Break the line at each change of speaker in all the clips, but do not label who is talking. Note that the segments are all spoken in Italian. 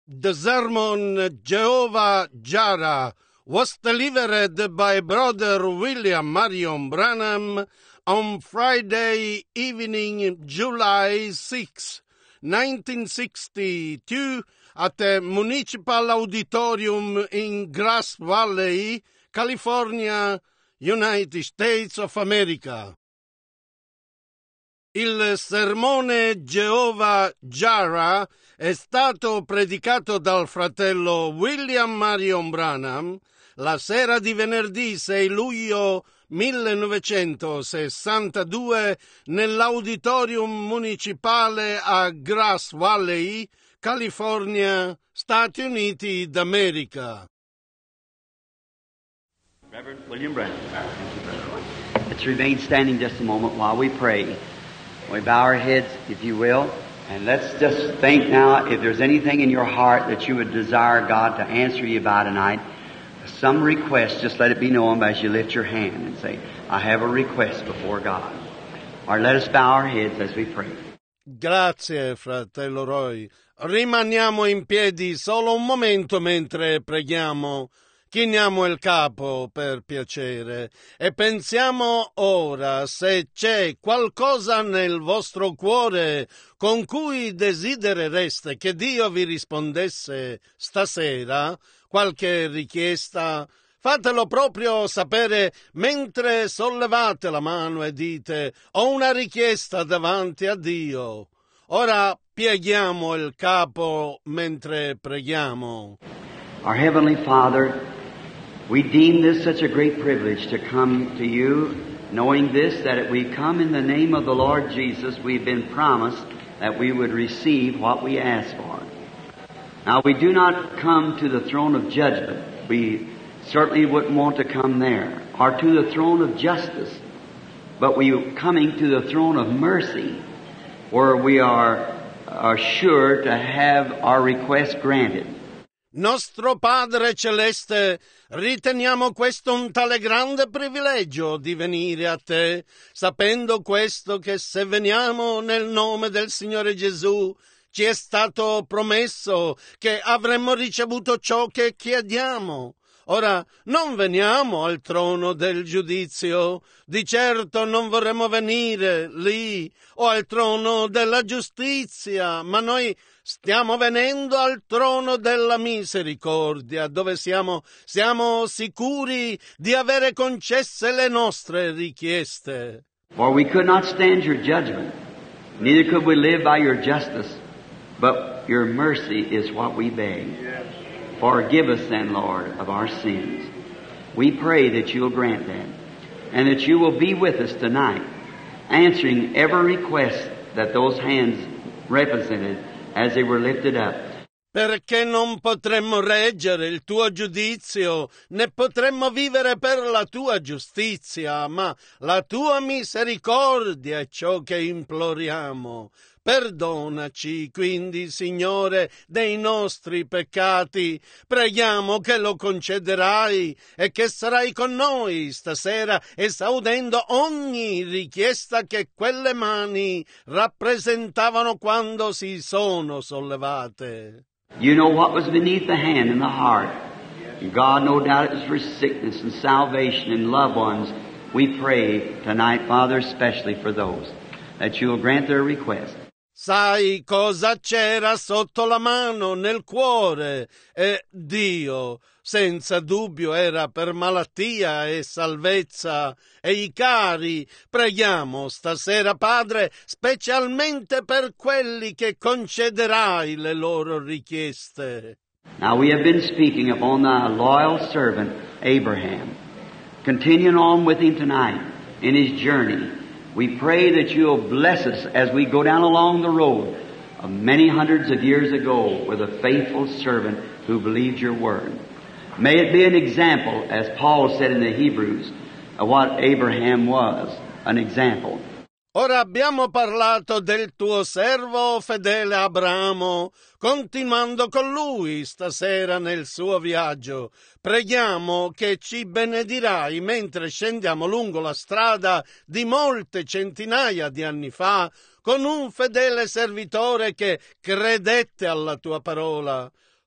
The sermon Jehovah Jireh was delivered by Brother William Marion Branham on Friday evening, July 6, 1962, at the Municipal Auditorium in Grass Valley, California, United States of America. Il sermone Jehovah Jireh è stato predicato dal fratello William Marion Branham la sera di venerdì 6 luglio 1962 nell'auditorium municipale a Grass Valley, California, Stati Uniti d'America.
Reverend William Branham. Let's remain standing just a moment while we pray. We bow our heads, if you will, and let's just think now if there's anything in your heart that you would desire God to answer you by tonight. Some request, just let it be known as you lift your hand and say, I have a request before God. Or let us bow our heads as we pray.
Grazie, fratello Roy. Rimaniamo in piedi solo un momento mentre preghiamo. Chiniamo il capo per piacere e pensiamo ora se c'è qualcosa nel vostro cuore con cui desiderereste che Dio vi rispondesse stasera, qualche richiesta. Fatelo proprio sapere mentre sollevate la mano e dite: ho una richiesta davanti a Dio. Ora pieghiamo il capo mentre preghiamo.
Our Heavenly Father, we deem this such a great privilege to come to you, knowing this, that if we come in the name of the Lord Jesus, we've been promised that we would receive what we ask for. Now, we do not come to the throne of judgment. We certainly wouldn't want to come there, or to the throne of justice, but we are coming to the throne of mercy, where we are sure to have our request granted.
Nostro Padre Celeste, riteniamo questo un tale grande privilegio di venire a te, sapendo questo che se veniamo nel nome del Signore Gesù, ci è stato promesso che avremmo ricevuto ciò che chiediamo. Ora, non veniamo al trono del giudizio, di certo non vorremmo venire lì, o al trono della giustizia, ma noi stiamo venendo al trono della misericordia, dove siamo sicuri di avere concesse le nostre richieste.
For we could not stand your judgment, neither could we live by your justice, but your mercy is what we beg. Forgive us then, Lord, of our sins. We pray that you'll grant that, and that you will be with us tonight, answering every request that those hands represented as they were lifted up.
Perché non potremmo reggere il tuo giudizio, né potremmo vivere per la tua giustizia, ma la tua misericordia è ciò che imploriamo. Perdonaci quindi, Signore, dei nostri peccati. Preghiamo che lo concederai e che sarai con noi stasera, esaudendo ogni richiesta che quelle mani rappresentavano quando si sono sollevate.
You know what was beneath the hand and the heart. And God, no doubt it was for sickness and salvation and loved ones. We pray tonight, Father, especially for those, that you'll grant their request.
Sai cosa c'era sotto la mano, nel cuore, e Dio, senza dubbio, era per malattia e salvezza, e i cari, preghiamo stasera, Padre, specialmente per quelli che concederai le loro richieste.
Now we have been speaking upon thy loyal servant, Abraham, continuing on with him tonight in his journey. We pray that you'll bless us as we go down along the road of many hundreds of years ago with a faithful servant who believed your word. May it be an example, as Paul said in the Hebrews, of what Abraham was, an example.
Ora abbiamo parlato del tuo servo fedele Abramo, continuando con lui stasera nel suo viaggio. Preghiamo che ci benedirai mentre scendiamo lungo la strada di molte centinaia di anni fa, con un fedele servitore che credette alla tua parola.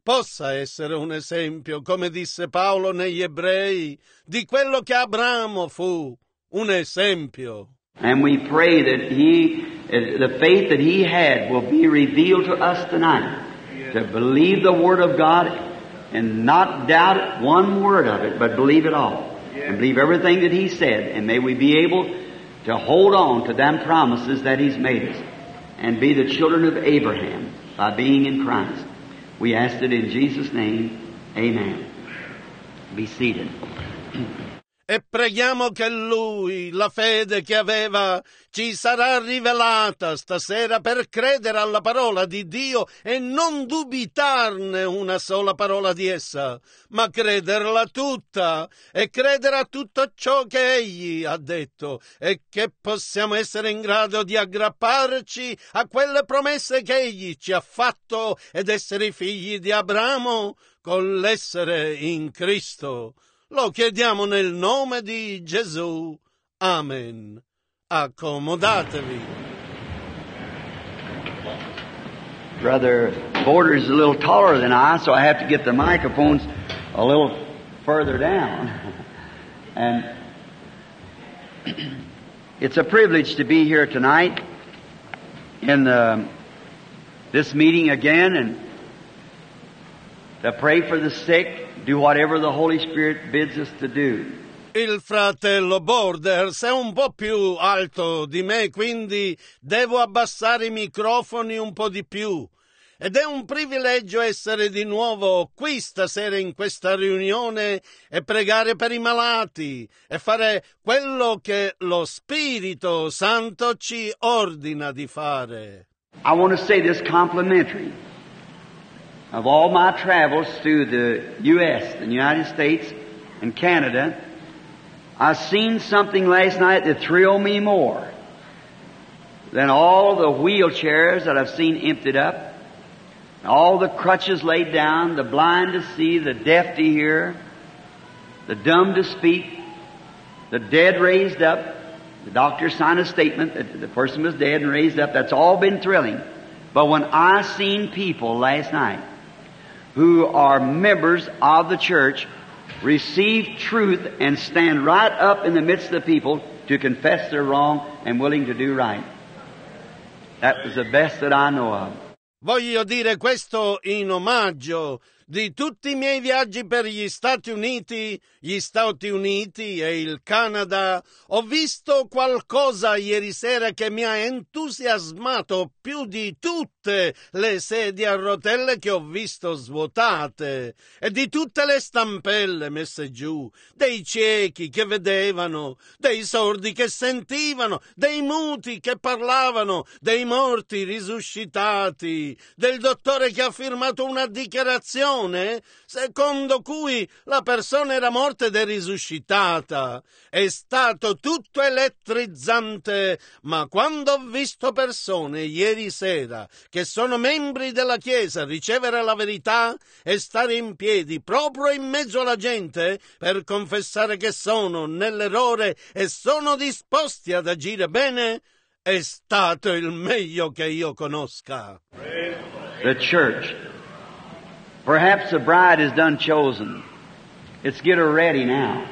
possa essere un esempio, come disse Paolo negli Ebrei, di quello che Abramo fu, un esempio.
And we pray that the faith that he had will be revealed to us tonight, to believe the Word of God and not doubt one word of it, but believe it all. And believe everything that he said, and may we be able to hold on to them promises that he's made us and be the children of Abraham by being in Christ. We ask it in Jesus' name. Amen. Be seated.
E preghiamo che Lui, la fede che aveva, ci sarà rivelata stasera per credere alla parola di Dio e non dubitarne una sola parola di essa, ma crederla tutta e credere a tutto ciò che Egli ha detto e che possiamo essere in grado di aggrapparci a quelle promesse che Egli ci ha fatto ed essere figli di Abramo con l'essere in Cristo. Lo chiediamo nel nome di Gesù. Amen. Accomodatevi.
Brother Borders is a little taller than I, so I have to get the microphones a little further down. And it's a privilege to be here tonight in this meeting again and to pray for the sick, do whatever the Holy Spirit bids us to do.
Il fratello Borders è un po' più alto di me, quindi devo abbassare i microfoni un po' di più. Ed è un privilegio essere di nuovo qui stasera in questa riunione e pregare per i malati e fare quello che lo Spirito Santo ci ordina di fare.
I want to say this complimentary. Of all my travels through the U.S., the United States, and Canada, I seen something last night that thrilled me more than all the wheelchairs that I've seen emptied up, all the crutches laid down, the blind to see, the deaf to hear, the dumb to speak, the dead raised up. The doctor signed a statement that the person was dead and raised up. That's all been thrilling. But when I seen people last night who are members of the church receive truth and stand right up in the midst of the people to confess their wrong and willing to do right. That was the best that I know of.
Voglio dire questo in omaggio di tutti i miei viaggi per gli Stati Uniti e il Canada. Ho visto qualcosa ieri sera che mi ha entusiasmato più di tutte le sedie a rotelle che ho visto svuotate e di tutte le stampelle messe giù, dei ciechi che vedevano, dei sordi che sentivano, dei muti che parlavano, dei morti risuscitati, del dottore che ha firmato una dichiarazione secondo cui la persona era morta ed è risuscitata. È stato tutto elettrizzante, ma quando ho visto persone ieri sera che sono membri della Chiesa ricevere la verità e stare in piedi proprio in mezzo alla gente per confessare che sono nell'errore e sono disposti ad agire bene, è stato il meglio che io conosca.
The church. Perhaps the bride is done chosen. Let's get her ready now.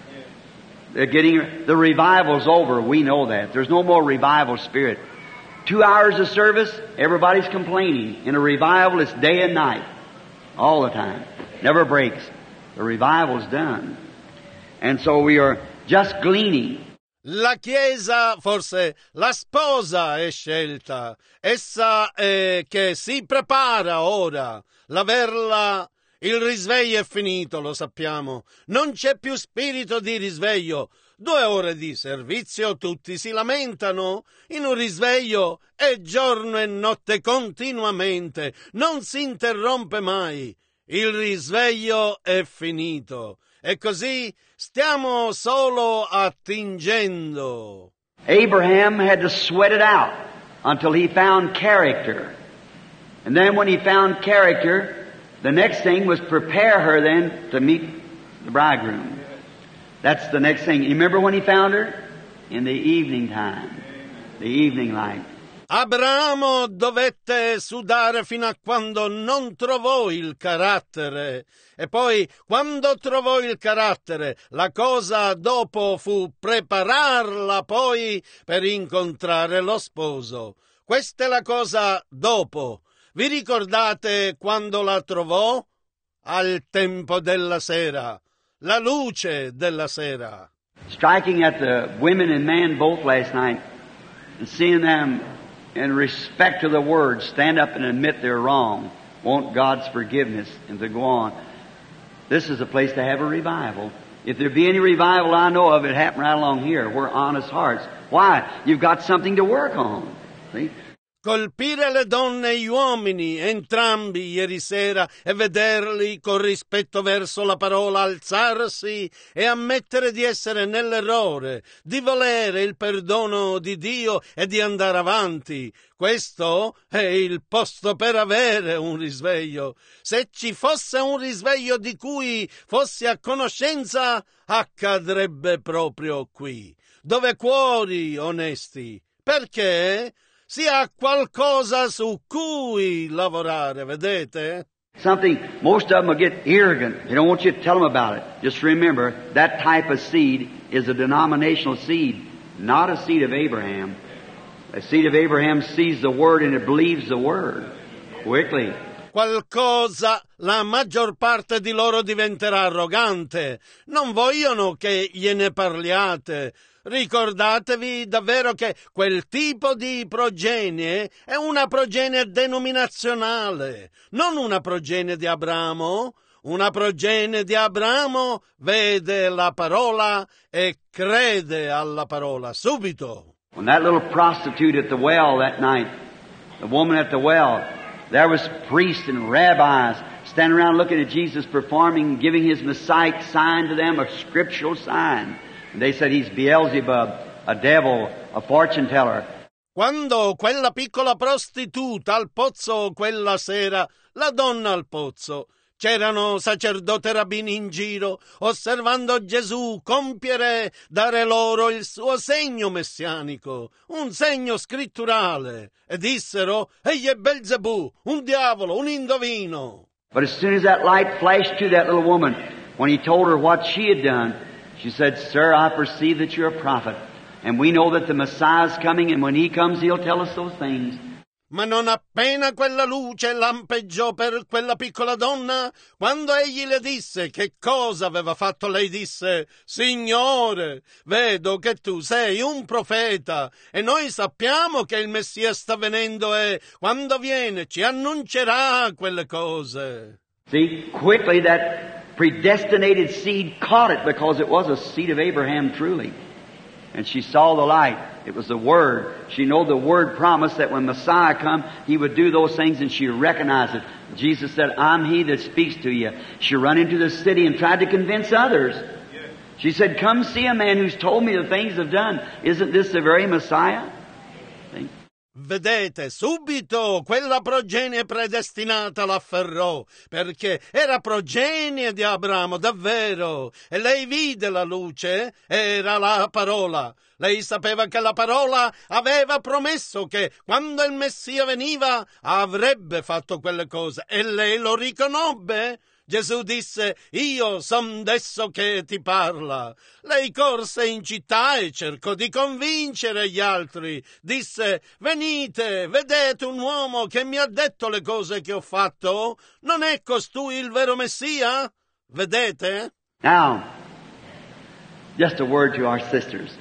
The revival's over. We know that. There's no more revival spirit. 2 hours of service, everybody's complaining. In a revival, it's day and night. All the time. Never breaks. The revival's done. And so we are just gleaning.
La Chiesa, forse la sposa è scelta. Essa è che si prepara ora. Il risveglio è finito, lo sappiamo. Non c'è più spirito di risveglio. 2 ore di servizio, tutti si lamentano. In un risveglio è giorno e notte continuamente. Non si interrompe mai. Il risveglio è finito. E così stiamo solo attingendo.
Abraham had to sweat it out until he found character. And then when he found character, the next thing was prepare her then to meet the bridegroom. That's the next thing. You remember when he found her? In the evening time. The evening light.
Abramo dovette sudare fino a quando non trovò il carattere, e poi quando trovò il carattere, la cosa dopo fu prepararla poi per incontrare lo sposo. Questa è la cosa dopo. Vi ricordate quando la trovò? Al tempo della sera, la luce della sera.
Striking at the women and man both last night and seeing them in respect to the Word stand up and admit they're wrong, want God's forgiveness, and to go on. This is a place to have a revival. If there be any revival I know of, it happened right along here. We're honest hearts. Why? You've got something to work on. See?
Colpire le donne e gli uomini, entrambi ieri sera, e vederli con rispetto verso la parola alzarsi e ammettere di essere nell'errore, di volere il perdono di Dio e di andare avanti. Questo è il posto per avere un risveglio. Se ci fosse un risveglio di cui fossi a conoscenza, accadrebbe proprio qui, dove cuori onesti. Perché? Si ha qualcosa su cui lavorare, vedete?
Something, most of them will get arrogant. They don't want you to tell them about it. Just remember, that type of seed is a denominational seed, not a seed of Abraham. A seed of Abraham sees the Word and it believes the Word. Quickly.
Qualcosa, la maggior parte di loro diventerà arrogante. Non vogliono che gliene parliate. Ricordatevi davvero che quel tipo di progenie è una progenie denominazionale, non una progenie di Abramo. Una progenie di Abramo vede la parola e crede alla parola subito.
When that little prostitute at the well that night, the woman at the well, there was priests and rabbis standing around looking at Jesus performing, giving his Messiah sign to them, a scriptural sign. And they said he's Beelzebub, a devil, a fortune teller.
Quando quella piccola prostituta al pozzo quella sera, la donna al pozzo, c'erano sacerdoti e rabbini in giro, osservando Gesù compiere, dare loro il suo segno messianico, un segno scritturale, e dissero, egli è Belzebù, un diavolo, un indovino.
But as soon as that light flashed to that little woman, when he told her what she had done, she said, Sir, I perceive that you're a prophet, and we know that the Messiah is coming, and when he comes, he'll tell us those things.
Ma non appena quella luce lampeggiò per quella piccola donna, quando egli le disse che cosa aveva fatto, lei disse, Signore, vedo che tu sei un profeta e noi sappiamo che il Messia sta venendo e quando viene ci annuncerà quelle cose.
See, quickly that predestinated seed caught it because it was a seed of Abraham truly. And she saw the light. It was the Word. She knew the Word promised that when Messiah come, He would do those things, and she recognized it. Jesus said, I'm He that speaks to you. She ran into the city and tried to convince others. She said, come see a man who's told me the things I've done. Isn't this the very Messiah? See?
Vedete, subito quella progenie predestinata l'afferrò, perché era progenie di Abramo, davvero, e lei vide la luce, era la parola. Lei sapeva che la parola aveva promesso che quando il Messia veniva avrebbe fatto quelle cose, e lei lo riconobbe. Gesù disse, io son d'esso che ti parla. Lei corse in città e cercò di convincere gli altri. Disse, venite, vedete un uomo che mi ha detto le cose che ho fatto? Non è costui il vero Messia? Vedete?
Now, just a word to our sisters.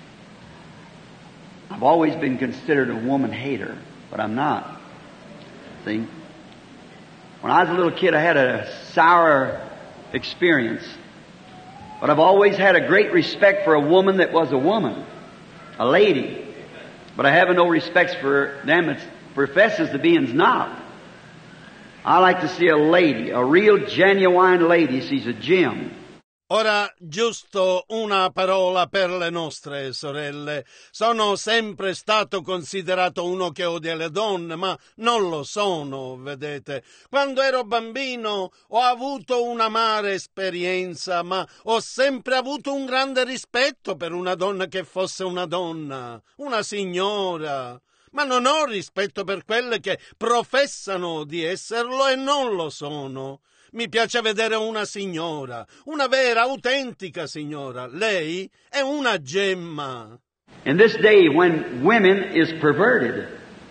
I've always been considered a woman hater, but I'm not. See? When I was a little kid, I had a sour experience. But I've always had a great respect for a woman that was a woman, a lady. But I have no respect for them that professes to be and's not. I like to see a lady, a real genuine lady. She's a gem.
Ora, giusto una parola per le nostre sorelle. Sono sempre stato considerato uno che odia le donne, ma non lo sono, vedete. Quando ero bambino ho avuto un'amara esperienza, ma ho sempre avuto un grande rispetto per una donna che fosse una donna, una signora. ma non ho rispetto per quelle che professano di esserlo e non lo sono. Mi piace vedere una signora, una vera, autentica signora. Lei è una gemma.
In this day when women is perverted,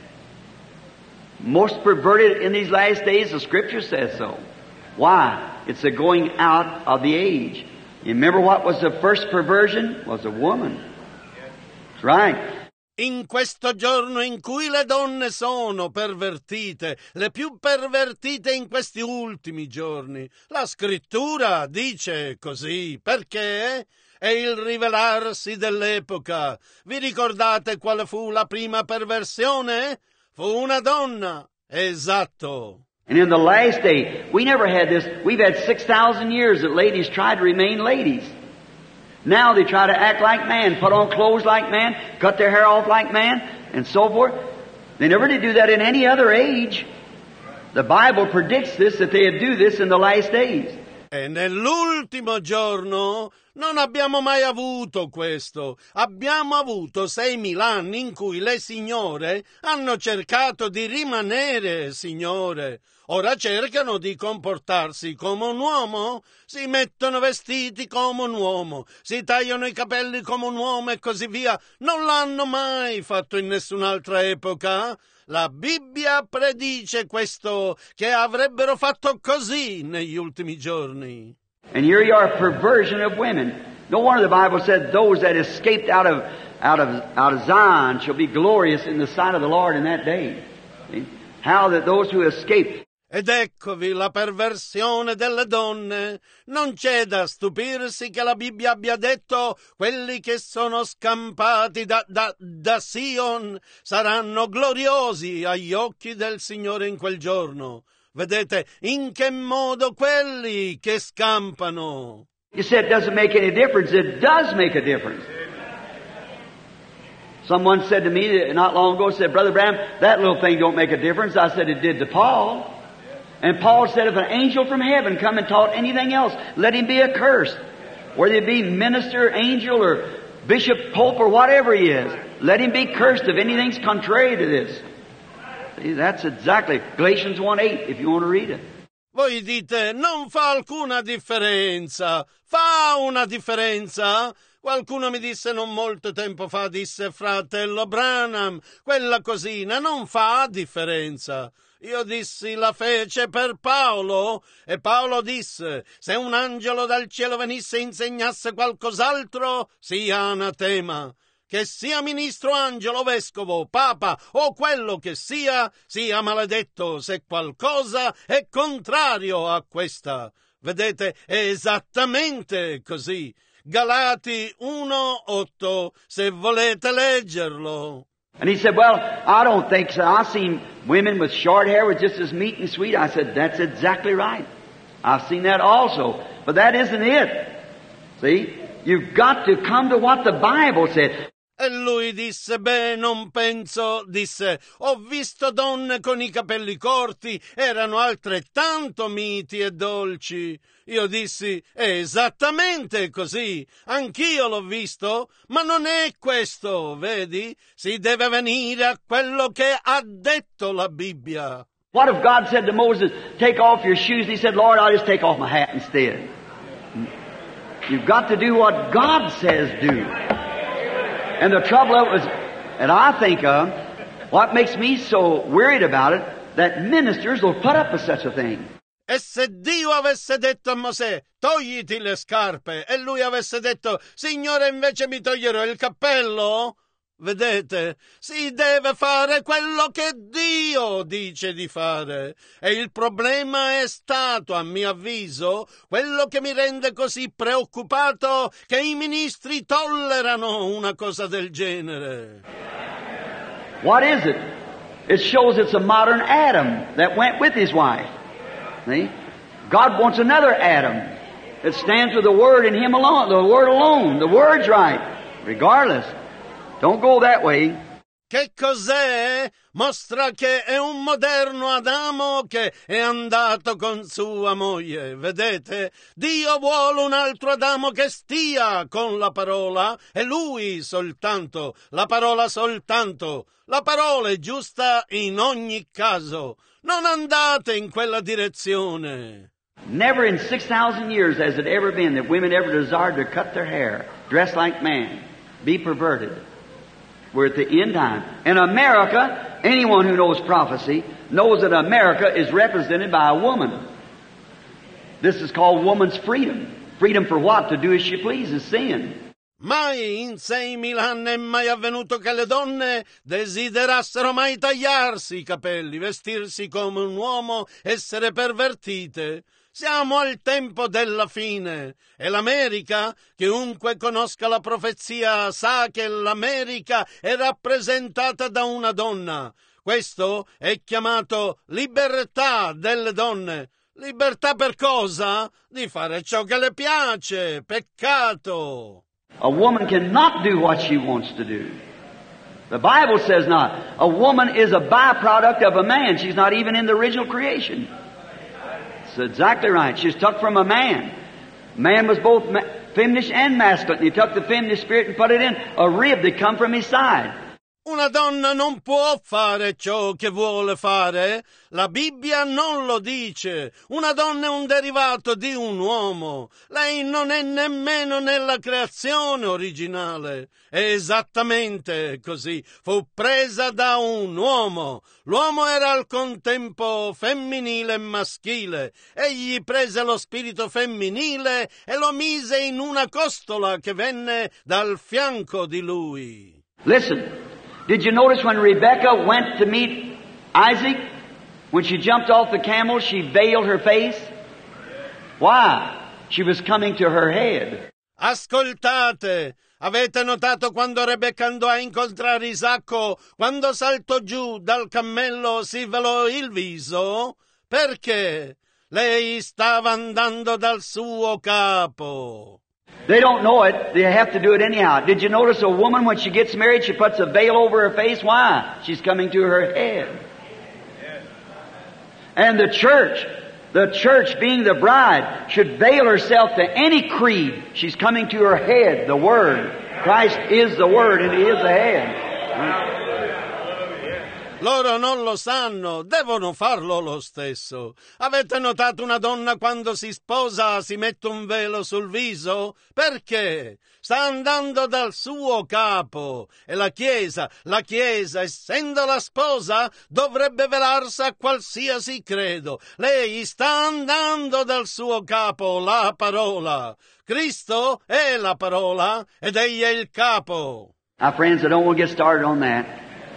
most perverted in these last days, the Scripture says so. Why? It's the going out of the age. You remember what was the first perversion? Was a woman. That's right.
In questo giorno in cui le donne sono pervertite, le più pervertite in questi ultimi giorni, la Scrittura dice così, perché è il rivelarsi dell'epoca. Vi ricordate quale fu la prima perversione? Fu una donna. Esatto.
And in the last day, we never had this. We've had 6,000 years that ladies tried to remain ladies. Now they try to act like man, put on clothes like man, cut their hair off like man, and so forth. They never did do that in any other age. The Bible predicts this, that they'd do this in the last days.
E nell'ultimo giorno non abbiamo mai avuto questo. Abbiamo avuto 6.000 anni in cui le signore hanno cercato di rimanere signore. Ora cercano di comportarsi come un uomo, si mettono vestiti come un uomo, si tagliano i capelli come un uomo e così via. Non l'hanno mai fatto in nessun'altra epoca. La Bibbia predice questo, che avrebbero fatto così negli ultimi giorni.
And here you are, a perversion of women. No wonder the Bible said those that escaped out of Zion shall be glorious in the sight of the Lord in that day. See? How that those who escaped.
Ed eccovi la perversione delle donne. Non c'è da stupirsi che la Bibbia abbia detto quelli che sono scampati da Sion saranno gloriosi agli occhi del Signore in quel giorno. Vedete in che modo quelli che scampano.
You said it doesn't make any difference. It does make a difference. Someone said to me not long ago, said, Brother Branham, that little thing don't make a difference. I said it did to Paul. And Paul said if an angel from heaven come and taught anything else, let him be accursed. Whether he be minister, angel, or bishop, pope, or whatever he is, let him be cursed if anything's contrary to this. See, that's exactly Galatians 1:8, if you want to read it.
Voi dite, non fa alcuna differenza. Fa una differenza? Qualcuno mi disse non molto tempo fa, disse fratello Branham, quella cosina non fa differenza. Io dissi la fece per Paolo e Paolo disse se un angelo dal cielo venisse e insegnasse qualcos'altro sia anatema. Che sia ministro, angelo, vescovo, papa o quello che sia maledetto se qualcosa è contrario a questa. Vedete, è esattamente così. Galati 1:8, se volete leggerlo.
And he said, well, I don't think so. I've seen women with short hair with just as meek and sweet. I said, that's exactly right. I've seen that also. But that isn't it. See? You've got to come to what the Bible said.
E lui disse, beh, non penso, disse, ho visto donne con i capelli corti, erano altrettanto miti e dolci. Io dissi, è esattamente così, anch'io l'ho visto, ma non è questo, vedi? Si deve venire a quello che ha detto la Bibbia.
What if God said to Moses, take off your shoes? He said, Lord, I'll just take off my hat instead. You've got to do what God says do. And the trouble was, that I think of, what makes me so worried about it, that ministers will put up with such a thing.
E se Dio avesse detto a Mosè, togliti le scarpe, e lui avesse detto, Signore, invece mi toglierò il cappello? Vedete, si deve fare quello che Dio dice di fare. E il problema è stato, a mio avviso, quello che mi rende così preoccupato che i ministri tollerano una cosa del genere.
What is it? It shows it's a modern Adam that went with his wife. See? God wants another Adam that stands with the Word and Him alone, the Word alone. The Word's right, regardless. Don't go that way.
Che cos'è? Mostra che è un moderno Adamo che è andato con sua moglie. Vedete? Dio vuole un altro Adamo che stia con la parola e lui soltanto, la parola soltanto. La parola è giusta in ogni caso. Non andate in quella direzione.
Never in 6,000 years has it ever been that women ever desired to cut their hair, dress like men, be perverted. We're at the end time. In America, anyone who knows prophecy knows that America is represented by a woman. This is called woman's freedom. Freedom for what? To do as she pleases, sin.
Mai in 6.000 anni è mai avvenuto che le donne desiderassero mai tagliarsi i capelli, vestirsi come un uomo, essere pervertite. Siamo al tempo della fine e l'America, chiunque conosca la profezia sa che l'America è rappresentata da una donna. Questo è chiamato libertà delle donne. Libertà per cosa? Di fare ciò che le piace, peccato.
A woman cannot do what she wants to do. The Bible says not. A woman is a byproduct of a man. She's not even in the original creation. That's exactly right. She's took from a man. Man was both feminine and masculine. He took the feminine spirit and put it in a rib that come from his side.
Una donna non può fare ciò che vuole fare. La Bibbia non lo dice. Una donna è un derivato di un uomo. Lei non è nemmeno nella creazione originale. È esattamente così. Fu presa da un uomo. L'uomo era al contempo femminile e maschile. Egli prese lo spirito femminile e lo mise in una costola che venne dal fianco di lui.
Listen. Did you notice when Rebecca went to meet Isaac? When she jumped off the camel, she veiled her face. Why? She was coming to her head.
Ascoltate, avete notato quando Rebecca andò a incontrare Isacco, quando saltò giù dal cammello si velò il viso? Perché? Lei stava andando dal suo capo.
They don't know it. They have to do it anyhow. Did you notice a woman, when she gets married, she puts a veil over her face? Why? She's coming to her head. And the church being the bride, should veil herself to any creed. She's coming to her head, the Word. Christ is the Word and He is the head.
Loro non lo sanno, devono farlo lo stesso. Avete notato una donna quando si sposa si mette un velo sul viso? Perché? Sta andando dal suo capo. E la Chiesa, essendo la sposa, dovrebbe velarsi a qualsiasi credo. Lei sta andando dal suo capo, la parola. Cristo è la parola ed Egli è il capo.
Now, friends, I don't want to get started on that.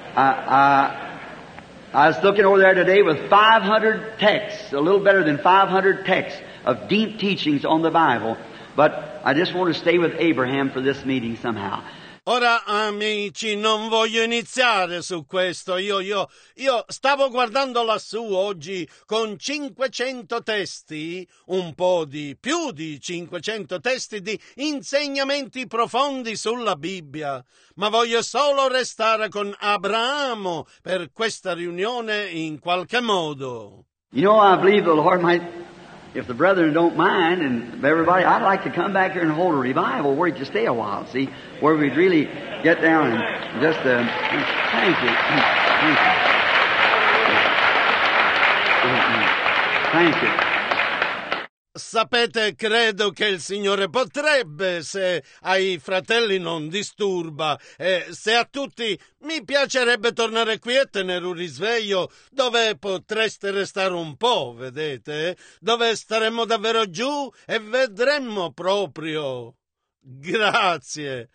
I was looking over there today with 500 texts, a little better than 500 texts of deep teachings on the Bible. But I just want to stay with Abraham for this meeting somehow.
Ora, amici, non voglio iniziare su questo. Io stavo guardando lassù oggi con 500 testi, un po' di più di 500 testi di insegnamenti profondi sulla Bibbia. Ma voglio solo restare con Abramo per questa riunione in qualche modo.
You know, I believe the Lord might, if the brethren don't mind, and everybody, I'd like to come back here and hold a revival where you stay a while, see, where we'd really get down and just, thank you. Thank you.
Sapete, credo che il Signore potrebbe, se ai fratelli non disturba, e se a tutti, mi piacerebbe tornare qui e tenere un risveglio dove potreste restare un po', vedete? Dove staremmo davvero giù e vedremmo proprio. Grazie.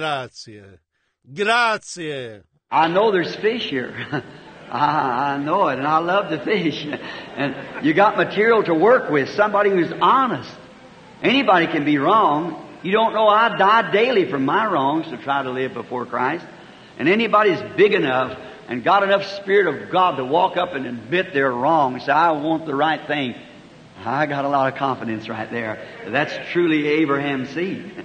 I know there's fish here. I know it, and I love to fish. And you got material to work with, somebody who's honest. Anybody can be wrong. You don't know I die daily from my wrongs to try to live before Christ. And anybody's big enough and got enough Spirit of God to walk up and admit they're wrong and say, I want the right thing. I got a lot of confidence right there. That's truly Abraham's seed.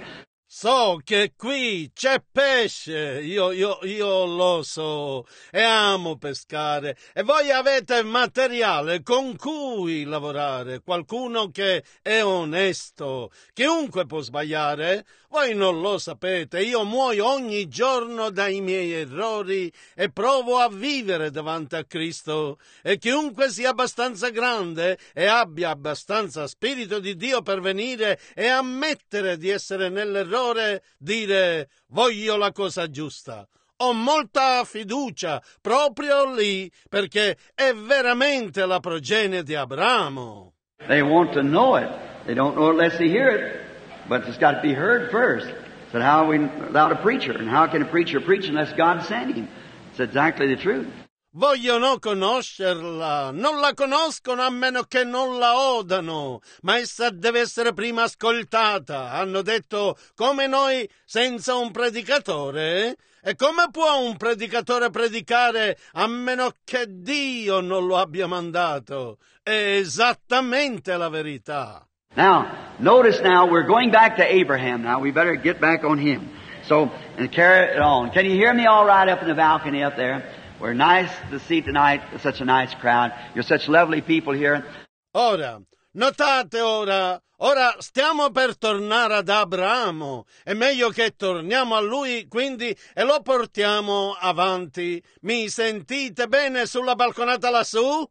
So che qui c'è pesce, io lo so e amo pescare e voi avete materiale con cui lavorare, qualcuno che è onesto. Chiunque può sbagliare, voi non lo sapete, io muoio ogni giorno dai miei errori e provo a vivere davanti a Cristo e chiunque sia abbastanza grande e abbia abbastanza spirito di Dio per venire e ammettere di essere nell'errore, dire voglio la cosa giusta. Ho molta fiducia proprio lì perché è veramente la progenie di Abramo.
They want to know it. They don't know it unless they hear it. But it's got to be heard first. So how are we without a preacher? And how can a preacher preach unless God sent him? It's exactly the truth.
Vogliono conoscerla, non la conoscono a meno che non la odano, ma essa deve essere prima ascoltata. Hanno detto come noi senza un predicatore? E come può un predicatore predicare a meno che Dio non lo abbia mandato? È esattamente la verità.
Now, notice now, we're going back to Abraham now. We better get back on him. So, and carry it on. Can you hear me all right up in the balcony up there? We're nice to see tonight, such a nice crowd. You're such lovely people here.
Ora, notate ora stiamo per tornare ad Abramo. È meglio che torniamo a lui, quindi, e lo portiamo avanti. Mi sentite bene sulla balconata lassù?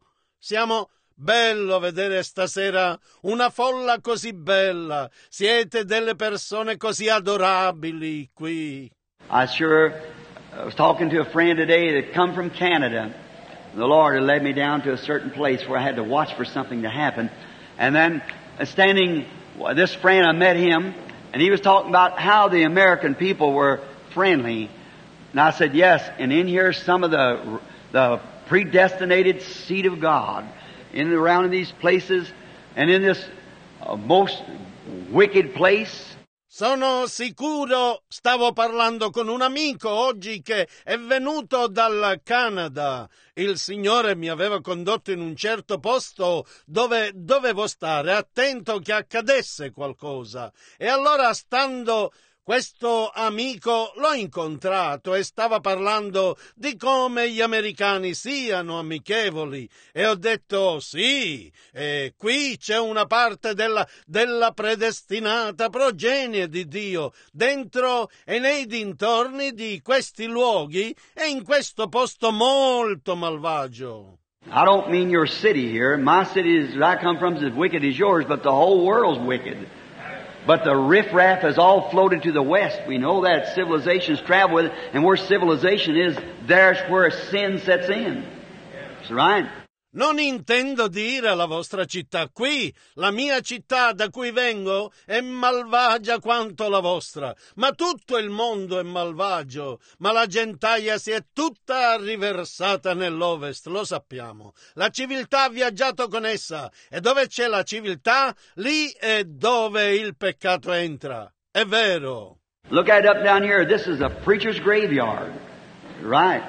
Bello vedere stasera una folla così bella. Siete delle persone così adorabili qui.
I was talking to a friend today that come from Canada. The Lord had led me down to a certain place where I had to watch for something to happen. And then this friend, I met him, and he was talking about how the American people were friendly. And I said, yes, and in here some of the predestinated seed of God around in these places and in this most wicked place.
Sono sicuro, stavo parlando con un amico oggi che è venuto dal Canada. Il Signore mi aveva condotto in un certo posto dove dovevo stare attento che accadesse qualcosa. E allora, stando questo amico, l'ho incontrato e stava parlando di come gli americani siano amichevoli e ho detto sì, qui c'è una parte della predestinata progenie di Dio dentro e nei dintorni di questi luoghi e in questo posto molto malvagio.
I don't mean your city here. My city that I come from is as wicked as yours, but the whole world's wicked. But the riffraff has all floated to the west. We know that civilizations travel with it, and where civilization is, there's where sin sets in. That's right.
Non intendo dire la vostra città qui. La mia città da cui vengo è malvagia quanto la vostra. Ma tutto il mondo è malvagio. Ma la gentaia si è tutta riversata nell'ovest, lo sappiamo. La civiltà ha viaggiato con essa. E dove c'è la civiltà, lì è dove il peccato entra. È vero.
Look at it up down here. This is a preacher's graveyard. Right.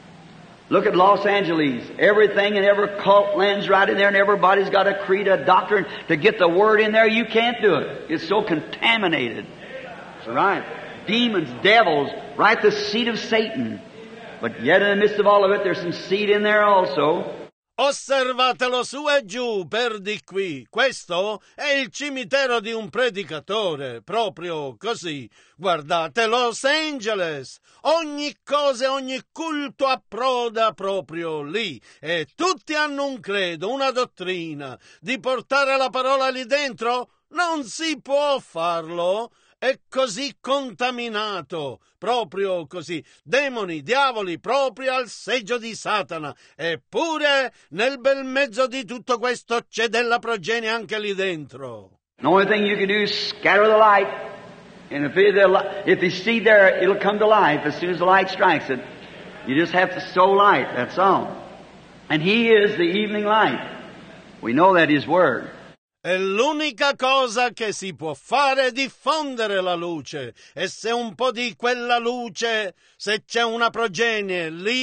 Look at Los Angeles. Everything and every cult lands right in there, and everybody's got a creed, a doctrine to get the word in there. You can't do it. It's so contaminated. That's right. Demons, devils, right, the seed of Satan. But yet in the midst of all of it, there's some seed in there also.
Osservatelo su e giù per di qui. Questo è il cimitero di un predicatore, proprio così. Guardate Los Angeles. Ogni cosa, ogni culto approda proprio lì. E tutti hanno un credo, una dottrina. Di portare la parola lì dentro? Non si può farlo. È così contaminato, proprio così, demoni, diavoli, proprio al seggio di Satana. Eppure nel bel mezzo di tutto questo c'è della progenie anche lì dentro.
The only thing you can do is scatter the light, and if the seed there, it'll come to life as soon as the light strikes it. You just have to sow light, that's all. And He is the evening light. We know that His Word.
E l'unica cosa che si può fare è diffondere la luce. E se un po' di quella luce, se c'è una progenie lì,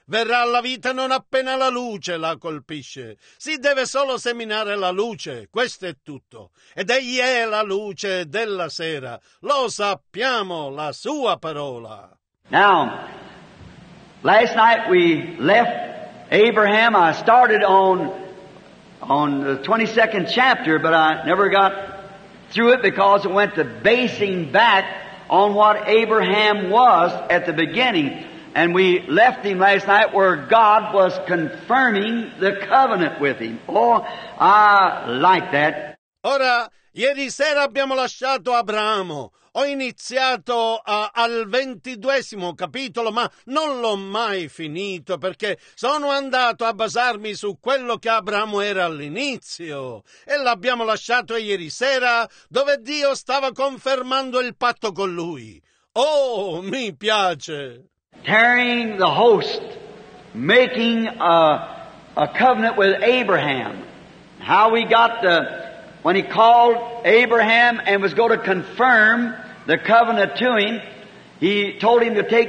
verrà alla vita non appena la luce la colpisce. Si deve solo seminare la luce, questo è tutto. Ed egli è la luce della sera. Lo sappiamo, la sua parola.
Now, last night we left Abraham. I started on the 22nd chapter, but I never got through it because it went to basing back on what Abraham was at the beginning. And we left him last night where God was confirming the covenant with him. Oh, I like that.
Ora, ieri sera abbiamo lasciato Abramo. Ho iniziato al 22° capitolo, ma non l'ho mai finito perché sono andato a basarmi su quello che Abramo era all'inizio. E l'abbiamo lasciato ieri sera dove Dio stava confermando il patto con lui. Oh, mi piace!
Carrying the host, making a covenant with Abraham. How we got when he called Abraham and was going to confirm the covenant to him, he told him to take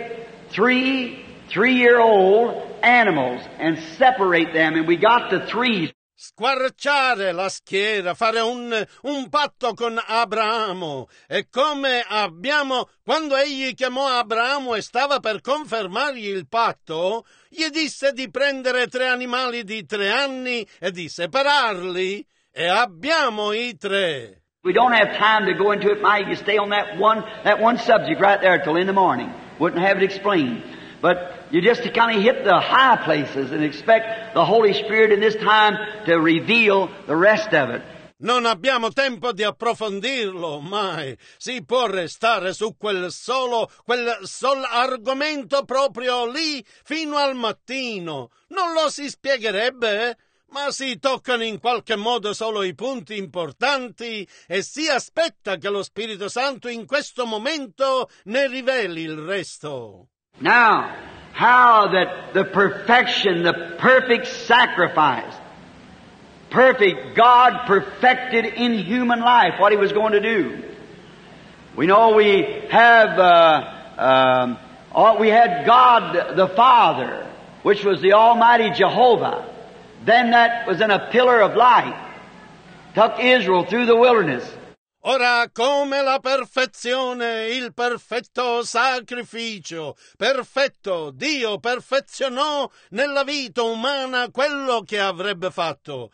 three-year-old animals and separate them, and we got the three.
Squarciare la schiera, fare un patto con Abramo. E come quando egli chiamò Abramo e stava per confermargli il patto, gli disse di prendere 3 animali di 3 anni e di separarli, e abbiamo i 3.
We don't have time to go into it, Mike. You stay on that one subject right there till in the morning. Wouldn't have it explained. But you just kind of hit the high places and expect the Holy Spirit in this time to reveal the rest of it.
Non abbiamo tempo di approfondirlo, mai. Si può restare su quel solo argomento proprio lì fino al mattino. Non lo si spiegherebbe, ma si toccano in qualche modo solo i punti importanti e si aspetta che lo Spirito Santo in questo momento ne riveli il resto.
Now, how that the perfection, the perfect sacrifice, perfect God perfected in human life what He was going to do. We know we had God the Father, which was the Almighty Jehovah. Then that was in a pillar of light, took Israel through the wilderness.
Ora, come la perfezione, il perfetto sacrificio, perfetto, Dio perfezionò nella vita umana quello che avrebbe fatto.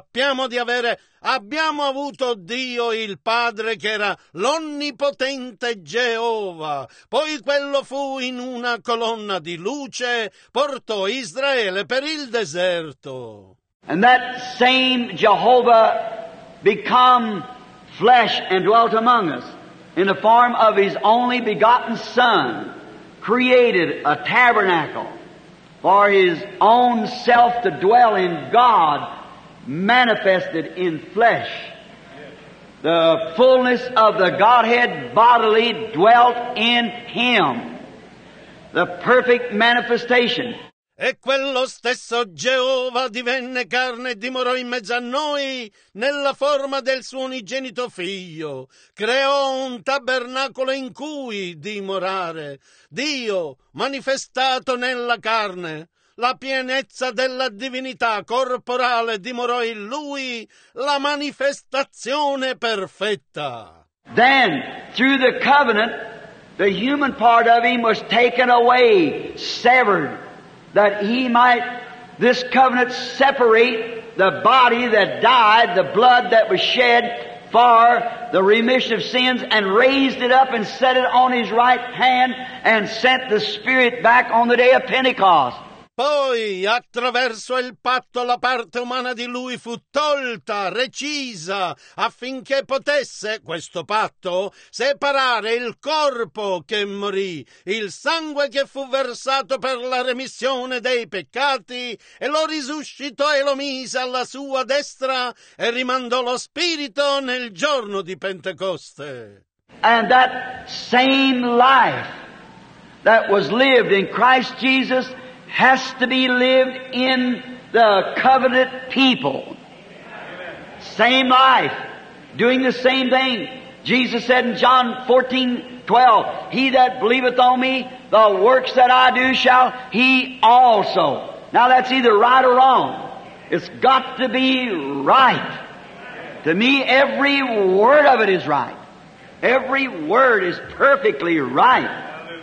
Abbiamo avuto Dio il Padre che era l'onnipotente Geova, poi quello fu in una colonna di luce, portò Israele per il deserto.
And that same Jehovah become flesh and dwelt among us in the form of His only begotten Son, created a tabernacle for His own self to dwell in, God manifested in flesh. The fullness of the Godhead bodily dwelt in Him. The perfect manifestation.
E quello stesso Geova divenne carne e dimorò in mezzo a noi nella forma del suo unigenito figlio. Creò un tabernacolo in cui dimorare. Dio, manifestato nella carne, la pienezza della divinità corporale dimorò in lui, la manifestazione perfetta.
Then, through the covenant, the human part of Him was taken away, severed, that He might, this covenant, separate the body that died, the blood that was shed for the remission of sins, and raised it up and set it on His right hand and sent the Spirit back on the day of Pentecost.
Poi, attraverso il patto, la parte umana di Lui fu tolta, recisa, affinché potesse, questo patto, separare il corpo che morì, il sangue che fu versato per la remissione dei peccati, e lo risuscitò e lo mise alla sua destra e rimandò lo Spirito nel giorno di Pentecoste.
And that same life that was lived in Christ Jesus has to be lived in the covenant people. Same life, doing the same thing. Jesus said in John 14:12, He that believeth on me, the works that I do shall he also. Now that's either right or wrong. It's got to be right. To me, every word of it is right. Every word is perfectly right.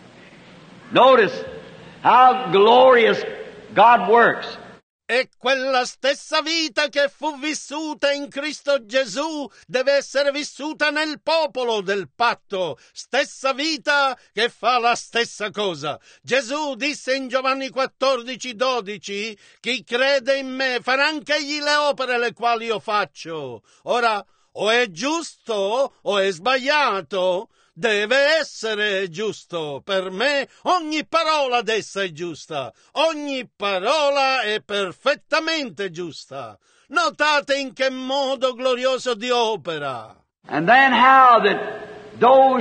Notice how glorious God works.
E quella stessa vita che fu vissuta in Cristo Gesù deve essere vissuta nel popolo del patto. Stessa vita che fa la stessa cosa. Gesù disse in Giovanni 14:12: chi crede in me farà anche egli le opere le quali io faccio. Ora, o è giusto o è sbagliato. Deve essere giusto. Per me ogni parola d'essa è giusta. Ogni parola è perfettamente giusta. Notate in che modo glorioso Dio opera.
And then how that those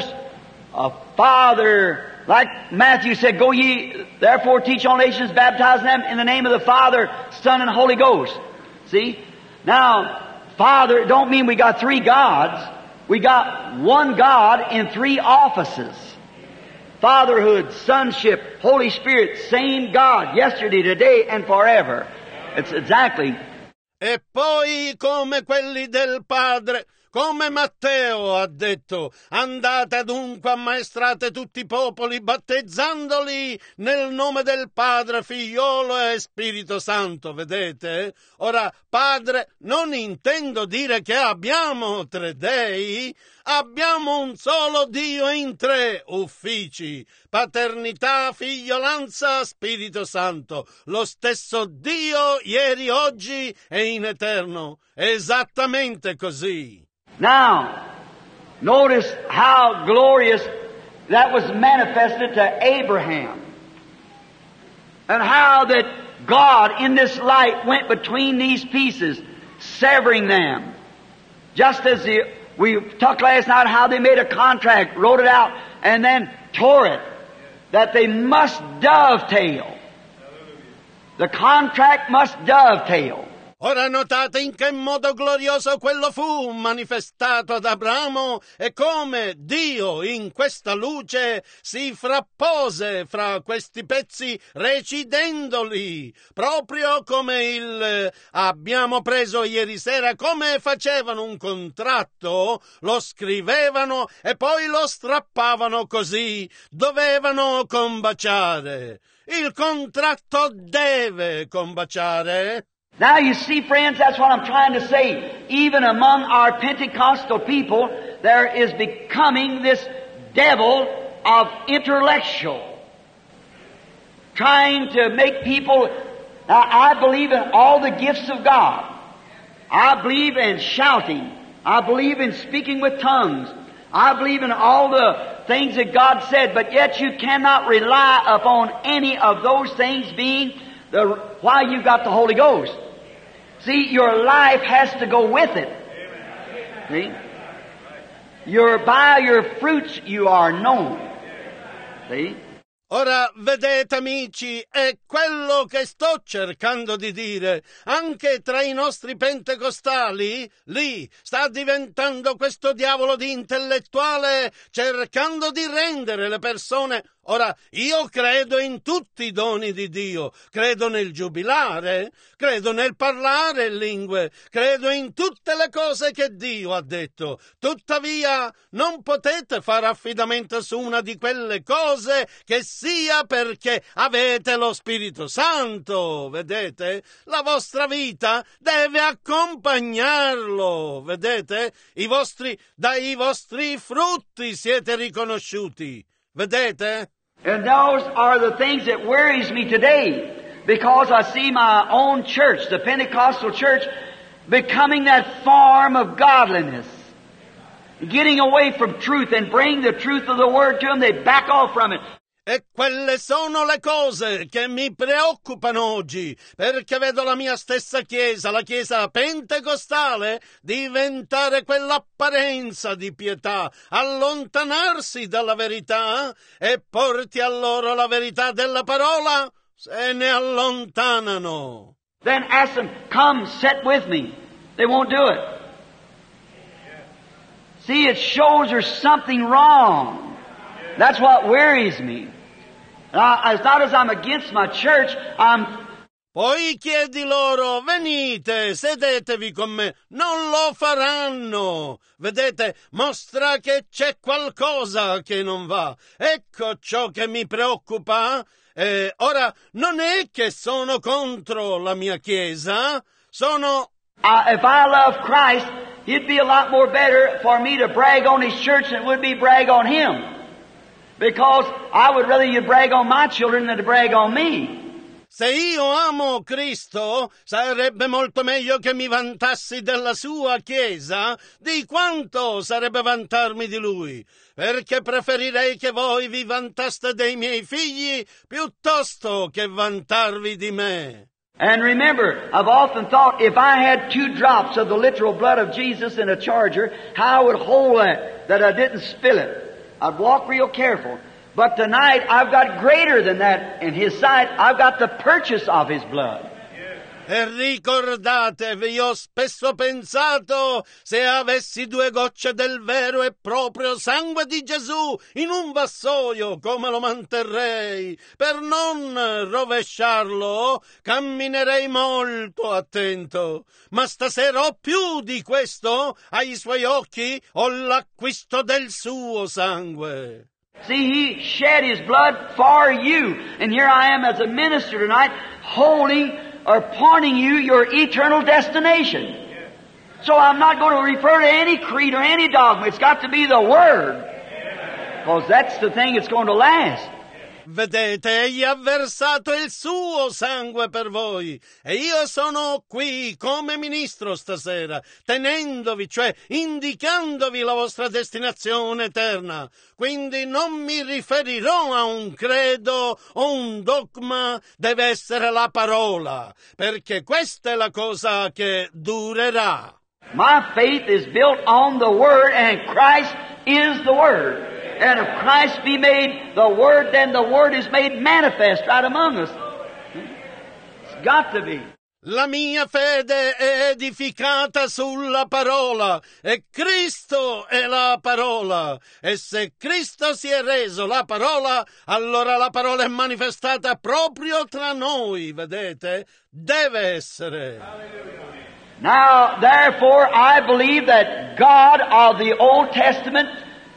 Father, like Matthew said, go ye therefore teach all nations, baptizing them in the name of the Father, Son, and Holy Ghost. See? Now, Father don't mean we got three gods. We got one God in three offices. Fatherhood, sonship, Holy Spirit, same God, yesterday, today, and forever. It's exactly.
E poi come quelli del Padre, come Matteo ha detto, andate dunque ammaestrate tutti i popoli, battezzandoli nel nome del Padre, Figliolo e Spirito Santo, vedete? Ora, Padre, non intendo dire che abbiamo tre dei, abbiamo un solo Dio in tre uffici, paternità, figliolanza, Spirito Santo, lo stesso Dio ieri, oggi e in eterno, esattamente così.
Now, notice how glorious that was manifested to Abraham. And how that God in this light went between these pieces, severing them. Just as we talked last night how they made a contract, wrote it out, and then tore it. That they must dovetail. The contract must dovetail.
Ora notate in che modo glorioso quello fu manifestato ad Abramo e come Dio in questa luce si frappose fra questi pezzi recidendoli, proprio come abbiamo preso ieri sera, come facevano un contratto, lo scrivevano e poi lo strappavano così, dovevano combaciare. Il contratto deve combaciare.
Now you see, friends, that's what I'm trying to say. Even among our Pentecostal people, there is becoming this devil of intellectual, trying to make people. Now, I believe in all the gifts of God. I believe in shouting. I believe in speaking with tongues. I believe in all the things that God said, but yet you cannot rely upon any of those things being why you got the Holy Ghost. See, your life has to go with it. See? By your fruits you are known. See?
Ora, vedete amici, è quello che sto cercando di dire. Anche tra i nostri pentecostali, lì sta diventando questo diavolo di intellettuale cercando di rendere le persone. Ora, io credo in tutti i doni di Dio, credo nel giubilare, credo nel parlare lingue, credo in tutte le cose che Dio ha detto. Tuttavia, non potete fare affidamento su una di quelle cose che sia perché avete lo Spirito Santo, vedete? La vostra vita deve accompagnarlo, vedete? Dai vostri frutti siete riconosciuti, vedete?
And those are the things that worries me today, because I see my own church, the Pentecostal church, becoming that form of godliness, getting away from truth and bring the truth of the Word to them. They back off from it.
E quelle sono le cose che mi preoccupano oggi, perché vedo la mia stessa Chiesa, la Chiesa pentecostale, diventare quell'apparenza di pietà, allontanarsi dalla verità e porti a loro la verità della parola, se ne allontanano.
Then ask them, come, sit with me. They won't do it. See, it shows there's something wrong. That's what worries me. It's not as I'm against my church,
Poi chiedi loro, venite, sedetevi con me. Non lo faranno. Vedete, mostra che c'è qualcosa che non va. Ecco ciò che mi preoccupa. Ora, non è che sono contro la mia Chiesa, sono...
if I love Christ, it'd be a lot more better for me to brag on His church than it would be brag on Him. Because I would rather you brag on my children than to brag on me.
Se io amo Cristo, sarebbe molto meglio che mi vantassi della sua Chiesa di quanto sarebbe vantarmi di Lui, perché preferirei che voi vi vantaste dei miei figli piuttosto che vantarvi di me.
And remember, I've often thought if I had 2 drops of the literal blood of Jesus in a charger, how I would hold that I didn't spill it. I'd walk real careful. But tonight, I've got greater than that in His sight. I've got the purchase of His blood.
E ricordatevi, io ho spesso pensato, se avessi 2 gocce del vero e proprio sangue di Gesù in un vassoio, come lo manterrei? Per non rovesciarlo, camminerei molto attento. Ma stasera ho più di questo, ai Suoi occhi ho l'acquisto del Suo sangue.
See, He shed His blood for you. And here I am as a minister tonight, holding or pointing you your eternal destination. So I'm not going to refer to any creed or any dogma. It's got to be the Word. Because that's the thing that's going to last.
Vedete, Egli ha versato il Suo sangue per voi e io sono qui come ministro stasera, tenendovi, cioè indicandovi la vostra destinazione eterna. Quindi non mi riferirò a un credo o un dogma, deve essere la parola, perché questa è la cosa che durerà.
My faith is built on the Word, and Christ is the Word. And if Christ be made the Word, then the Word is made manifest right among us. It's got to be.
La mia fede è edificata sulla parola e Cristo è la parola. E se Cristo si è reso la parola, allora la parola è manifestata proprio tra noi, vedete? Deve essere.
Now, therefore, I believe that God of the Old Testament,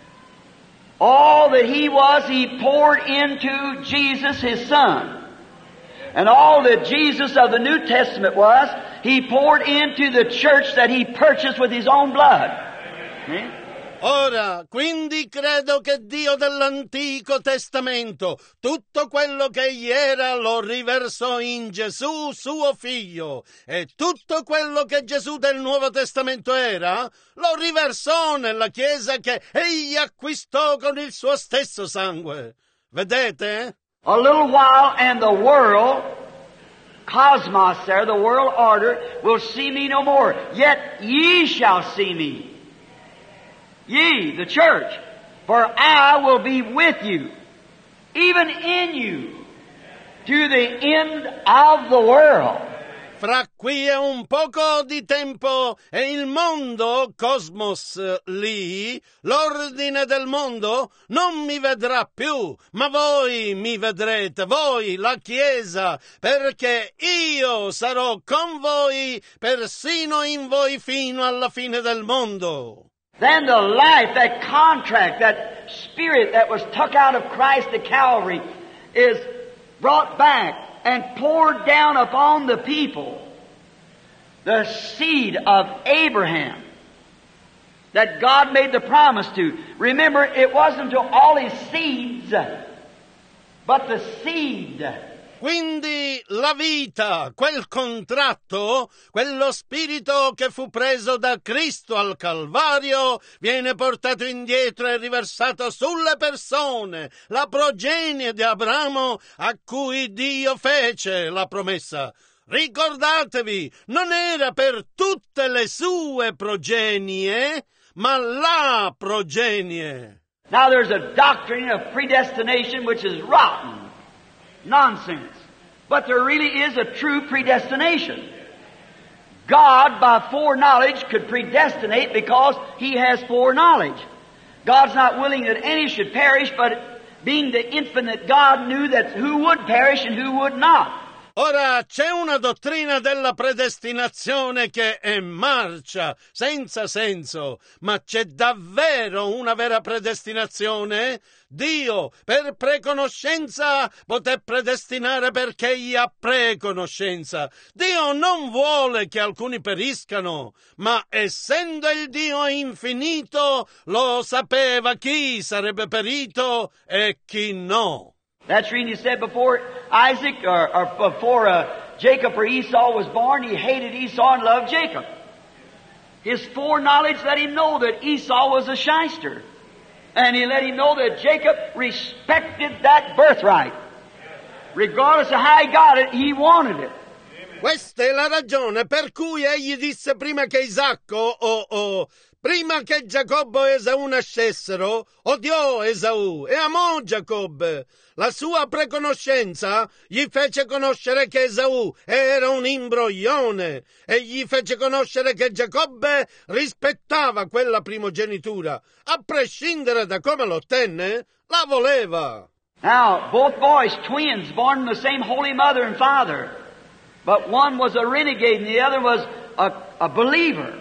all that He was, He poured into Jesus, His Son. And all that Jesus of the New Testament was, He poured into the church that He purchased with His own blood. See?
Ora, quindi credo che Dio dell'Antico Testamento, tutto quello che Egli era, lo riversò in Gesù, suo Figlio, e tutto quello che Gesù del Nuovo Testamento era, lo riversò nella Chiesa che Egli acquistò con il suo stesso sangue. Vedete?
A little while and the world, cosmos there, the world order, will see me no more. Yet ye shall see me. Ye, the church, for I will be with you, even in you, to the end of the world.
Fra qui a un poco di tempo e il mondo, cosmos lì, l'ordine del mondo, non mi vedrà più, ma voi mi vedrete, voi, la Chiesa, perché io sarò con voi, persino in voi fino alla fine del mondo.
Then the life, that contract, that spirit that was took out of Christ at Calvary is brought back and poured down upon the people. The seed of Abraham that God made the promise to. Remember, it wasn't to all His seeds, but the seed.
Quindi la vita, quel contratto, quello spirito che fu preso da Cristo al Calvario, viene portato indietro e riversato sulle persone, la progenie di Abramo a cui Dio fece la promessa. Ricordatevi, non era per tutte le sue progenie, ma la progenie.
Now there's a doctrine of predestination which is rotten. Nonsense. But there really is a true predestination. God, by foreknowledge, could predestinate because He has foreknowledge. God's not willing that any should perish, but being the infinite God, knew that who would perish and who would not.
Ora c'è una dottrina della predestinazione che è marcia, senza senso, ma c'è davvero una vera predestinazione? Dio, per preconoscenza, poté predestinare perché egli ha preconoscenza. Dio non vuole che alcuni periscano, ma essendo il Dio infinito, lo sapeva chi sarebbe perito e chi no.
That's reason he said before Isaac or before Jacob or Esau was born, he hated Esau and loved Jacob. His foreknowledge let him know that Esau was a shyster. And he let him know that Jacob respected that birthright. Regardless of how he got it, he wanted it.
Questa è la ragione per cui egli disse prima che Isacco prima che Giacobbe e Esaù nascessero, odiò Esaù e amò Giacobbe. La sua preconoscenza gli fece conoscere che Esaù era un imbroglione e gli fece conoscere che Giacobbe rispettava quella primogenitura. A prescindere da come l'ottenne, la voleva.
Now, both boys, twins, born from the same holy mother and father. But one was a renegade and the other was a believer.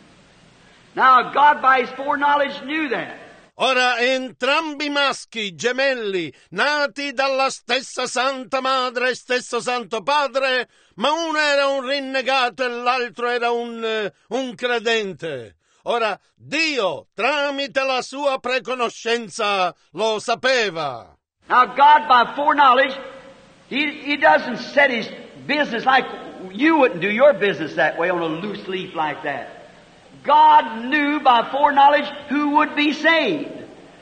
Now, God by His foreknowledge knew that.
Ora entrambi maschi, gemelli, nati dalla stessa Santa Madre e stesso Santo Padre, ma uno era un rinnegato e l'altro era un credente. Ora, Dio, tramite la sua preconoscenza, lo sapeva.
Now, God by foreknowledge, He doesn't set His business like you wouldn't do your business that way on a loose leaf like that. God knew by foreknowledge who would be saved.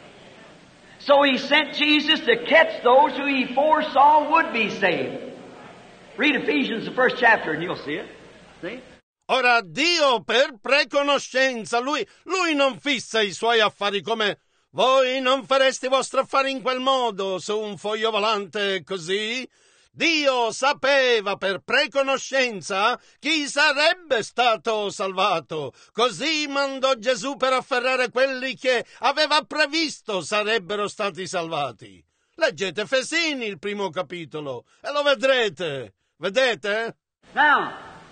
So He sent Jesus to catch those who He foresaw would be saved. Read Ephesians, the first chapter, and you'll see it. See?
Ora Dio per preconoscenza, lui non fissa i suoi affari come voi non fareste i vostri affari in quel modo su un foglio volante così. Dio sapeva per preconoscenza chi sarebbe stato salvato. Così mandò Gesù per afferrare quelli che aveva previsto sarebbero stati salvati. Leggete Efesini, il primo capitolo, e lo vedrete. Vedete?
Now,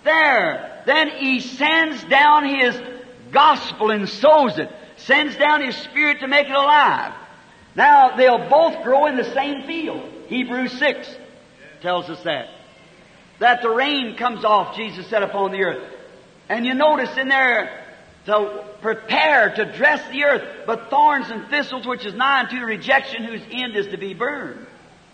then He sends down His gospel and sows it. Sends down His Spirit to make it alive. Now, they'll both grow in the same field. Hebrews 6. Tells us that the rain comes off, Jesus said, upon the earth. And you notice in there, to prepare, to dress the earth, but thorns and thistles, which is nigh unto rejection, whose end is to be burned.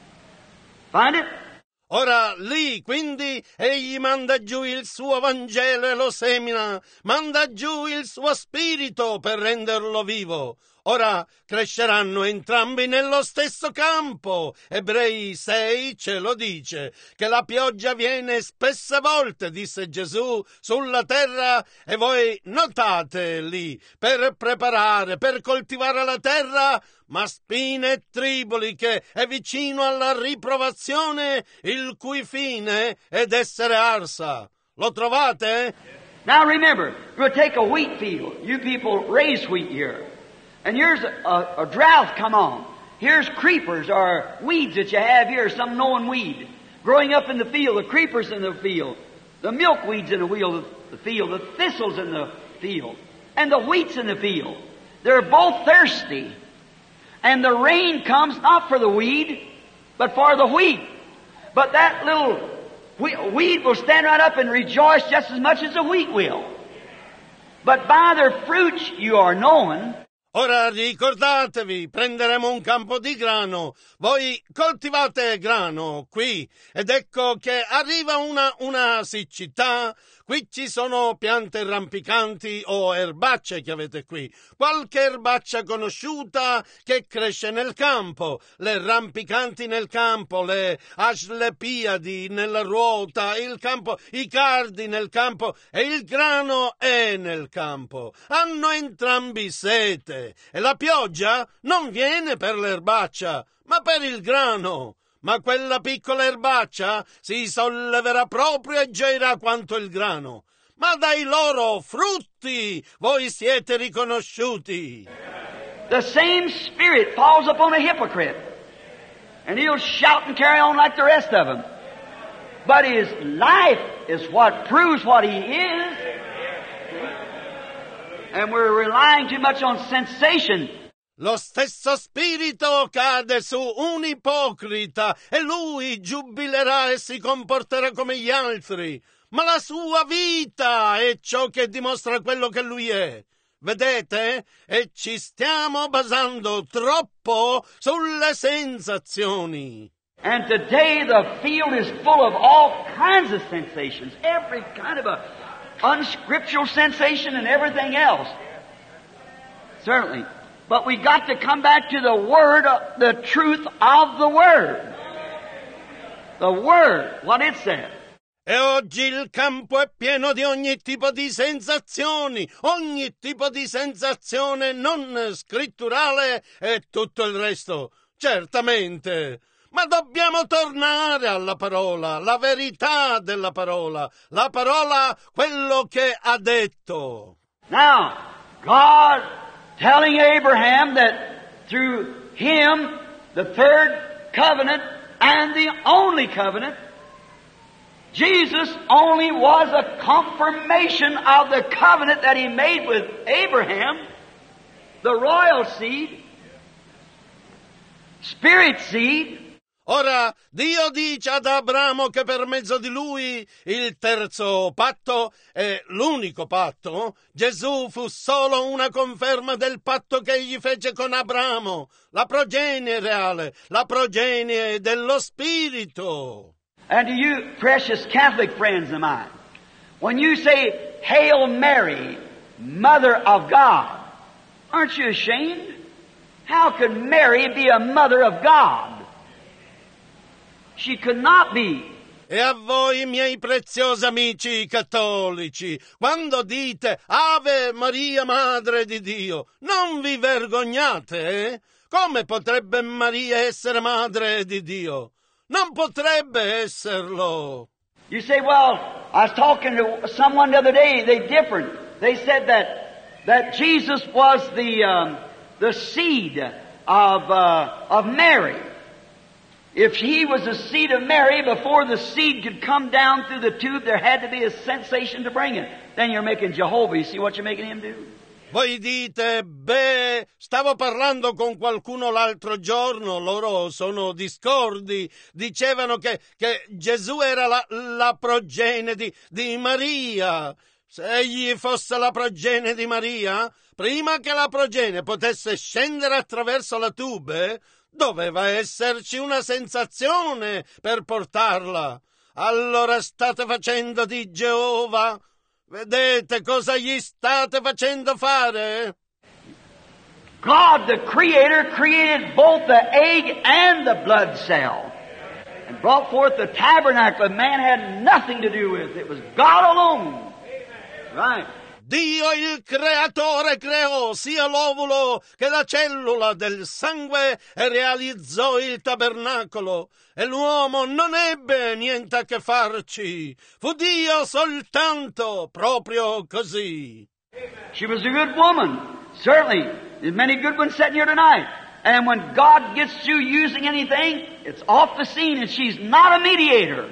Find it?
Ora lì, quindi, egli manda giù il suo Vangelo e lo semina, manda giù il suo spirito per renderlo vivo. Ora cresceranno entrambi nello stesso campo. Ebrei 6 ce lo dice, che la pioggia viene spesse volte, disse Gesù, sulla terra, e voi notate lì, per preparare, per coltivare la terra, ma spine e triboli che è vicino alla riprovazione, il cui fine è d'essere arsa. Lo trovate?
Now remember, we'll take a wheat field. You people raise wheat here. And here's a drought come on. Here's creepers or weeds that you have here, some known weed. Growing up in the field, the creepers in the field, the milkweeds in the field, the thistles in the field, and the wheats in the field. They're both thirsty. And the rain comes not for the weed, but for the wheat. But that little weed will stand right up and rejoice just as much as the wheat will. But by their fruits you are known.
Ora ricordatevi, prenderemo un campo di grano, voi coltivate grano qui, ed ecco che arriva una siccità, qui ci sono piante rampicanti o erbacce che avete qui, qualche erbaccia conosciuta che cresce nel campo, le rampicanti nel campo, le asclepiadi nella ruota, il campo, i cardi nel campo e il grano è nel campo. Hanno entrambi sete. E la pioggia non viene per l'erbaccia, ma per il grano. Ma quella piccola erbaccia si solleverà proprio e gioirà quanto il grano. Ma dai loro frutti voi siete riconosciuti.
The same Spirit falls upon a hypocrite And he'll shout and carry on like the rest of them. But his life is what proves what he is. And we're relying too much on sensation.
Lo stesso spirito cade su un ipocrita e lui giubilerà e si comporterà come gli altri. Ma la sua vita è ciò che dimostra quello che lui è. Vedete? E ci stiamo basando troppo sulle sensazioni.
And today the field is full of all kinds of sensations. Every kind of a unscriptural sensation and everything else. Certainly. But we got to come back to the Word, the truth of the Word. The Word, what it says.
E oggi il campo è pieno di ogni tipo di sensazioni, ogni tipo di sensazione non scritturale e tutto il resto. Certamente. Ma dobbiamo tornare alla parola, la verità della parola, la parola, quello che ha detto.
Now, God telling Abraham that through him, the third covenant and the only covenant, Jesus only was a confirmation of the covenant that he made with Abraham, the royal seed, spirit seed.
Ora, Dio dice ad Abramo che per mezzo di lui, il terzo patto e l'unico patto, Gesù fu solo una conferma del patto che egli fece con Abramo, la progenie reale, la progenie dello Spirito.
And to you, precious Catholic friends of mine, when you say, Hail Mary, Mother of God, aren't you ashamed? How could Mary be a mother of God? She could not be.
E a voi, miei preziosi amici cattolici, quando dite Ave Maria, Madre di Dio, non vi vergognate, eh? Come potrebbe Maria essere Madre di Dio? Non potrebbe esserlo.
You say, well, I was talking to someone the other day, they differed. They said that Jesus was the seed of Mary. If he was the seed of Mary, before the seed could come down through the tube, there had to be a sensation to bring it. Then you're making Jehovah. You see what you're making him do?
Voi dite, beh, stavo parlando con qualcuno l'altro giorno, loro sono discordi, dicevano che Gesù era la progenie di Maria. Se egli fosse la progenie di Maria, prima che la progenie potesse scendere attraverso la tube, doveva esserci una sensazione per portarla. Allora state facendo di Geova. Vedete cosa gli state facendo fare?
God, the Creator, created both the egg and the blood cell and brought forth the tabernacle that man had nothing to do with. It was God alone. Right.
Dio il creatore creò sia l'ovulo che la cellula del sangue e realizzò il tabernacolo. E l'uomo non ebbe niente a che farci. Fu Dio soltanto, proprio così.
She was a good woman. Certainly. There's many good ones sitting here tonight. And when God gets through using anything, it's off the scene and she's not a mediator.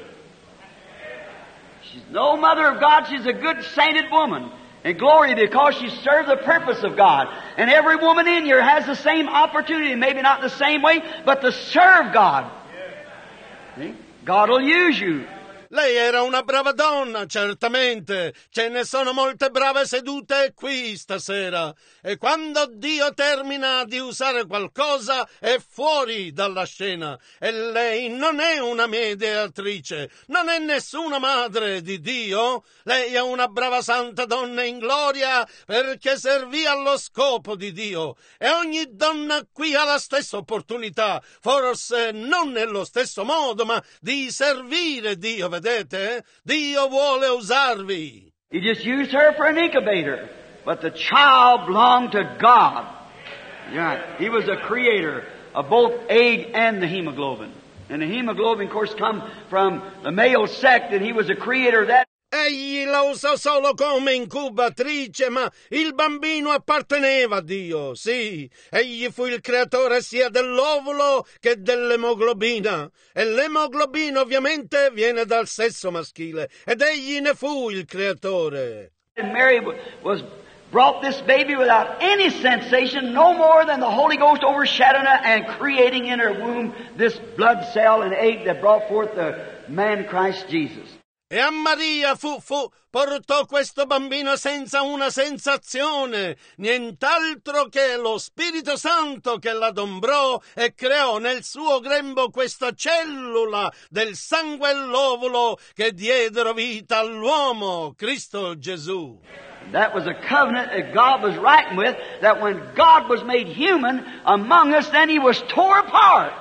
She's no mother of God. She's a good sainted woman. And glory because she served the purpose of God. And every woman in here has the same opportunity, maybe not the same way, but to serve God. See? God will use you.
Lei era una brava donna, certamente. Ce ne sono molte brave sedute qui stasera. E quando Dio termina di usare qualcosa è fuori dalla scena. E lei non è una mediatrice, non è nessuna madre di Dio. Lei è una brava santa donna in gloria perché servì allo scopo di Dio. E ogni donna qui ha la stessa opportunità, forse non nello stesso modo, ma di servire Dio. Vedete? Dio vuole usarvi.
He just used her for an incubator, but the child belonged to God. Right. He was a creator of both egg and the hemoglobin. And the hemoglobin, of course, come from the male sect, and he was a creator of that.
Egli la usò solo come incubatrice, ma il bambino apparteneva a Dio, sì. Egli fu il creatore sia dell'ovulo che dell'emoglobina. E l'emoglobina ovviamente viene dal sesso maschile, ed egli ne fu il creatore.
And Mary was brought this baby without any sensation, no more than the Holy Ghost overshadowing her and creating in her womb this blood cell and egg that brought forth the man Christ Jesus.
E a Maria portò questo bambino senza una sensazione, nient'altro che lo Spirito Santo che l'adombrò e creò nel suo grembo questa cellula del sangue e l'ovulo che diedero vita all'uomo, Cristo Gesù.
That was a covenant that God was writing with, that when God was made human among us, then He was tore apart.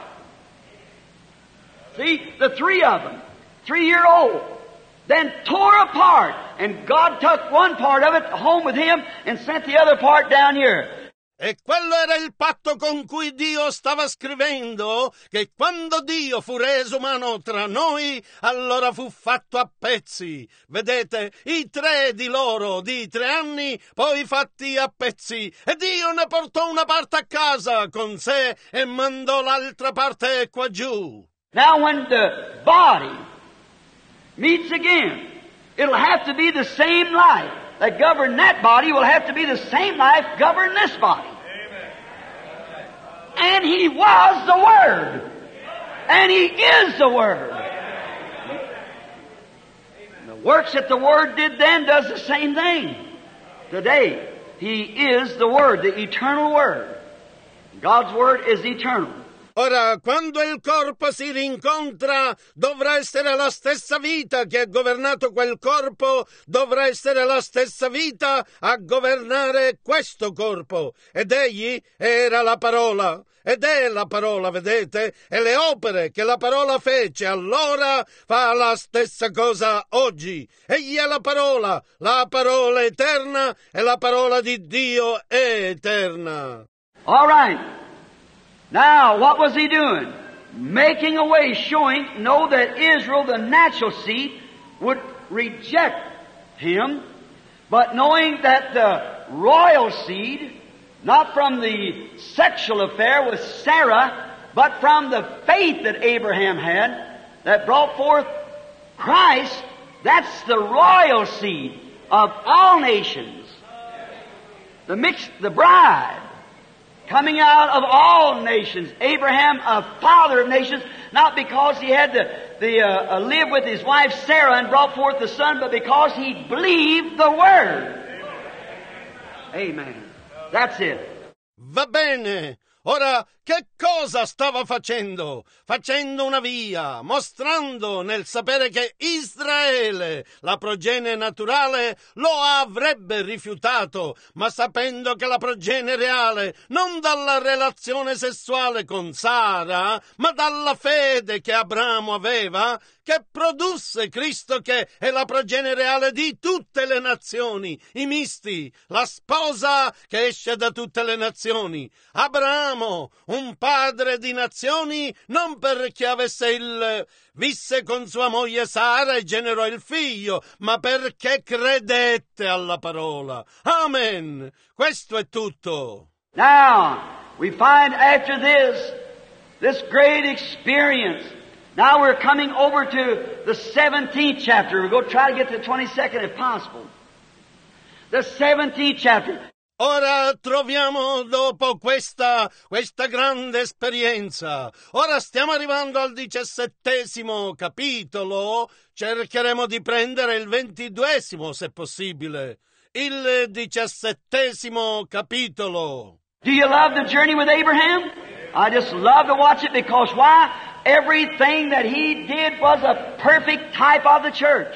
See, the three of them, 3-year-old. Then tore apart, and God took one part of it home with Him and sent the other part down here.
E quello era il patto con cui Dio stava scrivendo, che quando Dio fu reso umano tra noi, allora fu fatto a pezzi. Vedete, i 3 di loro, di 3 anni, poi fatti a pezzi. E Dio ne portò una parte a casa con sé e mandò l'altra parte qua giù.
Now when the body meets again, it'll have to be the same life that governed that body will have to be the same life govern this body. Amen. And He was the Word. And He is the Word. The works that the Word did then does the same thing. Today, He is the Word, the eternal Word. God's Word is eternal.
Ora, quando il corpo si rincontra, dovrà essere la stessa vita che ha governato quel corpo, dovrà essere la stessa vita a governare questo corpo. Ed egli era la parola, ed è la parola, vedete? E le opere che la parola fece allora fa la stessa cosa oggi. Egli è la parola eterna, e la parola di Dio è eterna.
All right. Now, what was He doing? Making a way, showing, that Israel, the natural seed, would reject Him, but knowing that the royal seed, not from the sexual affair with Sarah, but from the faith that Abraham had, that brought forth Christ, that's the royal seed of all nations. The bride, coming out of all nations. Abraham, a father of nations, not because he had to live with his wife Sarah and brought forth the son, but because he believed the Word. Amen. That's it.
Va bene. Ora, che cosa stava facendo? Facendo una via, mostrando nel sapere che Israele, la progenie naturale, lo avrebbe rifiutato, ma sapendo che la progenie reale, non dalla relazione sessuale con Sara, ma dalla fede che Abramo aveva, che produsse Cristo, che è la progenie reale di tutte le nazioni, i misti, la sposa che esce da tutte le nazioni. Abramo, un padre di nazioni, non perché visse con sua moglie Sara e generò il figlio, ma perché credette alla parola. Amen. Questo è tutto.
Now, we find after this great experience, now we're coming over to the 17th chapter. We're going to try to get to the 22nd if possible. The 17th chapter.
Ora troviamo dopo questa grande esperienza. Ora stiamo arrivando al 17° capitolo. Cercheremo di prendere il 22° se possibile. Il 17° capitolo.
Do you love the journey with Abraham? I just love to watch it because why? Everything that he did was a perfect type of the church.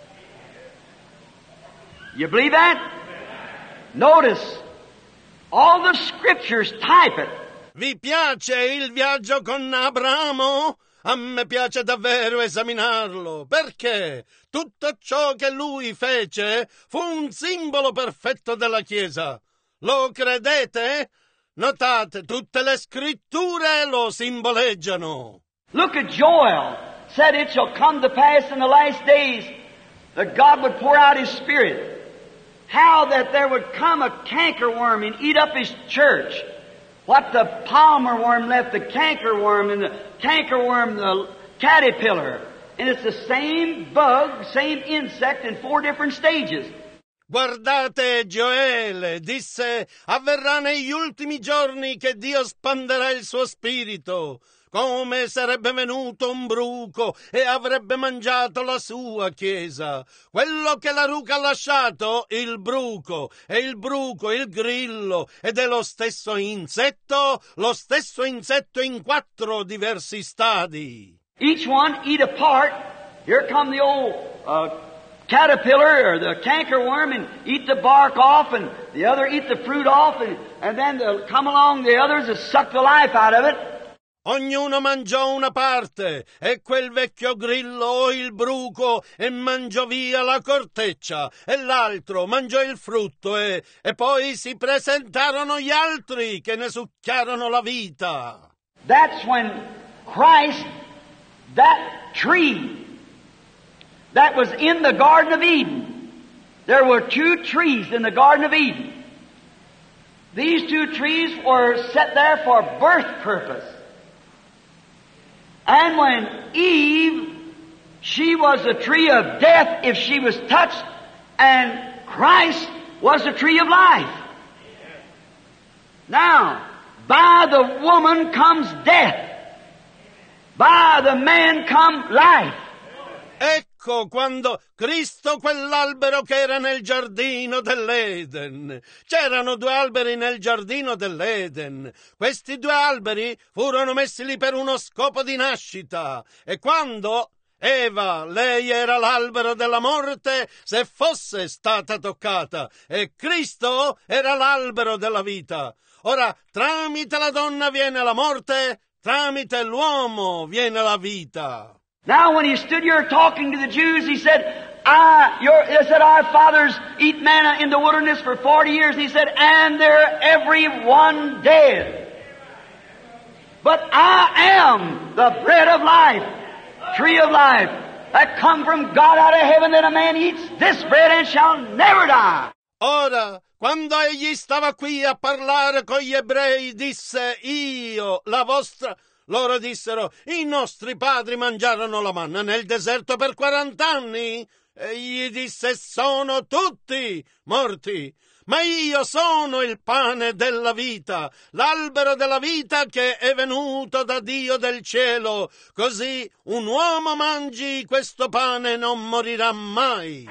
You believe that? Notice, all the scriptures type it.
Vi piace il viaggio con Abramo? A me piace davvero esaminarlo, perché tutto ciò che lui fece fu un simbolo perfetto della Chiesa. Lo credete? Notate, tutte le scritture lo simboleggiano.
Look at Joel. Said it shall come to pass in the last days that God would pour out His Spirit. How that there would come a cankerworm and eat up His church. What the palmer worm left, the cankerworm, and the cankerworm, the caterpillar. And it's the same bug, same insect in 4 different stages.
Guardate, Gioele disse, avverrà negli ultimi giorni che Dio spanderà il suo spirito, come sarebbe venuto un bruco e avrebbe mangiato la sua chiesa. Quello che la ruca ha lasciato, il bruco, e il bruco, il grillo, ed è lo stesso insetto in 4 diversi stadi.
Each one eat a part. Here come the old caterpillar or the cankerworm and eat the bark off, and the other eat the fruit off, and then they'll come along the others and suck the life out of it.
Ognuno mangiò una parte, e quel vecchio grillo o il bruco e mangiò via la corteccia, e l'altro mangiò il frutto, e poi si presentarono gli altri che ne succhiarono la vita.
That's when Christ, that tree that was in the Garden of Eden. There were 2 trees in the Garden of Eden. These 2 trees were set there for birth purpose. And when Eve, she was a tree of death if she was touched, and Christ was a tree of life. Now, by the woman comes death. By the man come life.
Ecco quando Cristo, quell'albero che era nel giardino dell'Eden. C'erano 2 alberi nel giardino dell'Eden. Questi 2 alberi furono messi lì per uno scopo di nascita. E quando Eva, lei era l'albero della morte se fosse stata toccata, e Cristo era l'albero della vita. Ora, tramite la donna viene la morte, tramite l'uomo viene la vita.
Now when He stood here talking to the Jews, He said, our fathers eat manna in the wilderness for 40 years. He said, and they're every one dead. But I am the bread of life, tree of life, that come from God out of heaven, that a man eats this bread and shall never die.
Ora, quando egli stava qui a parlare con gli ebrei, disse, io, la vostra... Loro dissero, i nostri padri mangiarono la manna nel deserto per 40 anni. Egli disse, sono tutti morti. Ma io sono il pane della vita, l'albero della vita che è venuto da Dio del cielo. Così un uomo mangi questo pane e non morirà mai.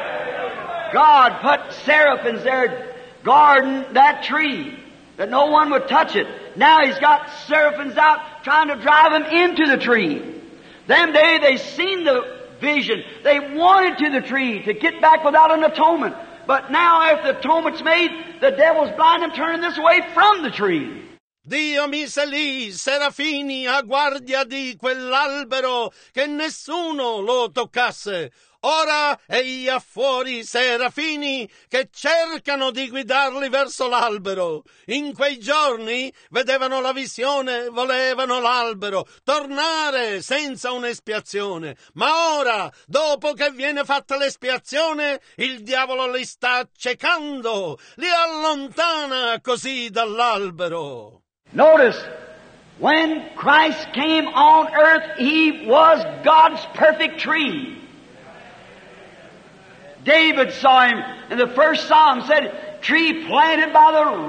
God put seraphims there, garden that tree, that no one would touch it. Now He's got seraphims out trying to drive them into the tree. Them day they seen the vision. They wanted to the tree to get back without an atonement. But now after the atonement's made, the devil's blind and turning this away from the tree.
Dio mise lì serafini a guardia di quell'albero che nessuno lo toccasse. Ora egli ha fuori serafini che cercano di guidarli verso l'albero. In quei giorni vedevano la visione, volevano l'albero, tornare senza un'espiazione. Ma ora, dopo che viene fatta l'espiazione, il diavolo li sta accecando, li allontana così dall'albero.
Notice, when Christ came on earth, He was God's perfect tree. David saw Him in the first Psalm, said, tree planted by the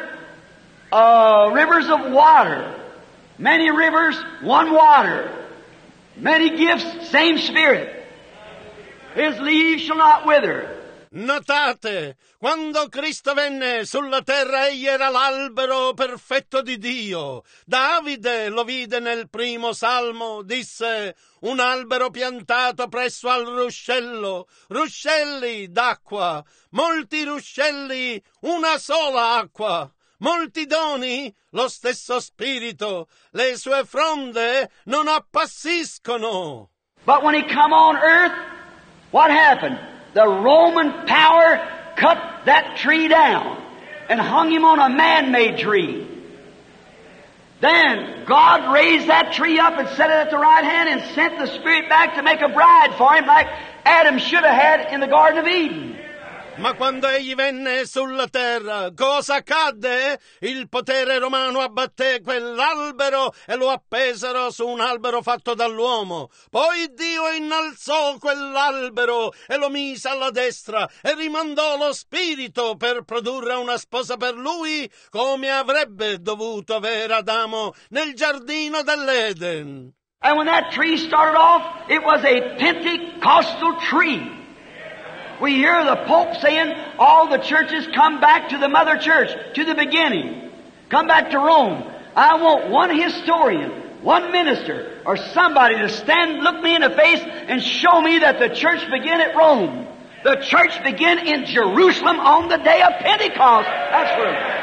rivers of water. Many rivers, one water. Many gifts, same Spirit. His leaves shall not wither.
Notate, quando Cristo venne sulla terra, egli era l'albero perfetto di Dio. Davide lo vide nel primo Salmo, disse, un albero piantato presso al ruscello, ruscelli d'acqua, molti ruscelli, una sola acqua, molti doni, lo stesso spirito, le sue fronde non appassiscono.
But when He come on earth, what happened? The Roman power cut that tree down and hung Him on a man-made tree. Then God raised that tree up and set it at the right hand and sent the Spirit back to make a bride for him like Adam should have had in the Garden of Eden.
Ma quando egli venne sulla terra, cosa accadde? Il potere romano abbatté quell'albero e lo appesero su un albero fatto dall'uomo. Poi Dio innalzò quell'albero e lo mise alla destra e rimandò lo Spirito per produrre una sposa per lui, come avrebbe dovuto avere Adamo nel giardino dell'Eden.
And when that tree started off, it was a Pentecostal tree. We hear the Pope saying all the churches come back to the mother church, to the beginning. Come back to Rome. I want one historian, one minister, or somebody to stand, look me in the face and show me that the church began at Rome. The church began in Jerusalem on the day of Pentecost. That's where.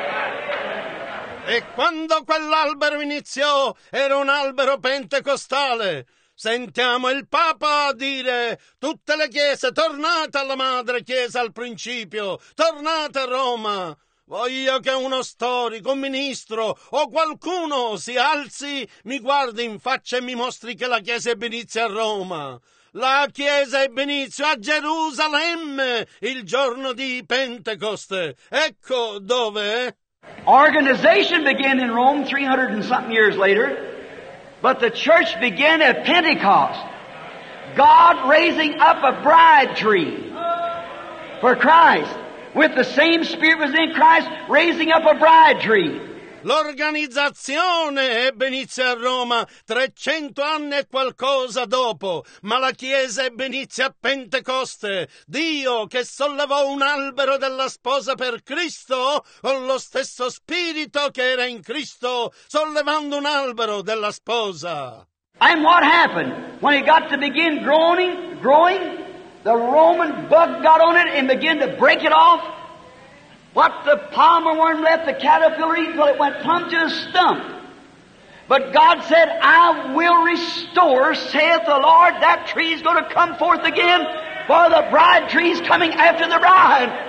E quando quell'albero iniziò, era un albero pentecostale. Sentiamo il Papa dire: tutte le chiese, tornate alla madre chiesa al principio, tornate a Roma. Voglio che uno storico, un ministro o qualcuno si alzi, mi guardi in faccia e mi mostri che la chiesa ebbe inizio a Roma. La chiesa ebbe inizio a Gerusalemme il giorno di Pentecoste. Ecco dove.
Organization began in Rome 300 and something years later. But the church began at Pentecost. God raising up a bride tree for Christ. With the same Spirit was in Christ, raising up a bride tree.
L'organizzazione ebbe inizio a Roma 300 anni e qualcosa dopo, ma la Chiesa ebbe inizio a Pentecoste. Dio che sollevò un albero della sposa per Cristo, con lo stesso Spirito che era in Cristo, sollevando un albero della sposa.
And what happened? When it got to begin growing, the Roman bug got on it and began to break it off. What the palmer worm left the caterpillar eat till it went plumb to the stump. But God said, I will restore, saith the Lord. That tree's going to come forth again, for the bride tree's coming after the bride.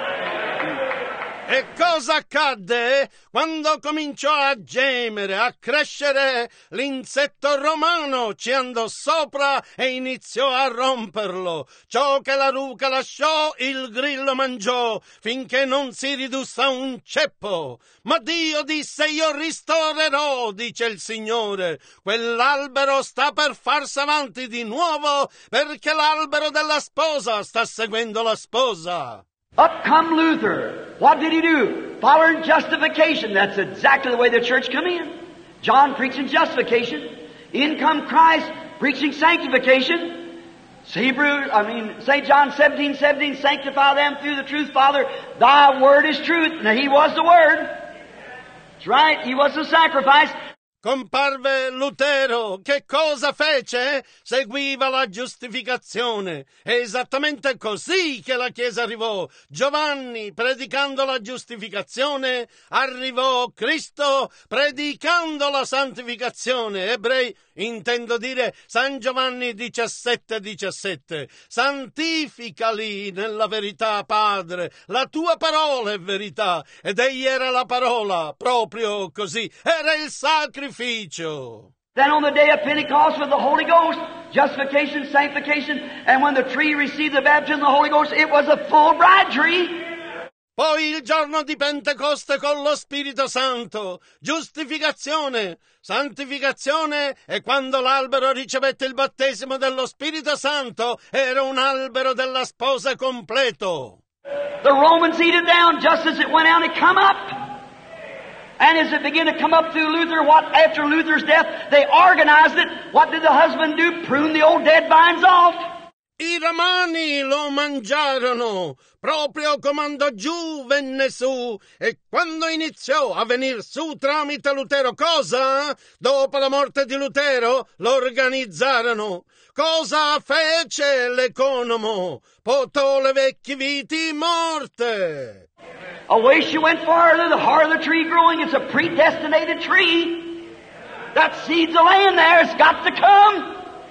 E cosa accadde? Quando cominciò a gemere, a crescere, l'insetto romano ci andò sopra e iniziò a romperlo. Ciò che la ruca lasciò, il grillo mangiò, finché non si ridusse a un ceppo. Ma Dio disse: io ristorerò, dice il Signore. Quell'albero sta per farsi avanti di nuovo, perché l'albero della sposa sta seguendo la sposa.
Up come Luther. What did he do? Following justification. That's exactly the way the church come in. John preaching justification. In come Christ preaching sanctification. St. John 17:17, sanctify them through the truth, Father. Thy word is truth. Now he was the word. That's right. He was the sacrifice.
Comparve Lutero, che cosa fece? Seguiva la giustificazione. È esattamente così che la Chiesa arrivò. Giovanni, predicando la giustificazione, arrivò Cristo predicando la santificazione. Ebrei, intendo dire San Giovanni 17:17. Santificali nella verità, Padre. La tua parola è verità. Ed egli era la parola, proprio così. Era il sacrificio.
Then on the day of Pentecost with the Holy Ghost, justification, sanctification, and when the tree received the baptism of the Holy Ghost, it was a full bride tree.
Poi il giorno di Pentecoste con lo Spirito Santo, giustificazione, santificazione, e quando l'albero ricevette il battesimo dello Spirito Santo, era un albero della sposa completo.
The Romans eat it down just as it went out and come up. And as it began to come up through Luther, after Luther's death, they organized it. What did the husband do? Prune the old dead vines off.
I romani lo mangiarono, proprio comandò giù, venne su, e quando iniziò a venir su tramite Lutero, cosa? Dopo la morte di Lutero lo organizzarono. Cosa fece l'economo? Potò le vecchie viti morte.
Away she went farther, the heart of the tree growing. It's a predestinated tree. That seed's of land there. It's got to come.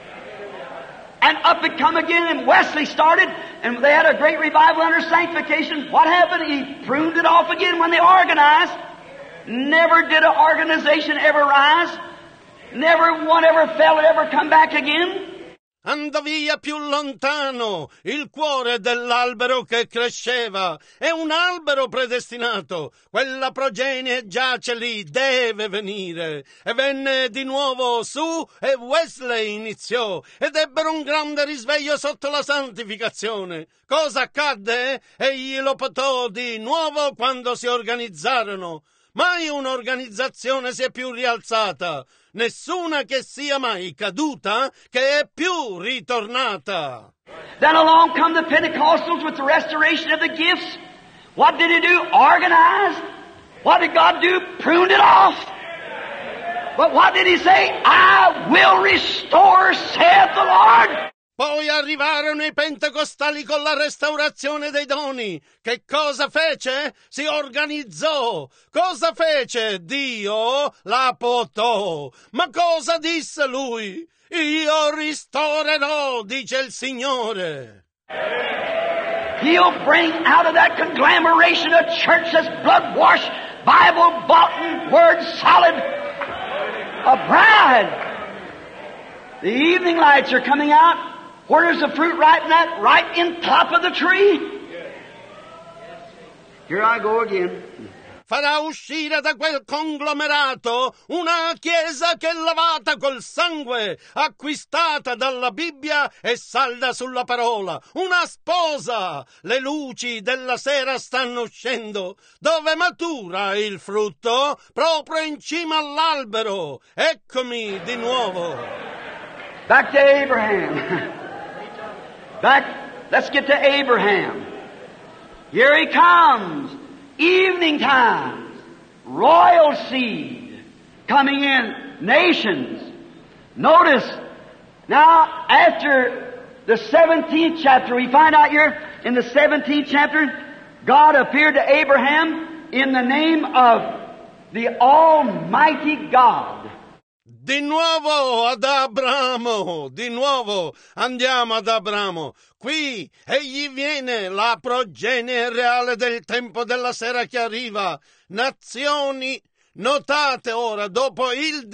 And up it come again, and Wesley started, and they had a great revival under sanctification. What happened? He pruned it off again when they organized. Never did an organization ever rise. Never one ever fell and ever come back again.
Andò via più lontano il cuore dell'albero che cresceva. È un albero predestinato. Quella progenie giace lì, deve venire. E venne di nuovo su e Wesley iniziò ed ebbero un grande risveglio sotto la santificazione. Cosa accadde? Egli lo potò di nuovo quando si organizzarono. Mai un'organizzazione si è più rialzata. Nessuna che sia mai caduta che è più ritornata.
Then along come the Pentecostals with the restoration of the gifts. What did he do? Organize. What did God do? Pruned it off. But what did he say? I will restore, saith the Lord.
Poi arrivarono i pentecostali con la restaurazione dei doni. Che cosa fece? Si organizzò. Cosa fece? Dio la potò. Ma cosa disse lui? Io ristorerò, dice il Signore.
He'll bring out of that conglomeration a church that's blood-washed, Bible-bought, and word-solid, a bride. The evening lights are coming out. Where's the fruit ripen at? Right in top of the tree. Here I go again.
Farà uscire da quel conglomerato una chiesa che è lavata col sangue, acquistata dalla Bibbia e salda sulla parola. Una sposa. Le luci della sera stanno uscendo. Dove matura il frutto? Proprio in cima all'albero. Eccomi di nuovo.
Back to Abraham. Let's get to Abraham. Here he comes. Evening times. Royal seed coming in. Nations. Notice, now after the 17th chapter, we find out here in the 17th chapter, God appeared to Abraham in the name of the Almighty God.
Di nuovo ad Abramo, di nuovo andiamo ad Abramo. Qui egli viene, la progenie reale del tempo della sera che arriva. Nazioni, notate ora, dopo il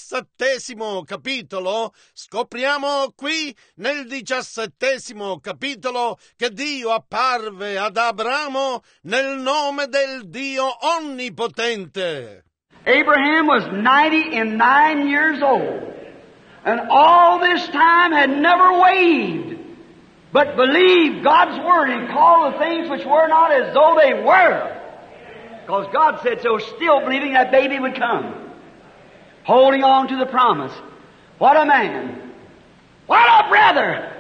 17° capitolo, scopriamo qui nel 17° capitolo che Dio apparve ad Abramo nel nome del Dio Onnipotente.
Abraham was 99 years old, and all this time had never waved, but believed God's word and called the things which were not as though they were. Because God said so, still believing that baby would come. Holding on to the promise. What a man. What a brother.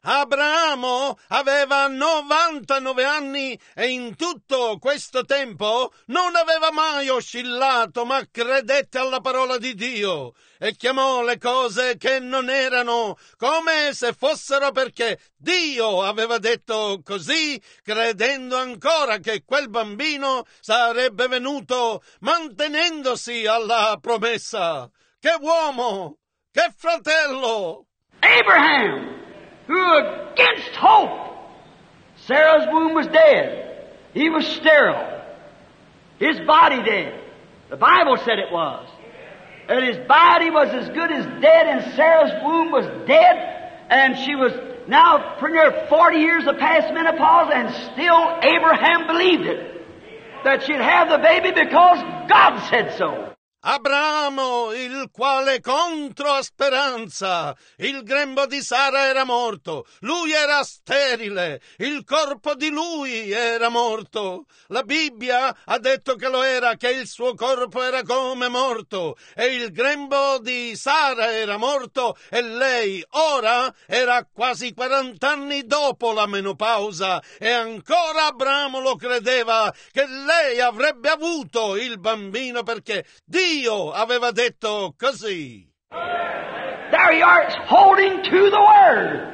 Abramo aveva 99 anni e in tutto questo tempo non aveva mai oscillato, ma credette alla parola di Dio e chiamò le cose che non erano come se fossero, perché Dio aveva detto così, credendo ancora che quel bambino sarebbe venuto, mantenendosi alla promessa. Che uomo! Che fratello!
Abraham! Who against hope. Sarah's womb was dead. He was sterile. His body dead. The Bible said it was. And his body was as good as dead, and Sarah's womb was dead, and she was now pretty near 40 years of past menopause, and still Abraham believed it. That she'd have the baby because God said so.
Abramo, il quale contro a speranza, il grembo di Sara era morto, lui era sterile, il corpo di lui era morto. La Bibbia ha detto che lo era, che il suo corpo era come morto, e il grembo di Sara era morto, e lei ora era quasi 40 anni dopo la menopausa, e ancora Abramo lo credeva che lei avrebbe avuto il bambino perché Dio aveva detto così.
There you are, holding to the Word.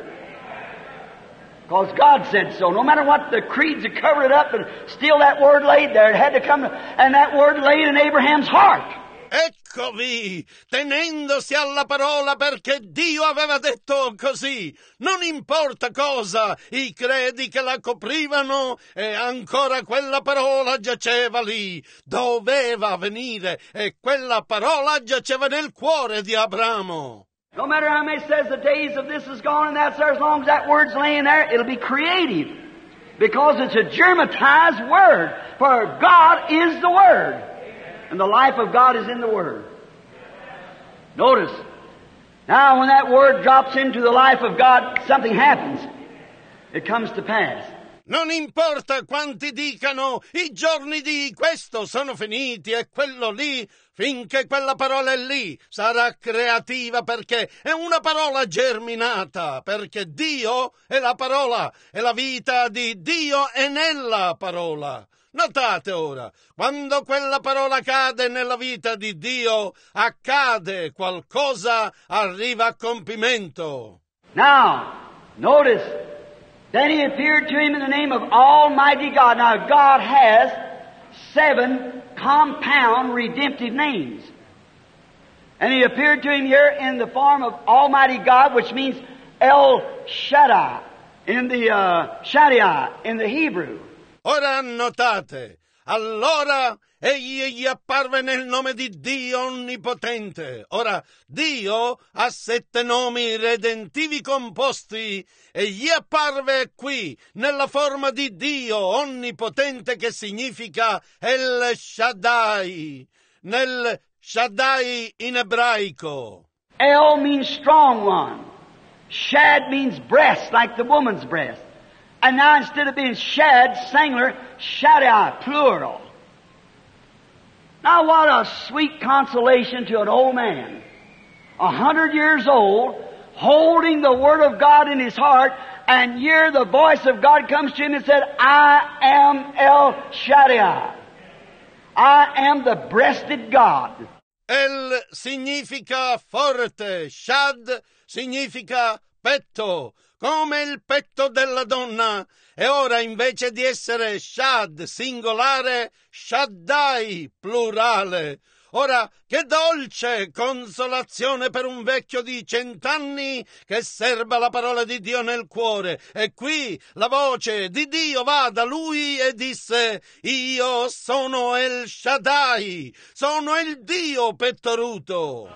Because God said so. No matter what the creeds have covered it up, but still that Word laid there. It had to come, and that Word laid in Abraham's heart.
E Eccovi, tenendosi alla parola perché Dio aveva detto così. Non importa cosa, i credi che la coprivano e ancora quella parola giaceva lì. Doveva venire e quella parola giaceva nel cuore di Abramo.
No matter how many says the days of this is gone and that's there, as long as that word's laying there, it'll be creative. Because it's a germatized word. For God is the Word. And the life of God is in the Word. Notice, now when that Word drops into the life of God, something happens. It comes to pass.
Non importa quanti dicano i giorni di questo sono finiti e quello lì, finché quella parola è lì, sarà creativa perché è una parola germinata, perché Dio è la parola e la vita di Dio è nella parola. Notate ora, quando quella parola cade nella vita di Dio, accade qualcosa, arriva a compimento.
Now, notice, then he appeared to him in the name of Almighty God. Now, God has 7 compound redemptive names. And he appeared to him here in the form of Almighty God, which means El Shaddai in the Shaddai in the Hebrew.
Ora notate, allora egli gli apparve nel nome di Dio Onnipotente. Ora, Dio ha 7 nomi redentivi composti e gli apparve qui nella forma di Dio Onnipotente, che significa El Shaddai, nel Shaddai in ebraico.
El means strong one. Shad means breast, like the woman's breast. And now instead of being shad, singular, Shaddai, plural. Now what a sweet consolation to an old man, 100 years old, holding the Word of God in his heart, and here the voice of God comes to him and said, I am El Shaddai. I am the breasted God.
El significa forte, Shad significa petto, come il petto della donna, e ora invece di essere Shad singolare, Shaddai plurale. Ora, che dolce consolazione per un vecchio di 100 anni che serba la parola di Dio nel cuore. E qui la voce di Dio va da lui e disse: io sono El Shaddai, sono il Dio pettoruto.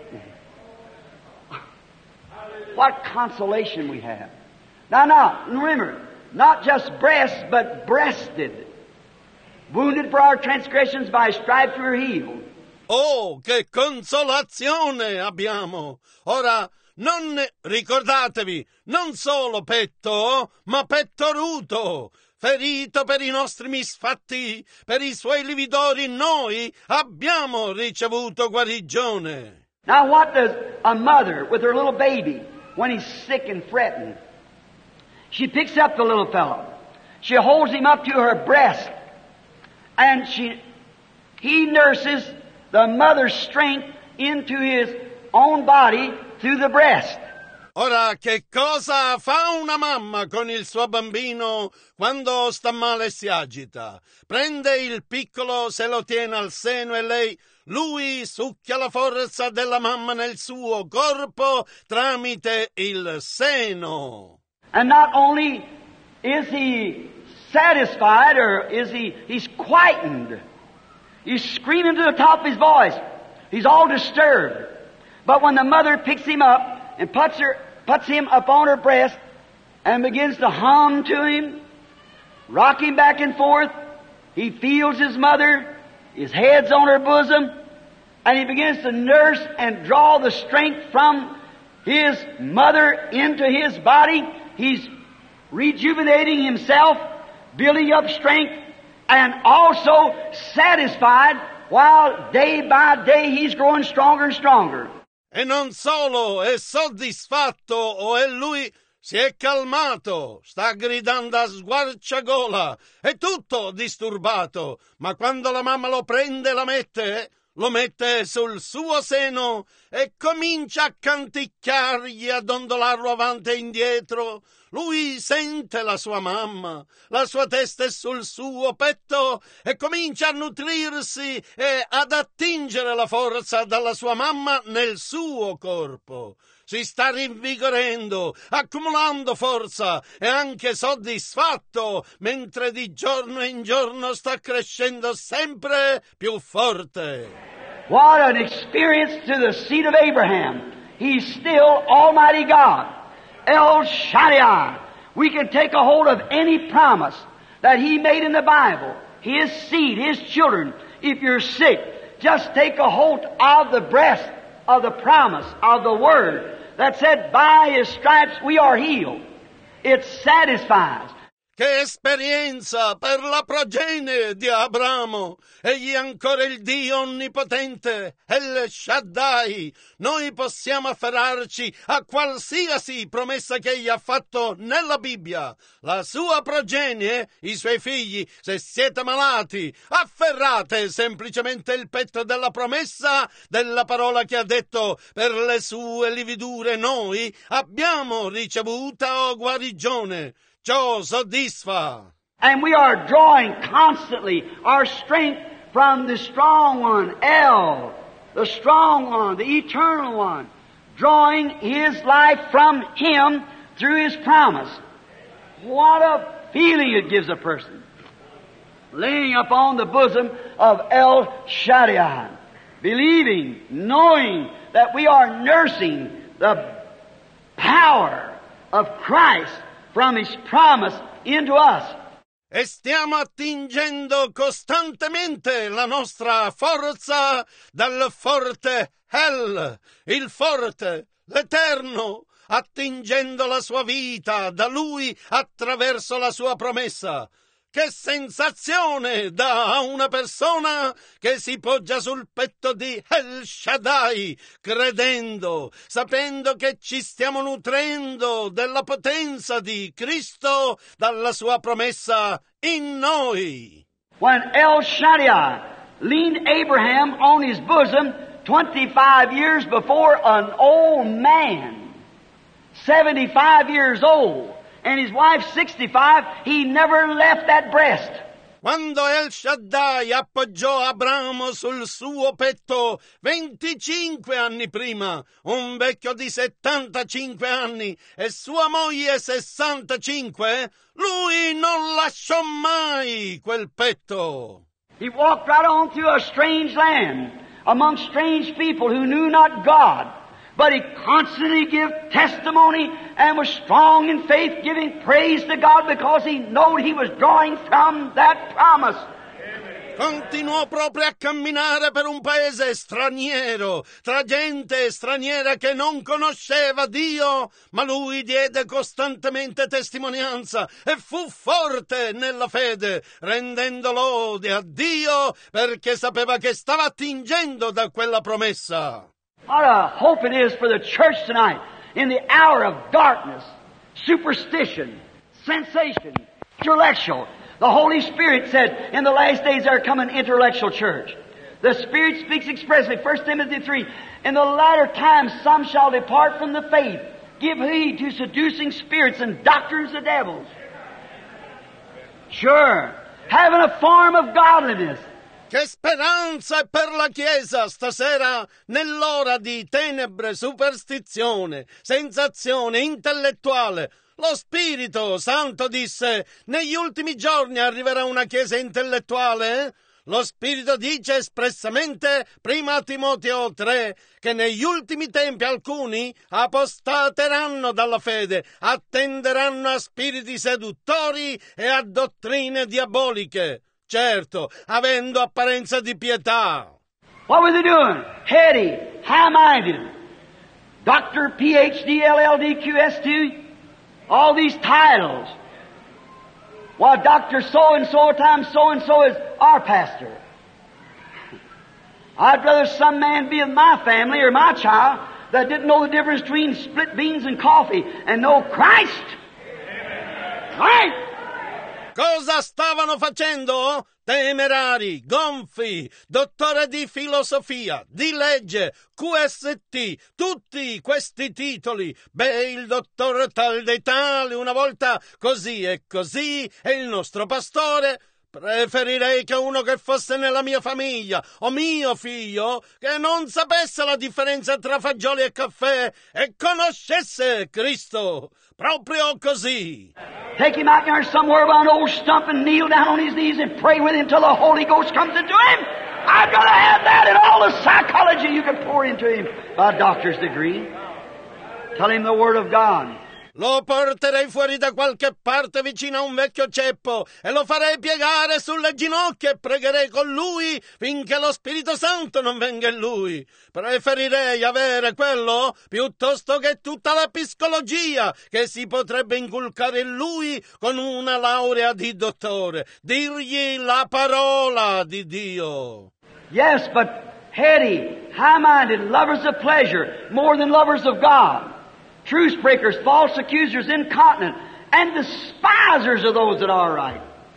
What consolation we have. Now, remember, not just breast, but breasted. Wounded for our transgressions, by stripes we were healed.
Oh, che consolazione abbiamo! Ora, ricordatevi, non solo petto, ma pettoruto. Ferito per i nostri misfatti, per i suoi lividori, noi abbiamo ricevuto guarigione.
Now, what does a mother with her little baby, when he's sick and fretting, she picks up the little fellow. She holds him up to her breast. And he nurses the mother's strength into his own body through the breast.
Ora, che cosa fa una mamma con il suo bambino quando sta male e si agita? Prende il piccolo, se lo tiene al seno e lui succhia la forza della mamma nel suo corpo tramite il seno.
And not only is he satisfied, or he's quietened. He's screaming to the top of his voice. He's all disturbed. But when the mother picks him up and puts him upon her breast and begins to hum to him, rock him back and forth, he feels his mother, his head's on her bosom, and he begins to nurse and draw the strength from his mother into his body. He's rejuvenating himself, building up strength, and also satisfied, while day by day he's growing stronger and stronger.
E non solo è soddisfatto, e lui si è calmato, sta gridando a squarciagola, è tutto disturbato, ma quando la mamma lo prende e la mette, lo mette sul suo seno e comincia a canticchiargli, a dondolarlo avanti e indietro. Lui sente la sua mamma, la sua testa è sul suo petto e comincia a nutrirsi e ad attingere la forza dalla sua mamma nel suo corpo. Si sta rinvigorendo, accumulando forza e anche soddisfatto, mentre di giorno in giorno sta crescendo sempre più forte.
What an experience to the seed of Abraham. He's still Almighty God. El Shaddai. We can take a hold of any promise that He made in the Bible. His seed, His children. If you're sick, just take a hold of the breast of the promise of the Word that said, by His stripes we are healed. It satisfies.
Che esperienza per la progenie di Abramo! Egli è ancora il Dio onnipotente, El Shaddai. Noi possiamo afferrarci a qualsiasi promessa che egli ha fatto nella Bibbia. La sua progenie, i suoi figli, se siete malati, afferrate semplicemente il petto della promessa della parola che ha detto: per le sue lividure noi abbiamo ricevuta guarigione. Ciò soddisfa.
And we are drawing constantly our strength from the strong one, El, the strong one, the eternal one, drawing His life from Him through His promise. What a feeling it gives a person. Laying upon the bosom of El Shaddai, believing, knowing that we are nursing the power of Christ from His promise into us.
E stiamo attingendo costantemente la nostra forza dal forte El, il forte, l'Eterno, attingendo la sua vita da Lui attraverso la sua promessa. Che sensazione dà a una persona che si poggia sul petto di El Shaddai, credendo, sapendo che ci stiamo nutrendo della potenza di Cristo dalla sua promessa in noi.
When El Shaddai leaned Abraham on his bosom 25 years before, an old man, 75 years old, and his wife 65, he never left that breast.
Quando El Shaddai appoggiò Abramo sul suo petto 25 anni prima, un vecchio di 75 anni e sua moglie 65, lui non lasciò mai quel petto.
He walked right on through a strange land, among strange people who knew not God. But he constantly gave testimony and was strong in faith, giving praise to God because he knew he was drawing from that promise.
Continuò proprio a camminare per un paese straniero, tra gente straniera che non conosceva Dio, ma lui diede costantemente testimonianza e fu forte nella fede, rendendo lode a Dio perché sapeva che stava attingendo da quella promessa.
What a hope it is for the church tonight in the hour of darkness, superstition, sensation, intellectual. The Holy Spirit said in the last days there come an intellectual church. The Spirit speaks expressly, 1 Timothy 3, in the latter times some shall depart from the faith, give heed to seducing spirits and doctrines of devils. Sure, having a form of godliness.
Che speranza è per la Chiesa stasera nell'ora di tenebre, superstizione, sensazione intellettuale. Lo Spirito Santo disse: negli ultimi giorni arriverà una Chiesa intellettuale. Lo Spirito dice espressamente, prima Timoteo 3, che negli ultimi tempi alcuni apostateranno dalla fede, attenderanno a spiriti seduttori e a dottrine diaboliche. Certo, avendo apparenza di pietà.
What was he doing? Heady, high-minded. Doctor, PhD, LLD, QS2, all these titles. Well, Dr. So-and-so times so-and-so is our pastor. I'd rather some man be in my family or my child that didn't know the difference between split beans and coffee and know Christ. Right?
Cosa stavano facendo? temerari, gonfi, dottore di filosofia, di legge, QST, tutti questi titoli. Beh, il dottor tal dei tali, una volta così e così, e il nostro pastore. Preferirei che uno che fosse nella mia famiglia, o mio figlio, che non sapesse la differenza tra fagioli e caffè e conoscesse Cristo. Proprio così.
Take him out there somewhere by an old stump and kneel down on his knees and pray with him till the Holy Ghost comes into him. I'd rather have that and all the psychology you could pour into him by a doctor's degree. Tell him the Word of God.
Lo porterei fuori da qualche parte vicino a un vecchio ceppo e lo farei piegare sulle ginocchia e pregherei con lui finché lo Spirito Santo non venga in lui. Preferirei avere quello piuttosto che tutta la psicologia che si potrebbe inculcare in lui con una laurea di dottore. Dirgli la parola di Dio.
Yes, but heady, high-minded, lovers of pleasure more than lovers of God. Truce breakers, false accusers, incontinent, and despisers of those that are right.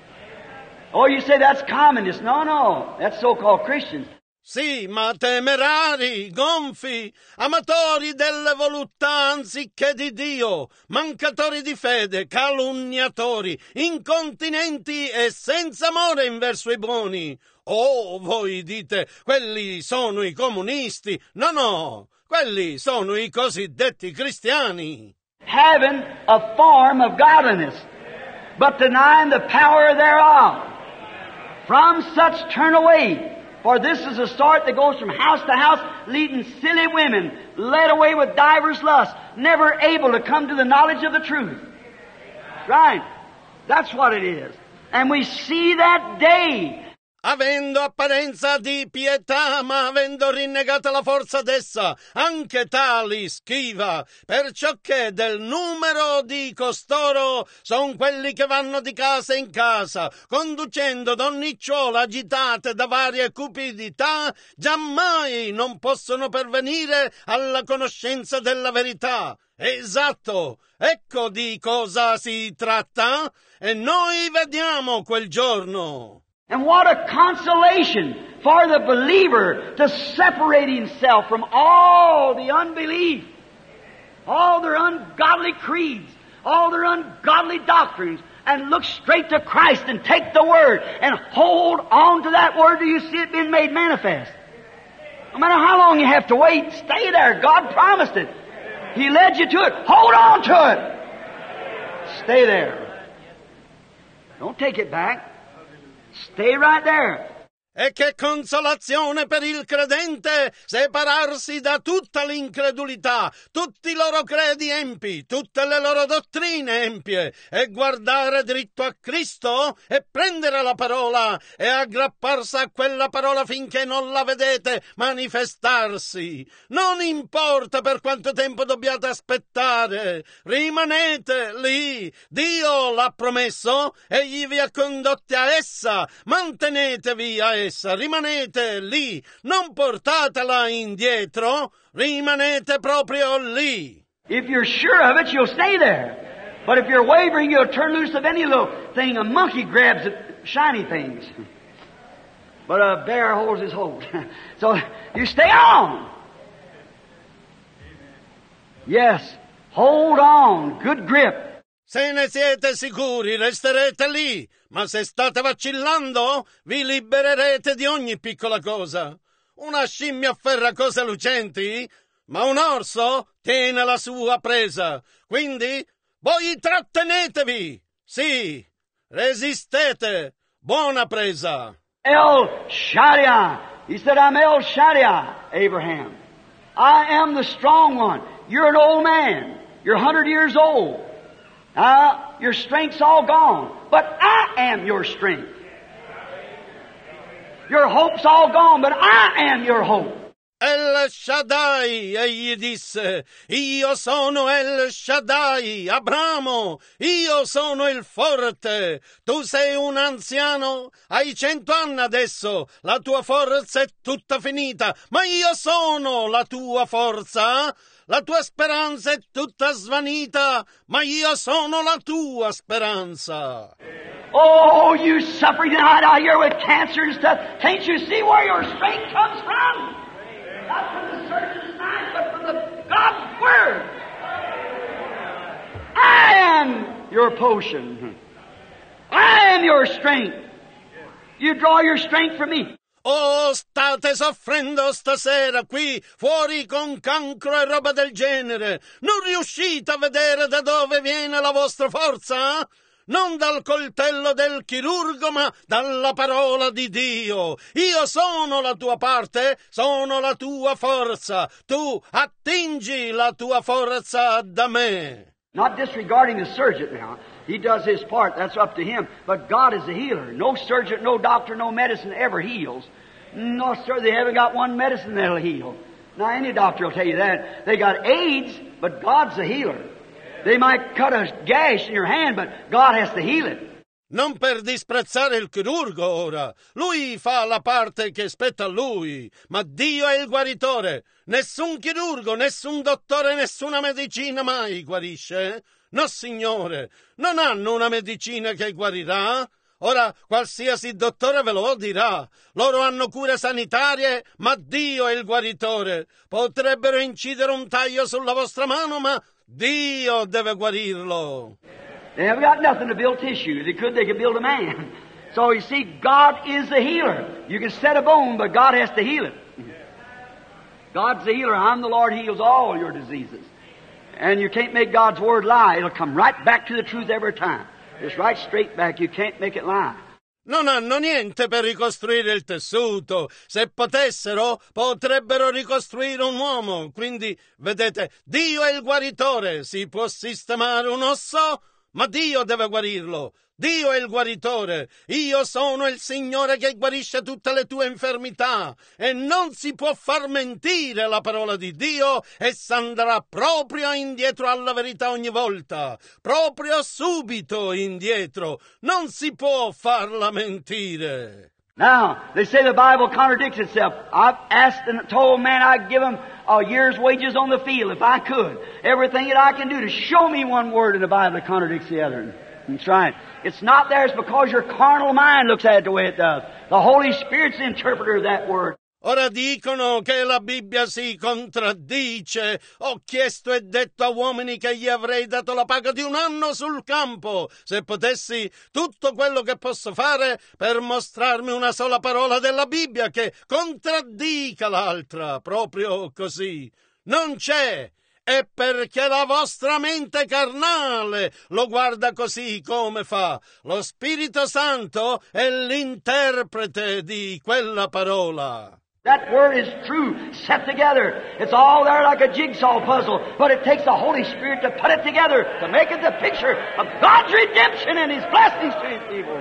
Oh, you say that's communists. No, that's so-called Christians.
Sì, ma temerari, gonfi, amatori delle voluttà anziché di Dio, mancatori di fede, calunniatori, incontinenti e senza amore in verso ai buoni. Oh, voi dite, quelli sono i comunisti. No, quelli sono i cosiddetti cristiani.
Having a form of godliness, but denying the power thereof. From such turn away. For this is a sort that goes from house to house, leading silly women, led away with divers lusts, never able to come to the knowledge of the truth. Right. That's what it is. And we see that day.
Avendo apparenza di pietà, ma avendo rinnegata la forza d'essa, anche tali schiva, perciò che del numero di costoro son quelli che vanno di casa in casa, conducendo donnicciole agitate da varie cupidità, giammai non possono pervenire alla conoscenza della verità. Esatto, ecco di cosa si tratta, e noi vediamo quel giorno.
And what a consolation for the believer to separate himself from all the unbelief, all their ungodly creeds, all their ungodly doctrines, and look straight to Christ and take the Word and hold on to that Word till you see it being made manifest. No matter how long you have to wait, stay there. God promised it. He led you to it. Hold on to it. Stay there. Don't take it back. Stay right there.
E che consolazione per il credente separarsi da tutta l'incredulità, tutti i loro credi empi, tutte le loro dottrine empie, e guardare dritto a Cristo e prendere la parola e aggrapparsi a quella parola finché non la vedete manifestarsi. Non importa per quanto tempo dobbiate aspettare, rimanete lì. Dio l'ha promesso, egli vi ha condotti a essa, mantenetevi a essa. Rimanete lì, non portatela indietro, rimanete proprio lì.
If you're sure of it, you'll stay there. But if you're wavering, you'll turn loose of any little thing. A monkey grabs at shiny things, but a bear holds his hold. So you stay on. Yes, hold on, good grip.
Se ne siete sicuri, resterete lì, ma se state vacillando, vi libererete di ogni piccola cosa. Una scimmia afferra cose lucenti, ma un orso tiene la sua presa. Quindi, voi trattenetevi! Sì, resistete! Buona presa!
El Shaddai. He said, I'm El Shaddai, Abraham. I am the strong one. You're an old man. You're 100 years old. Your strength's all gone, but I am your strength. Your hope's all gone, but I am your hope.
El Shaddai, egli disse, io sono El Shaddai, Abramo, io sono il forte. Tu sei un anziano, hai 100 anni adesso, la tua forza è tutta finita, ma io sono la tua forza. La tua speranza è tutta svanita, ma io sono la tua speranza.
Oh, you suffering tonight out here with cancer and stuff. Can't you see where your strength comes from? Not from the surgeon's mind, but from the God's Word. I am your potion. I am your strength. You draw your strength from me.
Oh, state soffrendo stasera qui, fuori con cancro e roba del genere. Non riuscite a vedere da dove viene la vostra forza? Non dal coltello del chirurgo, ma dalla parola di Dio. Io sono la tua parte, sono la tua forza. Tu attingi la tua forza da me.
Not disregarding the surgeon now. He does his part. That's up to him. But God is the healer. No surgeon, no doctor, no medicine ever heals. No, sir, they haven't got one medicine that'll heal. Now, any doctor will tell you that. They got AIDS, but God's the healer. They might cut a gash in your hand, but God has to heal it.
Non per disprezzare il chirurgo ora. Lui fa la parte che spetta a lui. Ma Dio è il guaritore. Nessun chirurgo, nessun dottore, nessuna medicina mai guarisce. No, signore, non hanno una medicina che guarirà. Ora, qualsiasi dottore ve lo dirà. Loro hanno cure sanitarie, ma Dio è il guaritore. Potrebbero incidere un taglio sulla vostra mano, ma Dio deve guarirlo.
They haven't got nothing to build tissue. They could build a man. So you see, God is the healer. You can set a bone, but God has to heal it. God's the healer. I'm the Lord who heals all your diseases. And you can't make God's word lie. It'll come right back to the truth every time. It's right straight back. You can't make it lie.
Non hanno niente per ricostruire il tessuto. Se potessero, potrebbero ricostruire un uomo. Quindi, vedete, Dio è il guaritore. Si può sistemare un osso, ma Dio deve guarirlo. Dio è il guaritore. Io sono il Signore che guarisce tutte le tue infermità. E non si può far mentire la parola di Dio. Essa andrà proprio indietro alla verità ogni volta. Proprio subito indietro. Non si può farla mentire.
Now, they say the Bible contradicts itself. I've asked and told man I'd give him a year's wages on the field if I could. Everything that I can do to show me one word in the Bible that contradicts the other. That's right. It's not there. It's because your carnal mind looks at it the way it does. The Holy Spirit's the interpreter of that word.
Ora dicono che la Bibbia si contraddice. Ho chiesto e detto a uomini che gli avrei dato la paga di un anno sul campo, se potessi, tutto quello che posso fare per mostrarmi una sola parola della Bibbia che contraddica l'altra, proprio così. Non c'è. È perché la vostra mente carnale lo guarda così come fa. Lo Spirito Santo è l'interprete di quella parola.
That word is true, set together. It's all there like a jigsaw puzzle, but it takes the Holy Spirit to put it together, to make it the picture of God's redemption and His blessings to His people.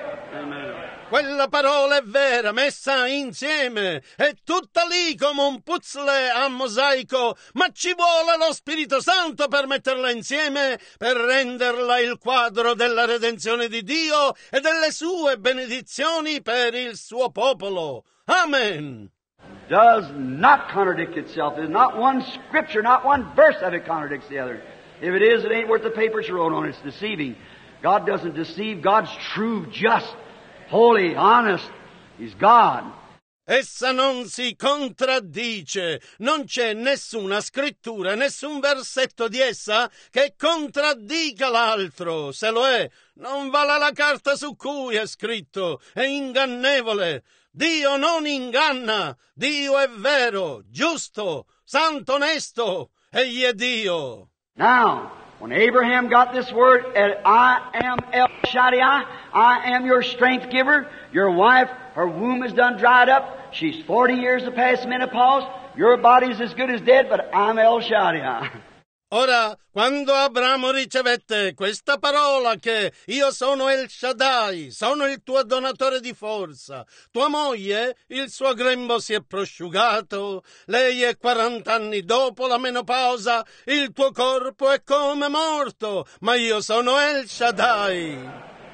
Amen.
Quella parola è vera, messa insieme, è tutta lì come un puzzle a mosaico, ma ci vuole lo Spirito Santo per metterla insieme, per renderla il quadro della redenzione di Dio e delle sue benedizioni per il suo popolo. Amen.
Does not contradict itself. There's not one scripture, not one verse of it contradicts the other. If it is, it ain't worth the paper it's wrote on. It's deceiving. God doesn't deceive. God's true, just, holy, honest. He's God.
Essa non si contraddice, non c'è nessuna scrittura, nessun versetto di essa che contraddica l'altro. Se lo è, non vale la carta su cui è scritto, è ingannevole. Dio non inganna, Dio è vero, giusto, santo, onesto, egli è Dio.
Now, when Abraham got this word, I am El Shaddai, I am your strength giver, your wife, her womb is done dried up, she's 40 years past menopause, your body's as good as dead, but I'm El Shaddai.
Ora, quando Abramo ricevette questa parola che io sono El Shaddai, sono il tuo donatore di forza, tua moglie, il suo grembo si è prosciugato, lei è 40 anni dopo la menopausa, il tuo corpo è come morto, ma io sono El Shaddai.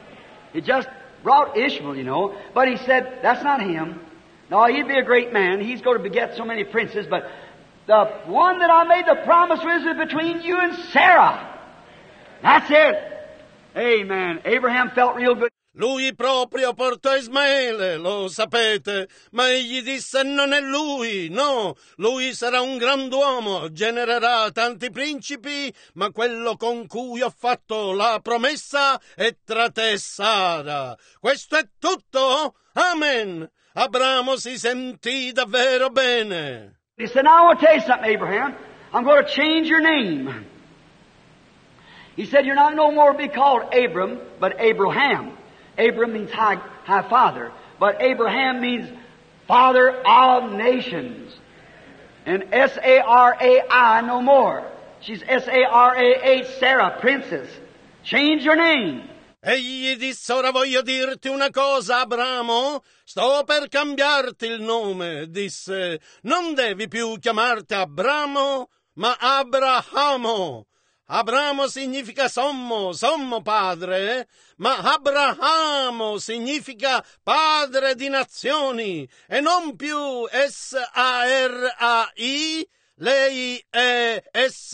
He just brought Ishmael, you know, but he said, that's not him. No, he'd be a great man, he's going to beget so many princes, but the one that I made the promise with is between you and Sarah. That's it. Amen. Abraham felt real good.
Lui proprio portò Ismaele, lo sapete, ma egli disse non è lui, no, lui sarà un grand'uomo, genererà tanti principi, ma quello con cui ho fatto la promessa è tra te Sara. Questo è tutto? Amen. Abramo si sentì davvero bene.
He said, now I want to tell you something, Abraham. I'm going to change your name. He said, you're not no more be called Abram, but Abraham. Abram means high father, but Abraham means father of nations. And S-A-R-A-I no more. She's S-A-R-A-H, Sarah, princess. Change your name.
Egli disse, ora voglio dirti una cosa, Abramo, sto per cambiarti il nome, disse, non devi più chiamarti Abramo, ma Abrahamo. Abramo significa sommo padre, ma Abrahamo significa padre di nazioni, e non più S-A-R-A-I, lei è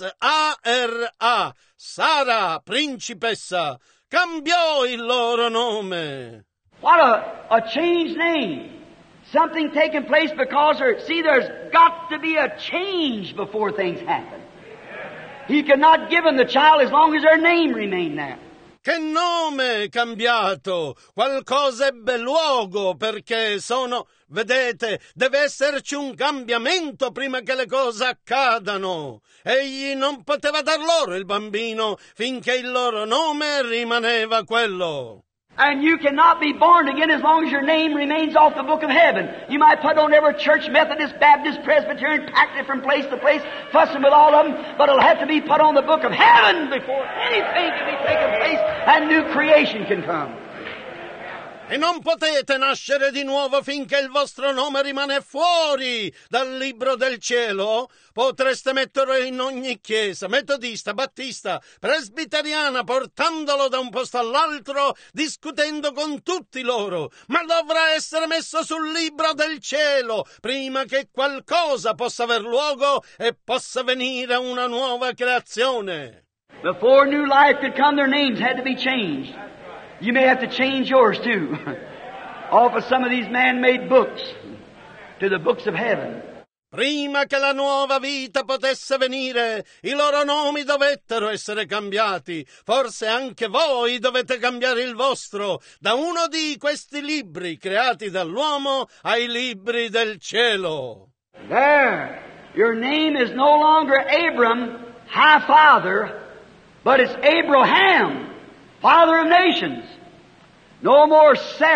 S-A-R-A, Sara, principessa. Cambiò il loro nome.
What a changed name. Something taking place because there's got to be a change before things happen. He could not give them the child as long as their name remained there.
Che nome cambiato! Qualcosa ebbe luogo perché vedete, deve esserci un cambiamento prima che le cose accadano. Egli non poteva dar loro il bambino finché il loro nome rimaneva quello.
And you cannot be born again as long as your name remains off the book of heaven. You might put on every church, Methodist, Baptist, Presbyterian, packed it from place to place, fussing with all of them, but it'll have to be put on the book of heaven before anything can be taken place and new creation can come.
E non potete nascere di nuovo finché il vostro nome rimane fuori dal libro del cielo. Potreste metterlo in ogni chiesa, metodista, battista, presbiteriana, portandolo da un posto all'altro, discutendo con tutti loro, ma dovrà essere messo sul libro del cielo prima che qualcosa possa aver luogo e possa venire una nuova creazione.
Before new life could come, their names had to be changed. You may have to change yours too. Off of some of these man-made books to the books of heaven.
Prima che la nuova vita potesse venire, i loro nomi dovettero essere cambiati. Forse anche voi dovete cambiare il vostro, da uno di questi libri creati dall'uomo ai libri del cielo.
There, your name is no longer Abram, high father, but it's Abraham, father of nations. No more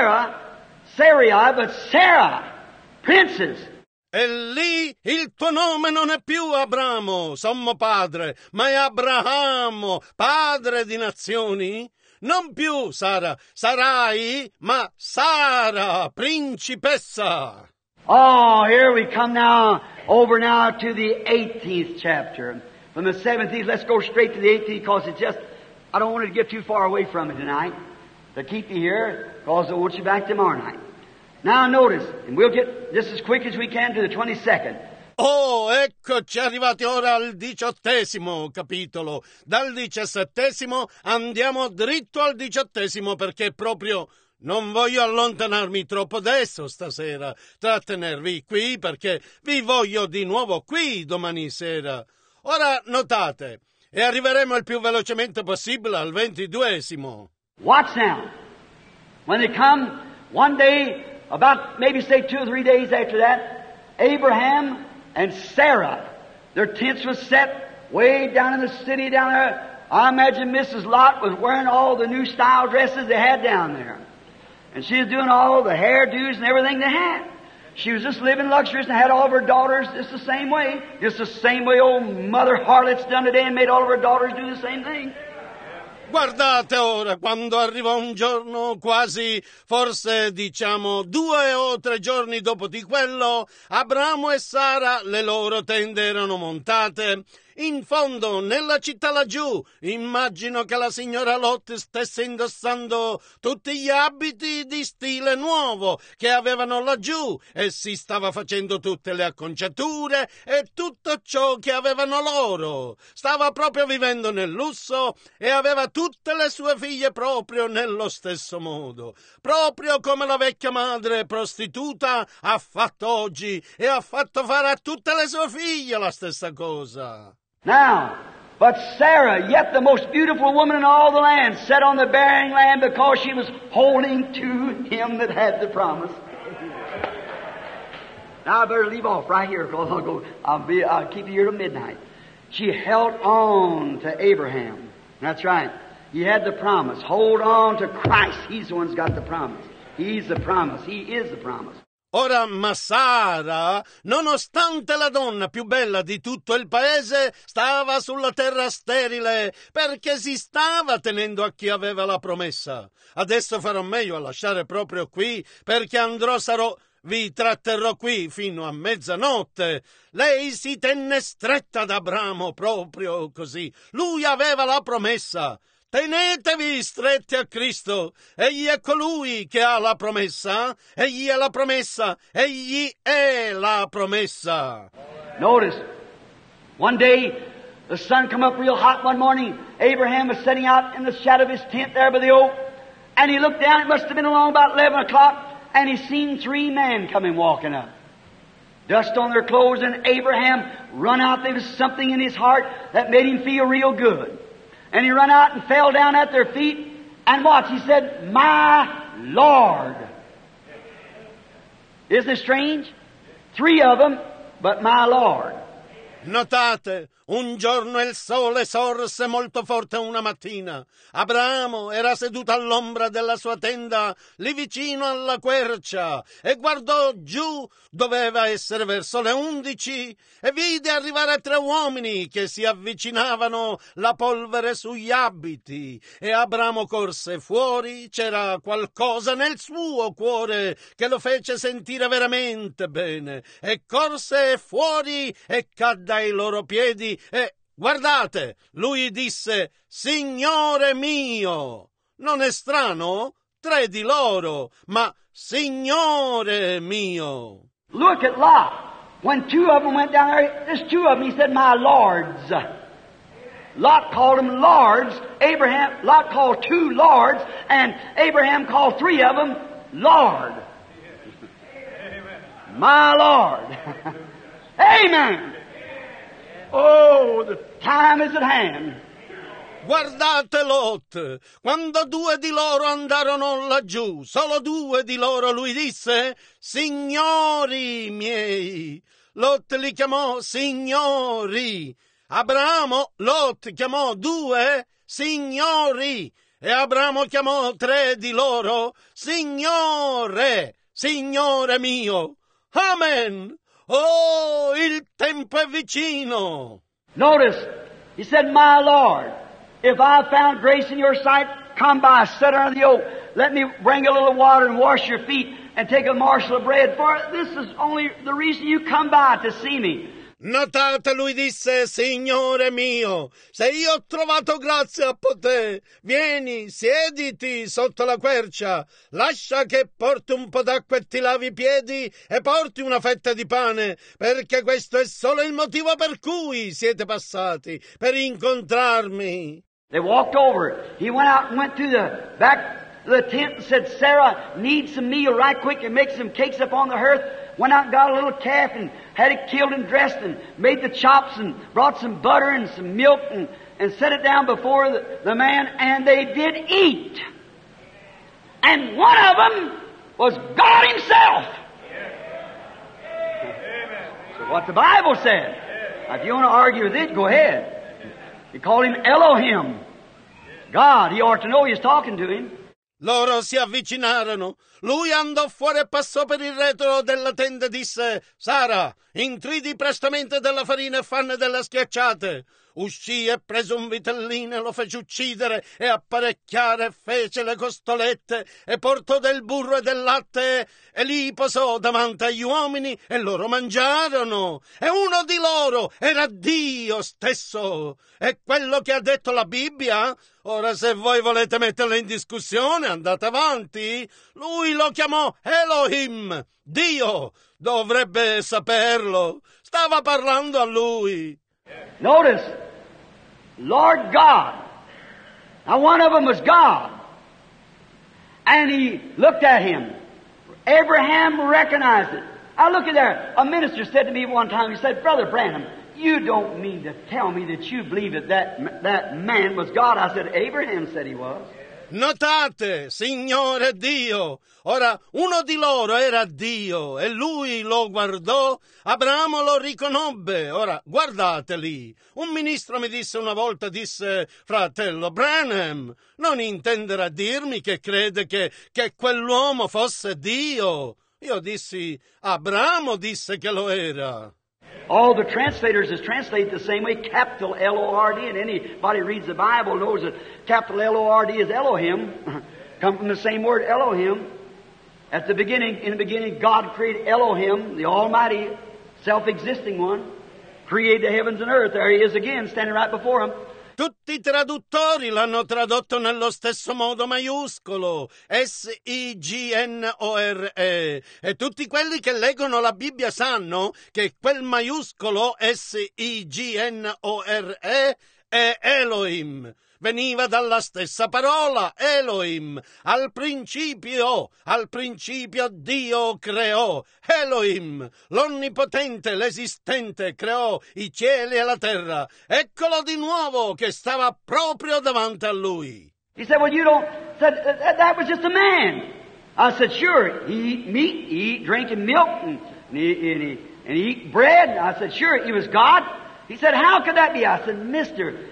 Sarai, but Sarah, princess.
E lì il tuo nome non è più Abramo, sommo padre, ma è Abramo, padre di nazioni. Non più Sarai, ma Sara, principessa.
Oh, here we come over to the 18th chapter. From the 17th, let's go straight to the 18th because I don't want to get too far away from it tonight to keep you here because I want you back tomorrow night. Now notice, and we'll get just as quick as we can to the 22nd.
Oh, eccoci arrivati ora al 18° capitolo. Dal 17° andiamo dritto al 18° perché proprio non voglio allontanarmi troppo da esso stasera, trattenervi qui perché vi voglio di nuovo qui domani sera. Ora notate, e arriveremo il più velocemente possibile al 22°.
Watch now. When they come one day, about maybe say 2 or 3 days after that, Abraham and Sarah, their tents was set way down in the city down there. I imagine Mrs. Lot was wearing all the new style dresses they had down there. And she was doing all the hairdos and everything they had. She was just living luxurious and had all of her daughters just the same way old Mother Harlot's done today and made all of her daughters do the same thing.
Guardate ora, quando arrivò un giorno, quasi, forse diciamo 2 o 3 giorni dopo di quello, Abramo e Sara, le loro tende erano montate In fondo, nella città laggiù, immagino che la signora Lot stesse indossando tutti gli abiti di stile nuovo che avevano laggiù e si stava facendo tutte le acconciature e tutto ciò che avevano loro. Stava proprio vivendo nel lusso e aveva tutte le sue figlie proprio nello stesso modo, proprio come la vecchia madre prostituta ha fatto oggi e ha fatto fare a tutte le sue figlie la stessa cosa.
Now, but Sarah, yet the most beautiful woman in all the land, sat on the bearing lamb because she was holding to him that had the promise. Now I better leave off right here because I'll keep you here till midnight. She held on to Abraham. That's right. He had the promise. Hold on to Christ. He's the one who's got the promise. He's the promise. He is the promise.
Ora, ma Sara, nonostante la donna più bella di tutto il paese, stava sulla terra sterile perché si stava tenendo a chi aveva la promessa. Adesso farò meglio a lasciare proprio qui perché vi tratterò qui fino a mezzanotte. Lei si tenne stretta ad Abramo proprio così. Lui aveva la promessa. Tenetevi stretti a Cristo. Egli è colui che ha la promessa. Egli è la promessa. Egli è la promessa.
Notice, one day the sun come up real hot one morning. Abraham was sitting out in the shadow of his tent there by the oak. And he looked down. It must have been along about 11 o'clock. And he seen 3 men coming walking up. Dust on their clothes, and Abraham run out. There was something in his heart that made him feel real good. And he run out and fell down at their feet. And watch, he said, "My Lord." Isn't it strange? 3 of them, but my Lord.
Notate, un giorno il sole sorse molto forte una mattina. Abramo era seduto all'ombra della sua tenda, lì vicino alla quercia, e guardò giù, doveva essere verso le 11, e vide arrivare 3 uomini che si avvicinavano, la polvere sugli abiti, e Abramo corse fuori. C'era qualcosa nel suo cuore che lo fece sentire veramente bene, e corse fuori e cadde ai loro piedi e, guardate, lui disse: "Signore mio!" Non è strano? 3 di loro, ma Signore mio!
Look at Lot. When 2 of them went down there, there's 2 of them, he said, "My Lords." Lot called them Lords. Lot called 2 Lords, and Abraham called 3 of them Lord. Amen. My Lord. Amen. Oh, the time is at hand.
Guardate Lot, quando 2 di loro andarono laggiù, solo 2 di loro, lui disse: "Signori miei." Lot li chiamò signori. Lot chiamò 2 signori e Abramo chiamò 3 di loro Signore, Signore mio. Amen. Oh, il tempo è vicino.
Notice, he said, "My Lord, if I found grace in your sight, come by, sit under the oak. Let me bring a little water and wash your feet and take a morsel of bread, for this is only the reason you come by, to see me."
Notate, lui disse: "Signore mio, se io ho trovato grazia a te, vieni, siediti sotto la quercia, lascia che porti un po' d'acqua e ti lavi i piedi e porti una fetta di pane, perché questo è solo il motivo per cui siete passati, per incontrarmi."
They walked over. He went out and went to the back of the tent and said, "Sarah needs some meal right quick and make some cakes up on the hearth." Went out and got a little calf and had it killed and dressed and made the chops and brought some butter and some milk and set it down before the man, and they did eat. And one of them was God Himself. So what the Bible said. Now, if you want to argue with it, go ahead. He called Him Elohim. God, He ought to know He's talking to him.
Loro si avvicinarono. Lui andò fuori e passò per il retro della tenda e disse: "Sara, intridi prestamente della farina e fanne delle schiacciate." uscì e prese un vitellino e lo fece uccidere e apparecchiare, fece le costolette e portò del burro e del latte e li posò davanti agli uomini e loro mangiarono. E uno di loro era Dio stesso. È quello che ha detto la Bibbia? Ora, se voi volete metterla in discussione, andate avanti. Lui lo chiamò Elohim, Dio. Dovrebbe saperlo. Stava parlando a lui.
Notice, Lord God. Now one of them was God. And he looked at him. Abraham recognized it. Now look at there. A minister said to me one time, he said, Brother Branham, you don't mean to tell me that you believe that man was God. I said, Abraham said he was.
Notate, Signore Dio. Ora, uno di loro era Dio e lui lo guardò, Abramo lo riconobbe. Ora, guardate lì. Un ministro mi disse una volta, disse, fratello Branham, non intendere a dirmi che crede che quell'uomo fosse Dio. Io dissi, Abramo disse che lo era.
All the translators is translated the same way, capital L-O-R-D, and anybody reads the Bible knows that capital L-O-R-D is Elohim, come from the same word Elohim. At the beginning, in the beginning, God created Elohim, the Almighty, self-existing one, created the heavens and earth. There he is again, standing right before him.
Tutti i traduttori l'hanno tradotto nello stesso modo maiuscolo, S-I-G-N-O-R-E, e tutti quelli che leggono la Bibbia sanno che quel maiuscolo S-I-G-N-O-R-E è Elohim. Veniva dalla stessa parola, Elohim. Al principio Dio creò. Elohim, l'onnipotente, l'esistente, creò i cieli e la terra. Eccolo di nuovo che stava proprio davanti a lui.
He said, well, you don't, said, that was just a man. I said, sure, he eat meat, he eat drinking milk, and he eat bread. I said, sure, he was God. He said, how could that be? I said, mister,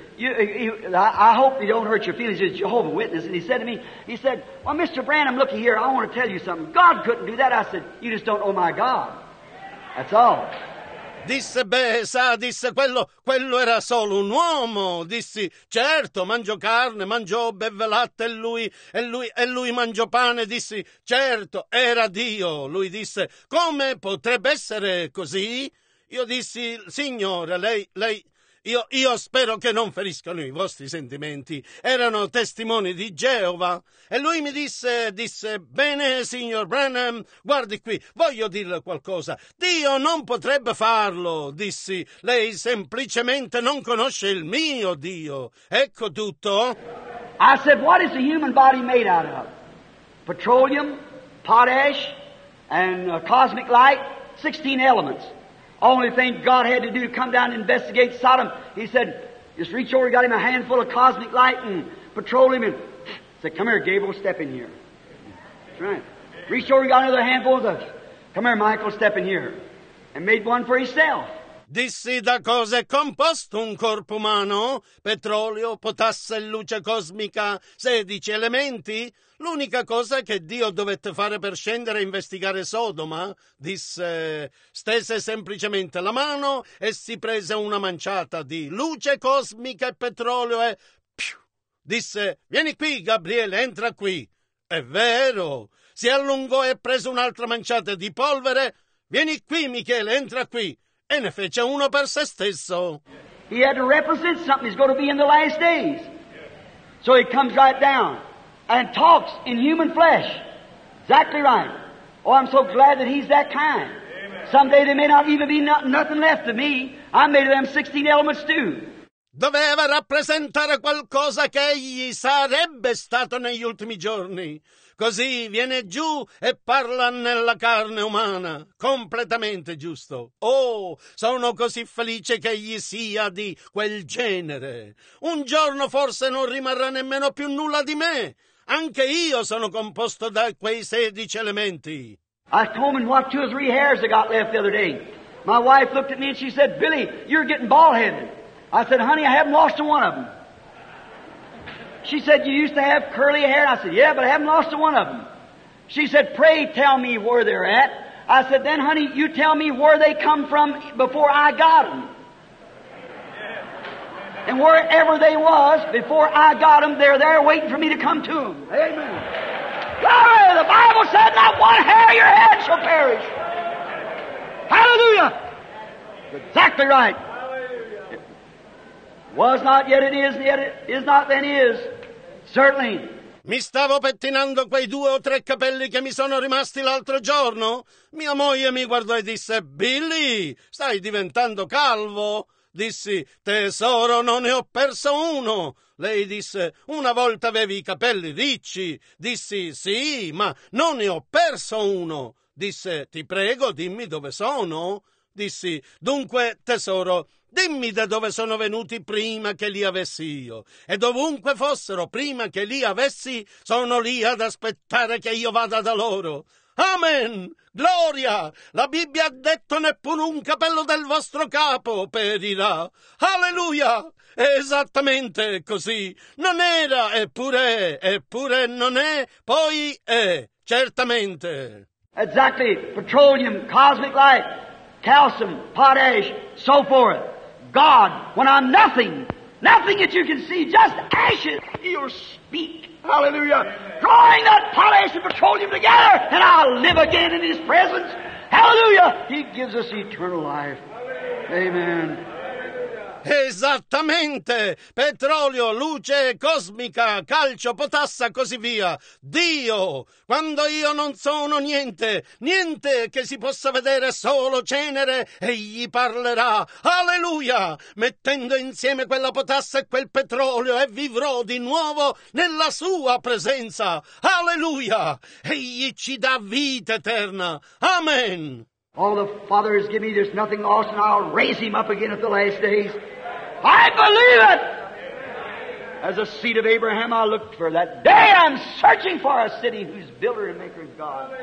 I hope you don't hurt your feelings as Jehovah's Witness. And he said to me, he said, well, Mr. Branham, looky here, I want to tell you something. God couldn't do that. I said, you just don't know my God. That's all.
Disse, disse, quello era solo un uomo. Dissi, certo, mangiò carne, mangiò beve latte e lui mangiò pane. Dissi, certo, era Dio. Lui disse, come potrebbe essere così? Io dissi, signore, lei, io spero che non feriscano i vostri sentimenti. Erano testimoni di Geova. E lui mi disse, bene, signor Branham, guardi qui, voglio dirle qualcosa. Dio non potrebbe farlo. Dissi, lei semplicemente non conosce il mio Dio. Ecco tutto.
I said, what is the human body made out of? Petroleum, potash, and cosmic light, 16 elements. Only thing God had to do to come down and investigate Sodom, he said, just reach over, got him a handful of cosmic light and petroleum and said, come here, Gabriel, step in here. That's right. Reached over, got another handful of the, come here, Michael, step in here. And made one for himself.
Dissi, da cosa è composto un corpo umano? Petrolio, potassio e luce cosmica, 16 elementi? L'unica cosa che Dio dovette fare per scendere a investigare Sodoma, disse, stese semplicemente la mano e si prese una manciata di luce cosmica e petrolio e disse, vieni qui, Gabriele, entra qui. È vero. Si allungò e prese un'altra manciata di polvere. Vieni qui, Michele, entra qui. E ne fece uno per se stesso.
He had to represent something that's going to be in the last days. So he comes right down and talks in human flesh. Exactly right. Oh, I'm so glad that he's that kind. Someday there may not even be nothing left of me. I'm made of them 16 elements too.
Doveva rappresentare qualcosa che egli sarebbe stato negli ultimi giorni. Così viene giù e parla nella carne umana, completamente giusto. Oh, sono così felice che egli sia di quel genere. Un giorno forse non rimarrà nemmeno più nulla di me. Anche io sono composto da quei 16 elementi.
I was combing what 2 or 3 hairs I got left the other day. My wife looked at me and she said, Billy, you're getting bald-headed. I said, honey, I haven't lost one of them. She said, you used to have curly hair. I said, yeah, but I haven't lost one of them. She said, pray tell me where they're at. I said, then, honey, you tell me where they come from before I got them. And wherever they was, before I got them, they're there waiting for me to come to them. Amen. Glory! The Bible said not one hair of your head shall perish. Hallelujah! Exactly right. It was not, yet it is not, then is. Certainly.
Mi stavo pettinando quei 2 o 3 capelli che mi sono rimasti l'altro giorno. Mia moglie mi guardò e disse: Billy, stai diventando calvo. Dissi: tesoro, non ne ho perso uno. Lei disse: una volta avevi i capelli ricci. Dissi: sì, ma non ne ho perso uno. Disse: ti prego, dimmi dove sono. Dissi: dunque, tesoro, dimmi da dove sono venuti prima che li avessi io. E dovunque fossero prima che li avessi, sono lì ad aspettare che io vada da loro. Amen! Gloria! La Bibbia ha detto: neppure un capello del vostro capo perirà. Alleluia! È esattamente così. Non era, eppure è, eppure non è, poi è. Certamente.
Exactly. Petroleum, cosmic light, calcium, potash, so forth. God, when I'm nothing that you can see, just ashes, He'll speak. Hallelujah. Drawing that potash and petroleum together, and I'll live again in His presence. Hallelujah. He gives us eternal life. Amen.
Esattamente! Petrolio, luce cosmica, calcio, potassa, così via. Dio! Quando io non sono niente, niente che si possa vedere, solo cenere, Egli parlerà. Alleluia! Mettendo insieme quella potassa e quel petrolio, e vivrò di nuovo nella sua presenza. Alleluia! Egli ci dà vita eterna. Amen!
All the Father has given me, there's nothing lost, and I'll raise Him up again at the last days. I believe it! As a seed of Abraham, I looked for that day. I'm searching for a city whose builder and maker is God.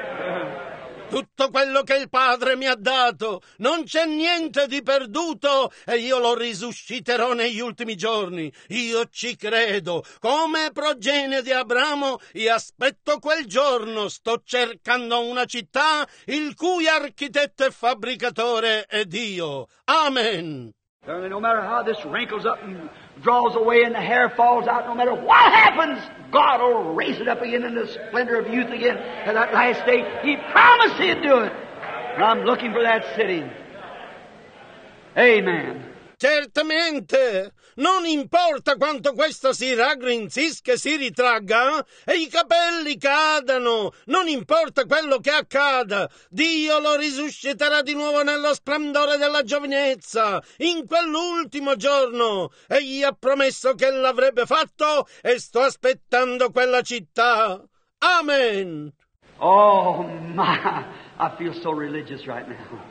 Tutto quello che il Padre mi ha dato, non c'è niente di perduto, e io lo risusciterò negli ultimi giorni. Io ci credo. Come progenie di Abramo, io aspetto quel giorno. Sto cercando una città il cui architetto e fabbricatore è Dio. Amen.
No matter how this wrinkles up and draws away and the hair falls out, no matter what happens, God will raise it up again in the splendor of youth again at that last day. He promised He'd do it. And I'm looking for that city. Amen.
Certamente, non importa quanto questo si raggrinzisca e si ritragga e i capelli cadano, non importa quello che accada, Dio lo risusciterà di nuovo nello splendore della giovinezza, in quell'ultimo giorno. Egli ha promesso che l'avrebbe fatto e sto aspettando quella città. Amen.
Oh my, I feel so religious right now.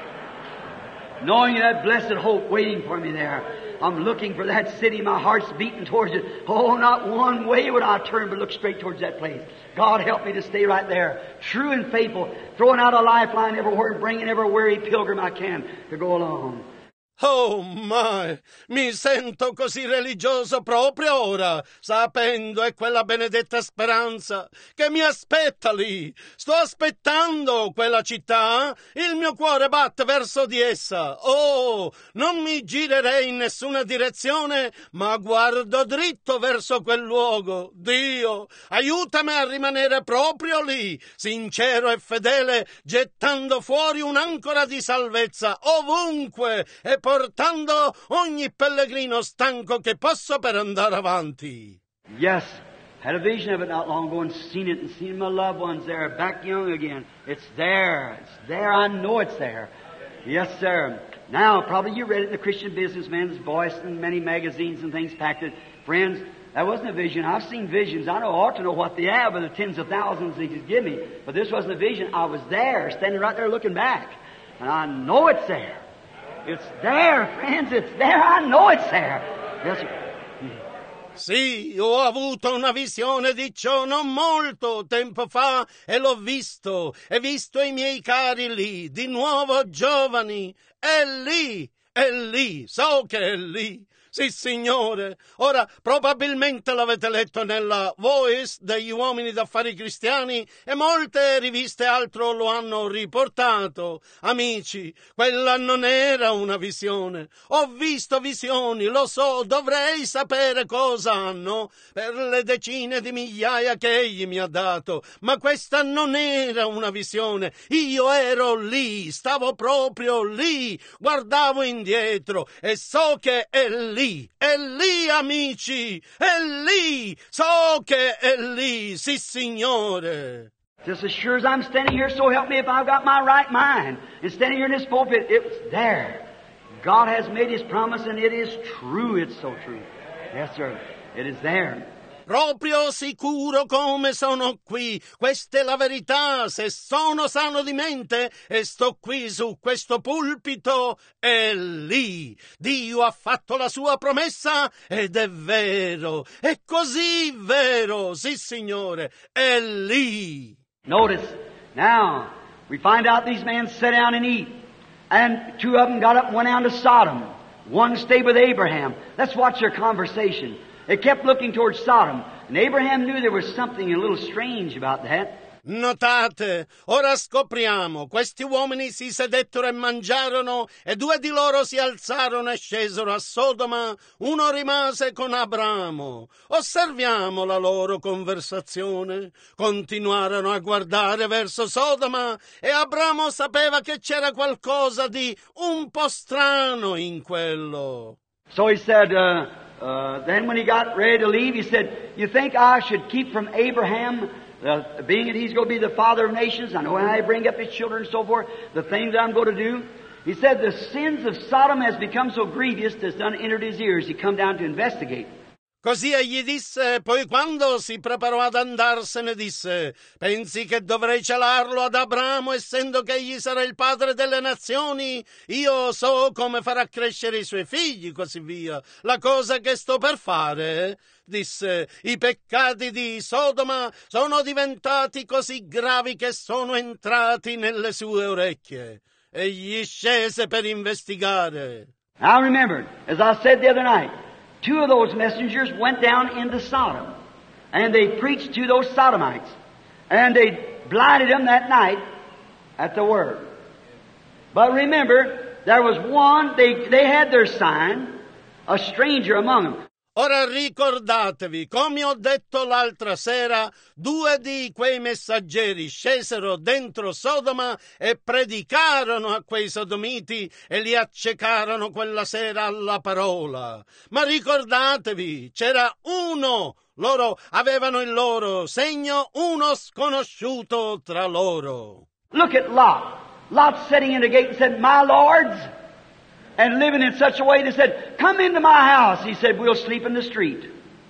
Knowing that blessed hope waiting for me there. I'm looking for that city. My heart's beating towards it. Oh, not one way would I turn but look straight towards that place. God help me to stay right there, true and faithful, throwing out a lifeline everywhere and bringing every weary pilgrim I can to go along.
Oh, my! Mi sento così religioso proprio ora, sapendo è quella benedetta speranza che mi aspetta lì. Sto aspettando quella città, il mio cuore batte verso di essa. Oh, non mi girerei in nessuna direzione, ma guardo dritto verso quel luogo. Dio, aiutami a rimanere proprio lì, sincero e fedele, gettando fuori un'ancora di salvezza ovunque e portando ogni pellegrino stanco che posso per andare avanti.
Yes, had a vision of it not long ago and seen my loved ones there, back young again. It's there, I know it's there. Yes, sir. Now, probably you read it in the Christian Businessman's Voice and many magazines and things packed it. Friends, that wasn't a vision. I've seen visions. I ought to know what they have, but the tens of thousands He could give me. But this wasn't a vision. I was there, standing right there looking back. And I know it's there. It's there, friends. It's there. I know it's there. Yes, sir.
Sì, ho avuto una visione di ciò non molto tempo fa e l'ho visto. E visto i miei cari lì, di nuovo giovani. È lì, so che è lì. Sì, Signore. Ora, probabilmente l'avete letto nella Voice degli uomini d'affari cristiani e molte riviste altro lo hanno riportato. Amici, quella non era una visione. Ho visto visioni, lo so, dovrei sapere cosa hanno per le decine di migliaia che egli mi ha dato, ma questa non era una visione. Io ero lì, stavo proprio lì, guardavo indietro e so che è lì, amici, è lì, so che è lì, sì, Signore.
Just as sure as I'm standing here, so help me if I've got my right mind. And standing here in this pulpit, it's there. God has made His promise and it is true, it's so true. Yes, sir, it is there.
Proprio sicuro come sono qui. Questa è la verità. Se sono sano di mente e sto qui su questo pulpito, è lì. Dio ha fatto la sua promessa ed è vero. È così vero. Sì, Signore, è lì.
Notice, now, we find out these men sat down and eat. And two of them got up and went down to Sodom. One stayed with Abraham. Let's watch their conversation. They kept looking towards Sodom, and Abraham knew there was something a little strange about that.
Notate, ora scopriamo, questi uomini si sedettero e mangiarono, e due di loro si alzarono e scesero a Sodoma, uno rimase con Abramo. Osserviamo la loro conversazione. Continuarono a guardare verso Sodoma, e Abramo sapeva che c'era qualcosa di un po' strano in quello.
So he said, then when he got ready to leave, he said, you think I should keep from Abraham, being that he's going to be the father of nations, I know how he bring up his children and so forth, the things that I'm going to do? He said, the sins of Sodom has become so grievous that it's done entered his ears. He come down to investigate.
Così egli disse, poi quando si preparò ad andarsene disse, pensi che dovrei celarlo ad Abramo, essendo che egli sarà il padre delle nazioni? Io so come farà crescere i suoi figli, così via. La cosa che sto per fare, disse, i peccati di Sodoma sono diventati così gravi che sono entrati nelle sue orecchie. Egli scese per investigare.
Now remember, as I said the other night, two of those messengers went down into Sodom, and they preached to those Sodomites, and they blinded them that night at the Word. But remember, there was one, they had their sign, a stranger among them.
Ora ricordatevi, come ho detto l'altra sera, due di quei messaggeri scesero dentro Sodoma e predicarono a quei sodomiti e li accecarono quella sera alla parola. Ma ricordatevi, c'era uno, loro avevano il loro segno, uno sconosciuto tra loro.
Look at Lot. Lot sitting in the gate and said, my lords, and living in such a way, they said, come into my house. He said, we'll sleep in the street.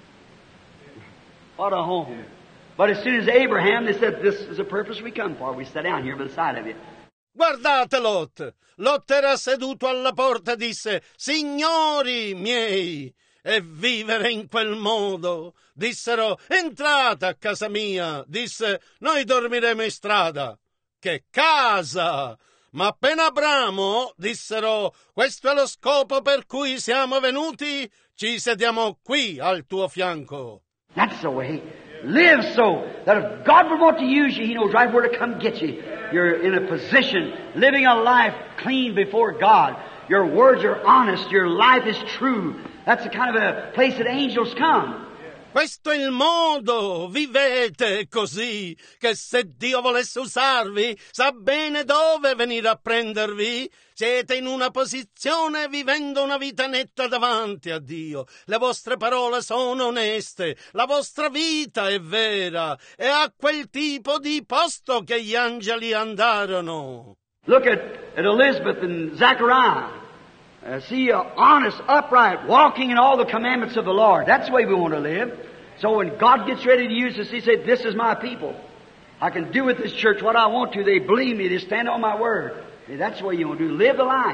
What a home. But as soon as Abraham, they said, this is the purpose we come for. We sat down here by the side of you.
Guardate Lot. Lot era seduto alla porta e disse, signori miei, e vivere in quel modo. Dissero, entrate a casa mia. Disse, noi dormiremo in strada. Che casa! Ma appena Abramo, dissero, questo è lo scopo per cui siamo venuti, ci sediamo qui al tuo fianco.
That's the way. Live so that if God would want to use you, He knows right where to come get you. You're in a position, living a life clean before God. Your words are honest. Your life is true. That's the kind of a place that angels come.
Questo è il modo, vivete così, che se Dio volesse usarvi, sa bene dove venire a prendervi. Siete in una posizione vivendo una vita netta davanti a Dio. Le vostre parole sono oneste, la vostra vita è vera, è a quel tipo di posto che gli angeli andarono.
Look at Elizabeth and Zachariah. See, honest, upright, walking in all the commandments of the Lord. That's the way we want to live. So when God gets ready to use us, He said, this is my people. I can do with this church what I want to. They believe me. They stand on my word. That's the way you want to do. Live the life.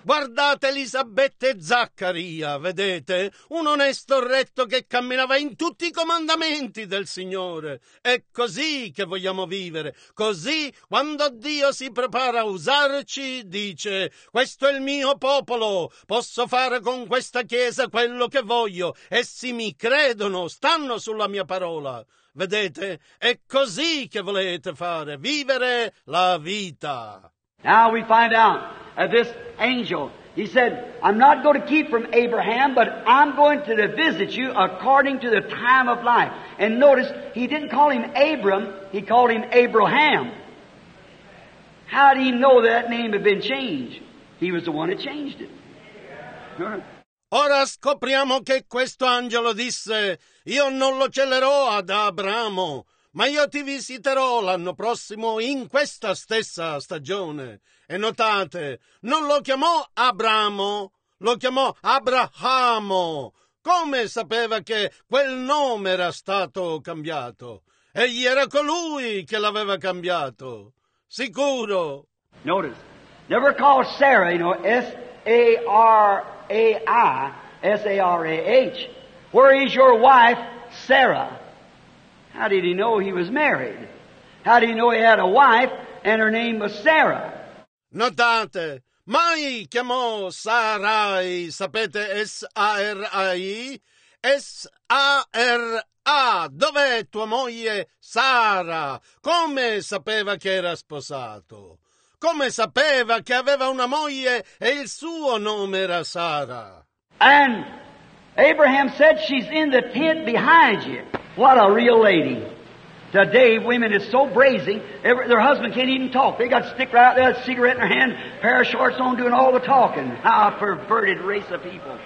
Guardate Elisabetta e Zaccaria, vedete? Un onesto retto che camminava in tutti i comandamenti del Signore. È così che vogliamo vivere. Così, quando Dio si prepara a usarci, dice: questo è il mio popolo, posso fare con questa chiesa quello che voglio. Essi mi credono, stanno sulla mia parola. Vedete? È così che volete fare, vivere la vita.
Now we find out this angel, he said, I'm not going to keep from Abraham, but I'm going to visit you according to the time of life. And notice, he didn't call him Abram, he called him Abraham. How did he know that name had been changed? He was the one that changed it.
Ora scopriamo che questo angelo disse: io non lo celerò ad Abramo, ma io ti visiterò l'anno prossimo in questa stessa stagione. E notate, non lo chiamò Abramo, lo chiamò Abrahamo. Come sapeva che quel nome era stato cambiato? Egli era colui che l'aveva cambiato. Sicuro.
Notice, never call Sarah, S-A-R-A-I, S-A-R-A-H. Where is your wife, Sarah? How did he know he was married? How did he know he had a wife and her name was Sarah?
Notate, mai chiamò Sarai, sapete, S-A-R-A-I? S-A-R-A, dov'è tua moglie Sara? Come sapeva che era sposato? Come sapeva che aveva una moglie e il suo nome era Sara?
And Abraham said, she's in the tent behind you. What a real lady. Today, women is so brazy, their husband can't even talk. They got to stick right out there, a cigarette in their hand, pair of shorts on, doing all the talking. How a perverted race of people.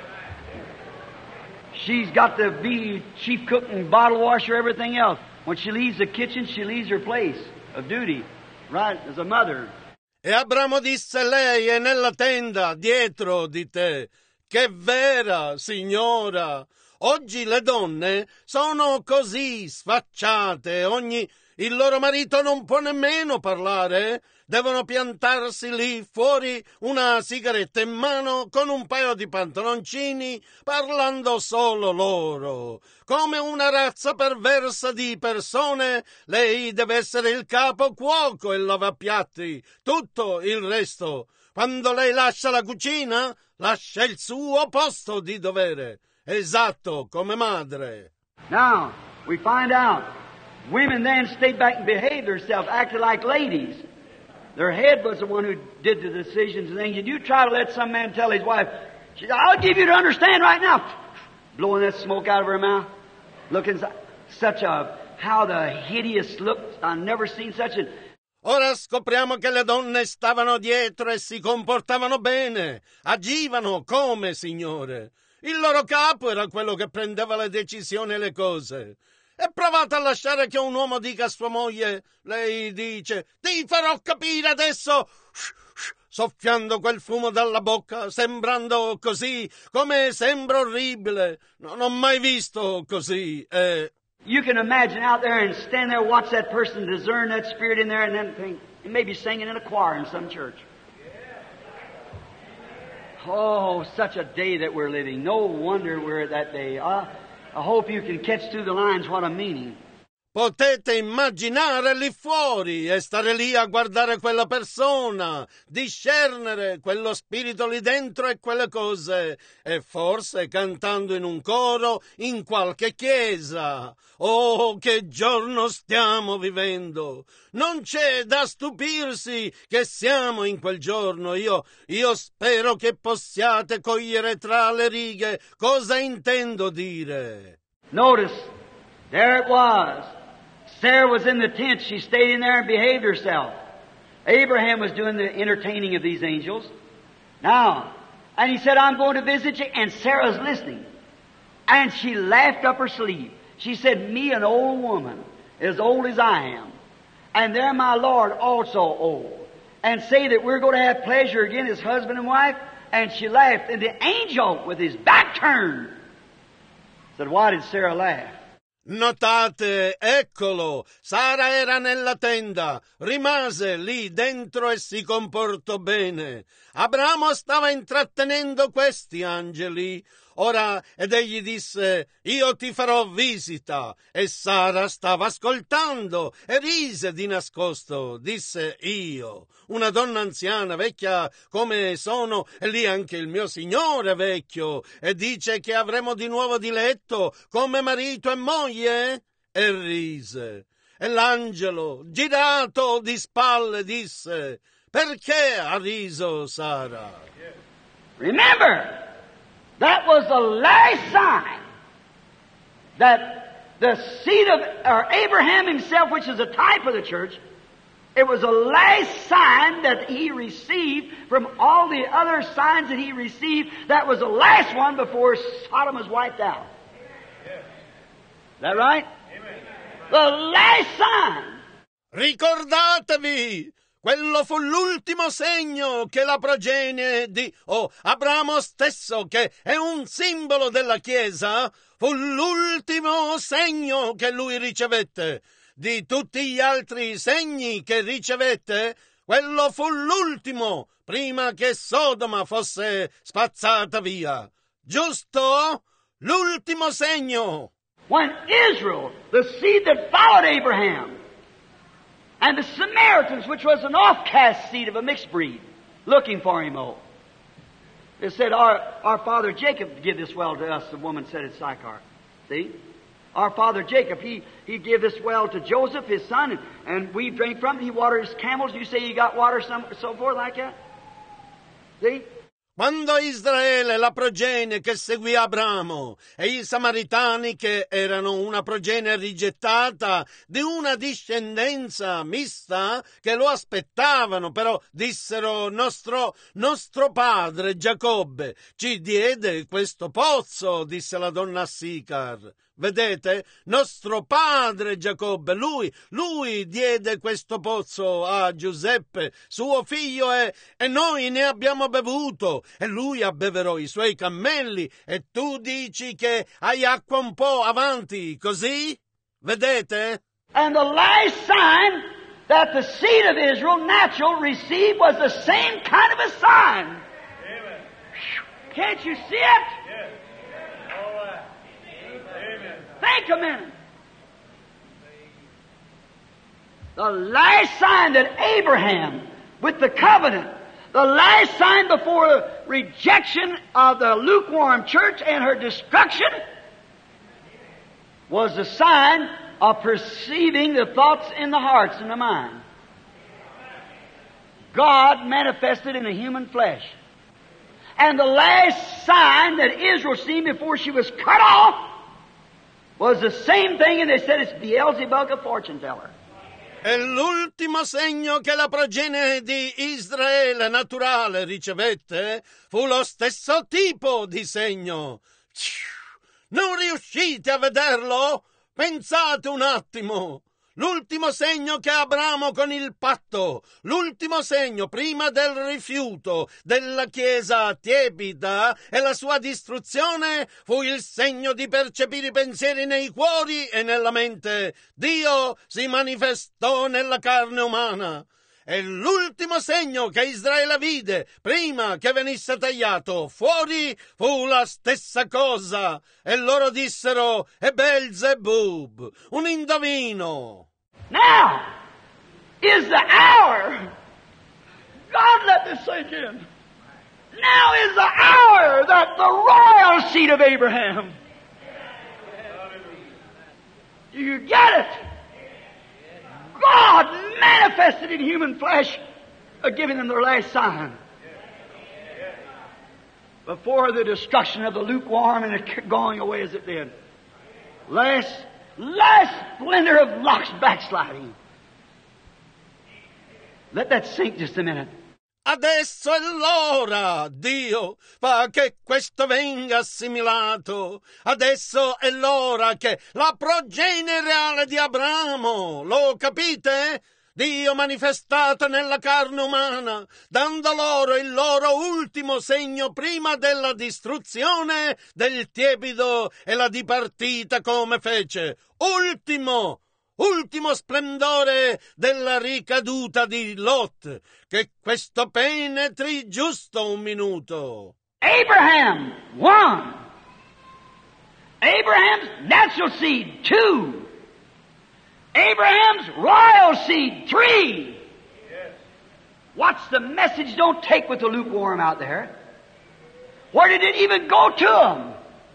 She's got to be chief cook and bottle washer, everything else. When she leaves the kitchen, she leaves her place of duty, right, as a mother.
E Abramo disse: lei è nella tenda dietro di te. Che vera, signora! Oggi le donne sono così sfacciate, il loro marito non può nemmeno parlare, devono piantarsi lì fuori una sigaretta in mano con un paio di pantaloncini, parlando solo loro. Come una razza perversa di persone, lei deve essere il capo cuoco e lavapiatti, tutto il resto. Quando lei lascia la cucina, lascia il suo posto di dovere. Esatto, come madre.
Now, we find out, women then stayed back and behaved themselves, acted like ladies. Their head was the one who did the decisions and things. And you try to let some man tell his wife, I'll give you to understand right now, blowing that smoke out of her mouth, looking how the hideous look, I've never seen such a...
Ora scopriamo che le donne stavano dietro e si comportavano bene, agivano come signore. Il loro capo era quello che prendeva le decisioni e le cose. E provate a lasciare che un uomo dica a sua moglie, lei dice, ti farò capire adesso, soffiando quel fumo dalla bocca, sembrando così, come sembra orribile. Non ho mai visto così.
You can imagine out there and stand there, watch that person discern that spirit in there, and then think, and maybe singing in a choir in some church. Oh, such a day that we're living. No wonder we're at that day. I hope you can catch through the lines what I'm meaning.
Potete immaginare lì fuori e stare lì a guardare quella persona, discernere quello spirito lì dentro e quelle cose, e forse cantando in un coro in qualche chiesa. Oh, che giorno stiamo vivendo! Non c'è da stupirsi che siamo in quel giorno. Io spero che possiate cogliere tra le righe cosa intendo dire.
Notice, there it was. Sarah was in the tent. She stayed in there and behaved herself. Abraham was doing the entertaining of these angels. Now, and he said, I'm going to visit you, and Sarah's listening. And she laughed up her sleeve. She said, me, an old woman, as old as I am, and there my Lord also old, and say that we're going to have pleasure again as husband and wife? And she laughed, and the angel, with his back turned, said, why did Sarah laugh?
Notate, eccolo, Sara era nella tenda, rimase lì dentro e si comportò bene. Abramo stava intrattenendo questi angeli. Ora, ed egli disse, io ti farò visita. E Sara stava ascoltando e rise di nascosto. Disse, io, una donna anziana, vecchia come sono, e lì anche il mio signore vecchio, e dice che avremo di nuovo diletto come marito e moglie? E rise. E l'angelo, girato di spalle, disse, perché ha riso Sara?
Remember, that was the last sign that the seed of Abraham himself, which is a type of the church, it was the last sign that he received from all the other signs that he received. That was the last one before Sodom was wiped out. Is that right? Amen. The last sign.
Ricordatevi! Quello fu l'ultimo segno che la progenie di Abramo stesso, che è un simbolo della Chiesa, fu l'ultimo segno che lui ricevette. Di tutti gli altri segni che ricevette, quello fu l'ultimo, prima che Sodoma fosse spazzata via. Giusto? L'ultimo segno.
When Israel, the seed that followed Abraham, and the Samaritans, which was an off-cast seed of a mixed breed, looking for him, they said, our father Jacob gave this well to us, the woman said at Sychar. See? Our father Jacob, he gave this well to Joseph, his son, and we drank from it. He watered his camels. You say he got water, so forth like that? See?
Quando Israele, la progenie che seguì Abramo, e i Samaritani, che erano una progenie rigettata di una discendenza mista, che lo aspettavano, però dissero, nostro padre Giacobbe ci diede questo pozzo, disse la donna Sicar. Vedete? Nostro padre Giacobbe, lui diede questo pozzo a Giuseppe, suo figlio, e noi ne abbiamo bevuto, e lui abbeverò i suoi cammelli, e tu dici che hai acqua un po' avanti, così? Vedete?
And the last sign that the seed of Israel, natural, received was the same kind of a sign. Amen. Can't you see it? Yes. Think a minute. The last sign that Abraham, with the covenant, the last sign before rejection of the lukewarm church and her destruction, was the sign of perceiving the thoughts in the hearts and the mind. God manifested in a human flesh. And the last sign that Israel seen before she was cut off was the same thing, and they said it's Beelzebub, a fortune teller.
E l'ultimo segno che la progenie di Israele naturale ricevette fu lo stesso tipo di segno. Non riuscite a vederlo? Pensate un attimo. L'ultimo segno che Abramo con il patto, l'ultimo segno prima del rifiuto della Chiesa tiepida e la sua distruzione, fu il segno di percepire i pensieri nei cuori e nella mente. Dio si manifestò nella carne umana. E l'ultimo segno che Israele vide prima che venisse tagliato fuori fu la stessa cosa. E loro dissero, è Beelzebub, un indovino.
Now is the hour. God, let this sink in. Now is the hour that the royal seed of Abraham. Do you get it? God manifested in human flesh, giving them their last sign. Before the destruction of the lukewarm and the going away as it did. Last splendor of Lot's backsliding. Let that sink just a minute.
Adesso è l'ora, Dio, fa che questo venga assimilato. Adesso è l'ora che la progenie reale di Abramo, lo capite? Dio manifestato nella carne umana, dando loro il loro ultimo segno prima della distruzione del tiepido e la dipartita come fece. Ultimo splendore della ricaduta di Lot, che questo penetri giusto un minuto.
Abraham, 1. Abraham's natural seed, 2. Abraham's royal seed, 3. Yes. What's the message? Don't take with the lukewarm out there. Where did it even go to them?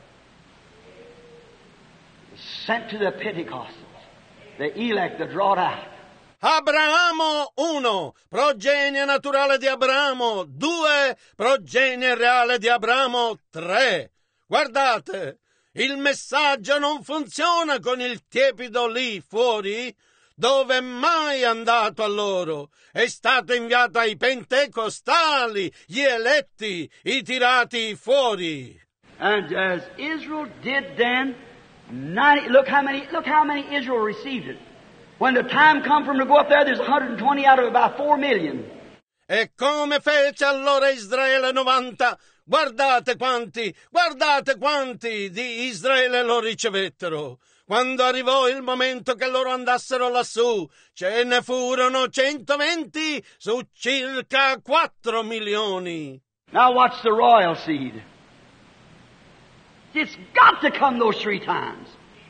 Sent to the Pentecostals, the elect, the drawed out.
Abramo 1, progenie naturale di Abramo, 2, progenie reale di Abramo, 3. Guardate, il messaggio non funziona con il tiepido lì fuori, dove è mai andato a loro. È stato inviato ai pentecostali, gli eletti, i tirati fuori.
And as Israel did then, look how many Israel received it. When the time come for them to go up there's 120 out of about 4 million.
E come fece allora Israele 90? Guardate quanti di Israele lo ricevettero. Quando arrivò il momento che loro andassero lassù, ce ne furono 120 su circa 4 milioni.
Now watch the royal seed. It's got to come those 3 times.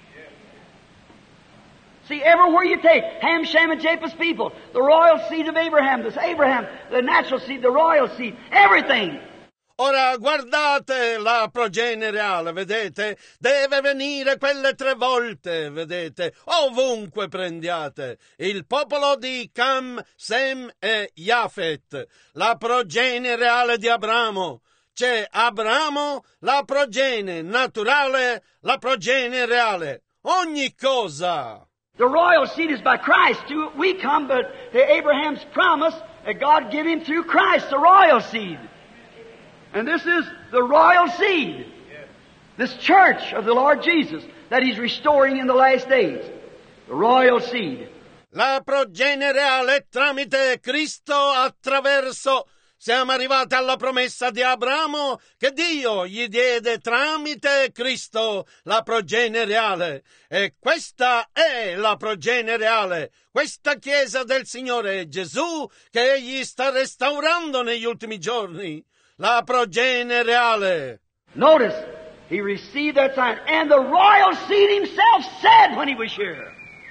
See, everywhere you take Ham, Shem, and Japheth's people, the royal seed of Abraham, the natural seed, the royal seed, everything.
Ora guardate la progenie reale, vedete? Deve venire quelle 3 volte, vedete? Ovunque prendiate. Il popolo di Cam, Sem e Jafet, la progenie reale di Abramo. C'è Abramo, la progenie naturale, la progenie reale. Ogni cosa.
The royal seed is by Christ. We come, but Abraham's promise that God give him through Christ, the royal seed. And this is the royal seed. This church of the Lord Jesus that He's restoring in the last days. The royal seed.
La progenie reale tramite Cristo attraverso. Siamo arrivati alla promessa di Abramo che Dio gli diede tramite Cristo la progenie reale. E questa è la progenie reale, questa Chiesa del Signore Gesù che Egli sta restaurando negli ultimi giorni. La progenie reale.
Notice, he received that sign, and the royal seed himself said when he was here,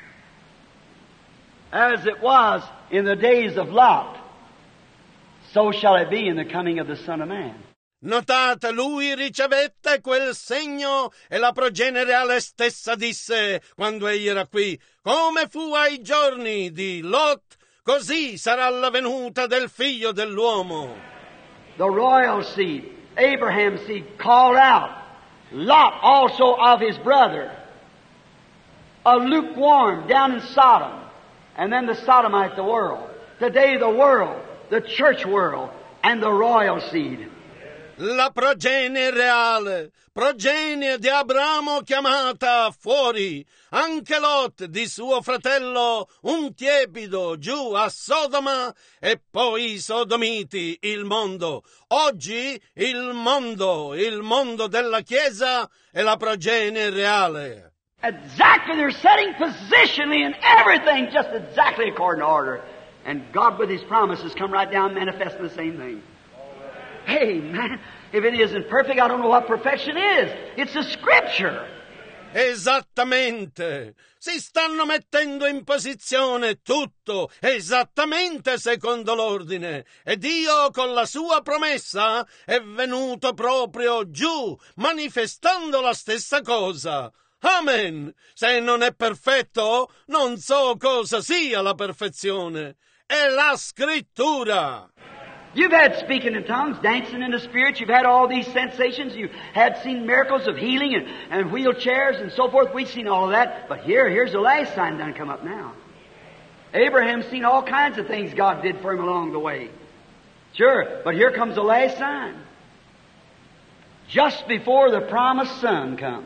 as it was in the days of Lot, so shall it be in the coming of the Son of Man.
Notate, lui ricevette quel segno e la progenie reale stessa disse, quando egli era qui, come fu ai giorni di Lot, così sarà la venuta del Figlio dell'uomo.
The royal seed, Abraham's seed, called out Lot also of his brother, a lukewarm down in Sodom, and then the Sodomite, the world. Today the world, the church world, and the royal seed.
La progenie reale, progenie di Abramo chiamata fuori, anche Lot di suo fratello, un tiepido giù a Sodoma, e poi i sodomiti, il mondo. Oggi il mondo della Chiesa è la progenie reale.
Exactly, they're setting positionally in everything just exactly according to order. And God with His promises come right down manifesting the same thing. Hey, man, if it isn't perfect, I don't know what perfection is. It's a scripture.
Esattamente. Si stanno mettendo in posizione tutto esattamente secondo l'ordine. E Dio con la sua promessa è venuto proprio giù, manifestando la stessa cosa. Amen. Se non è perfetto, non so cosa sia la perfezione. È la scrittura.
You've had speaking in tongues, dancing in the Spirit. You've had all these sensations. You've seen miracles of healing and wheelchairs and so forth. We've seen all of that. But here's the last sign done come up now. Abraham's seen all kinds of things God did for him along the way. Sure, but here comes the last sign. Just before the promised son comes.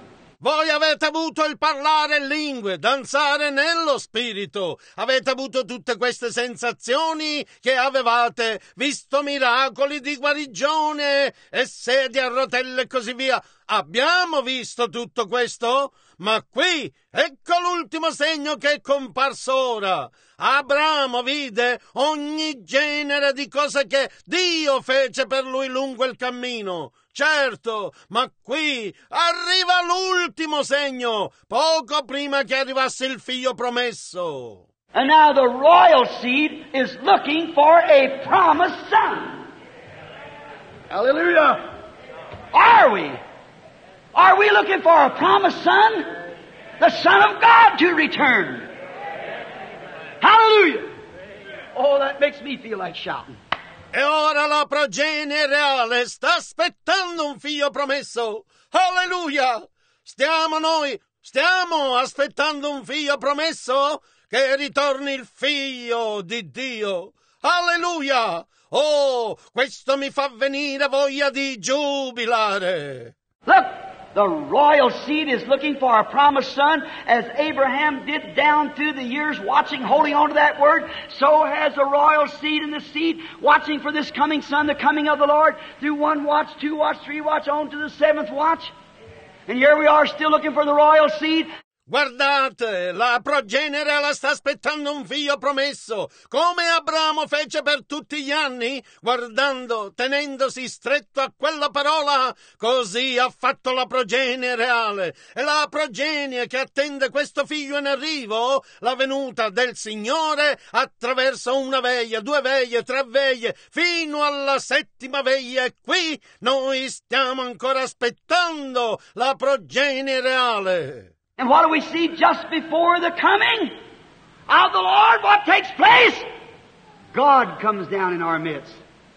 Voi avete avuto il parlare in lingue, danzare nello spirito. Avete avuto tutte queste sensazioni che avevate, visto miracoli di guarigione e sedie a rotelle e così via. Abbiamo visto tutto questo? Ma qui, ecco l'ultimo segno che è comparso ora. Abramo vide ogni genere di cose che Dio fece per lui lungo il cammino. Certo, ma qui arriva l'ultimo segno, poco prima che arrivasse il figlio promesso.
And now the royal seed is looking for a promised son. Hallelujah. Are we? Are we looking for a promised son? The Son of God to return. Hallelujah. Oh, that makes me feel like shouting.
E ora la progenie reale sta aspettando un figlio promesso. Alleluia! Stiamo aspettando un figlio promesso? Che ritorni il figlio di Dio. Alleluia! Oh, questo mi fa venire voglia di giubilare.
Look! The royal seed is looking for a promised son, as Abraham did down through the years, watching, holding on to that word. So has the royal seed and the seed watching for this coming son, the coming of the Lord, through 1 watch, 2 watch, 3 watch, on to the 7th watch. And here we are still looking for the royal seed.
Guardate, la progenie reale sta aspettando un figlio promesso, come Abramo fece per tutti gli anni, guardando, tenendosi stretto a quella parola, così ha fatto la progenie reale. E la progenie che attende questo figlio in arrivo, la venuta del Signore attraverso una veglia, 2 veglie, 3 veglie, fino alla 7ª veglia. E qui noi stiamo ancora aspettando la progenie reale.
And what do we see just before the coming of the Lord? What takes place? God comes down in our midst,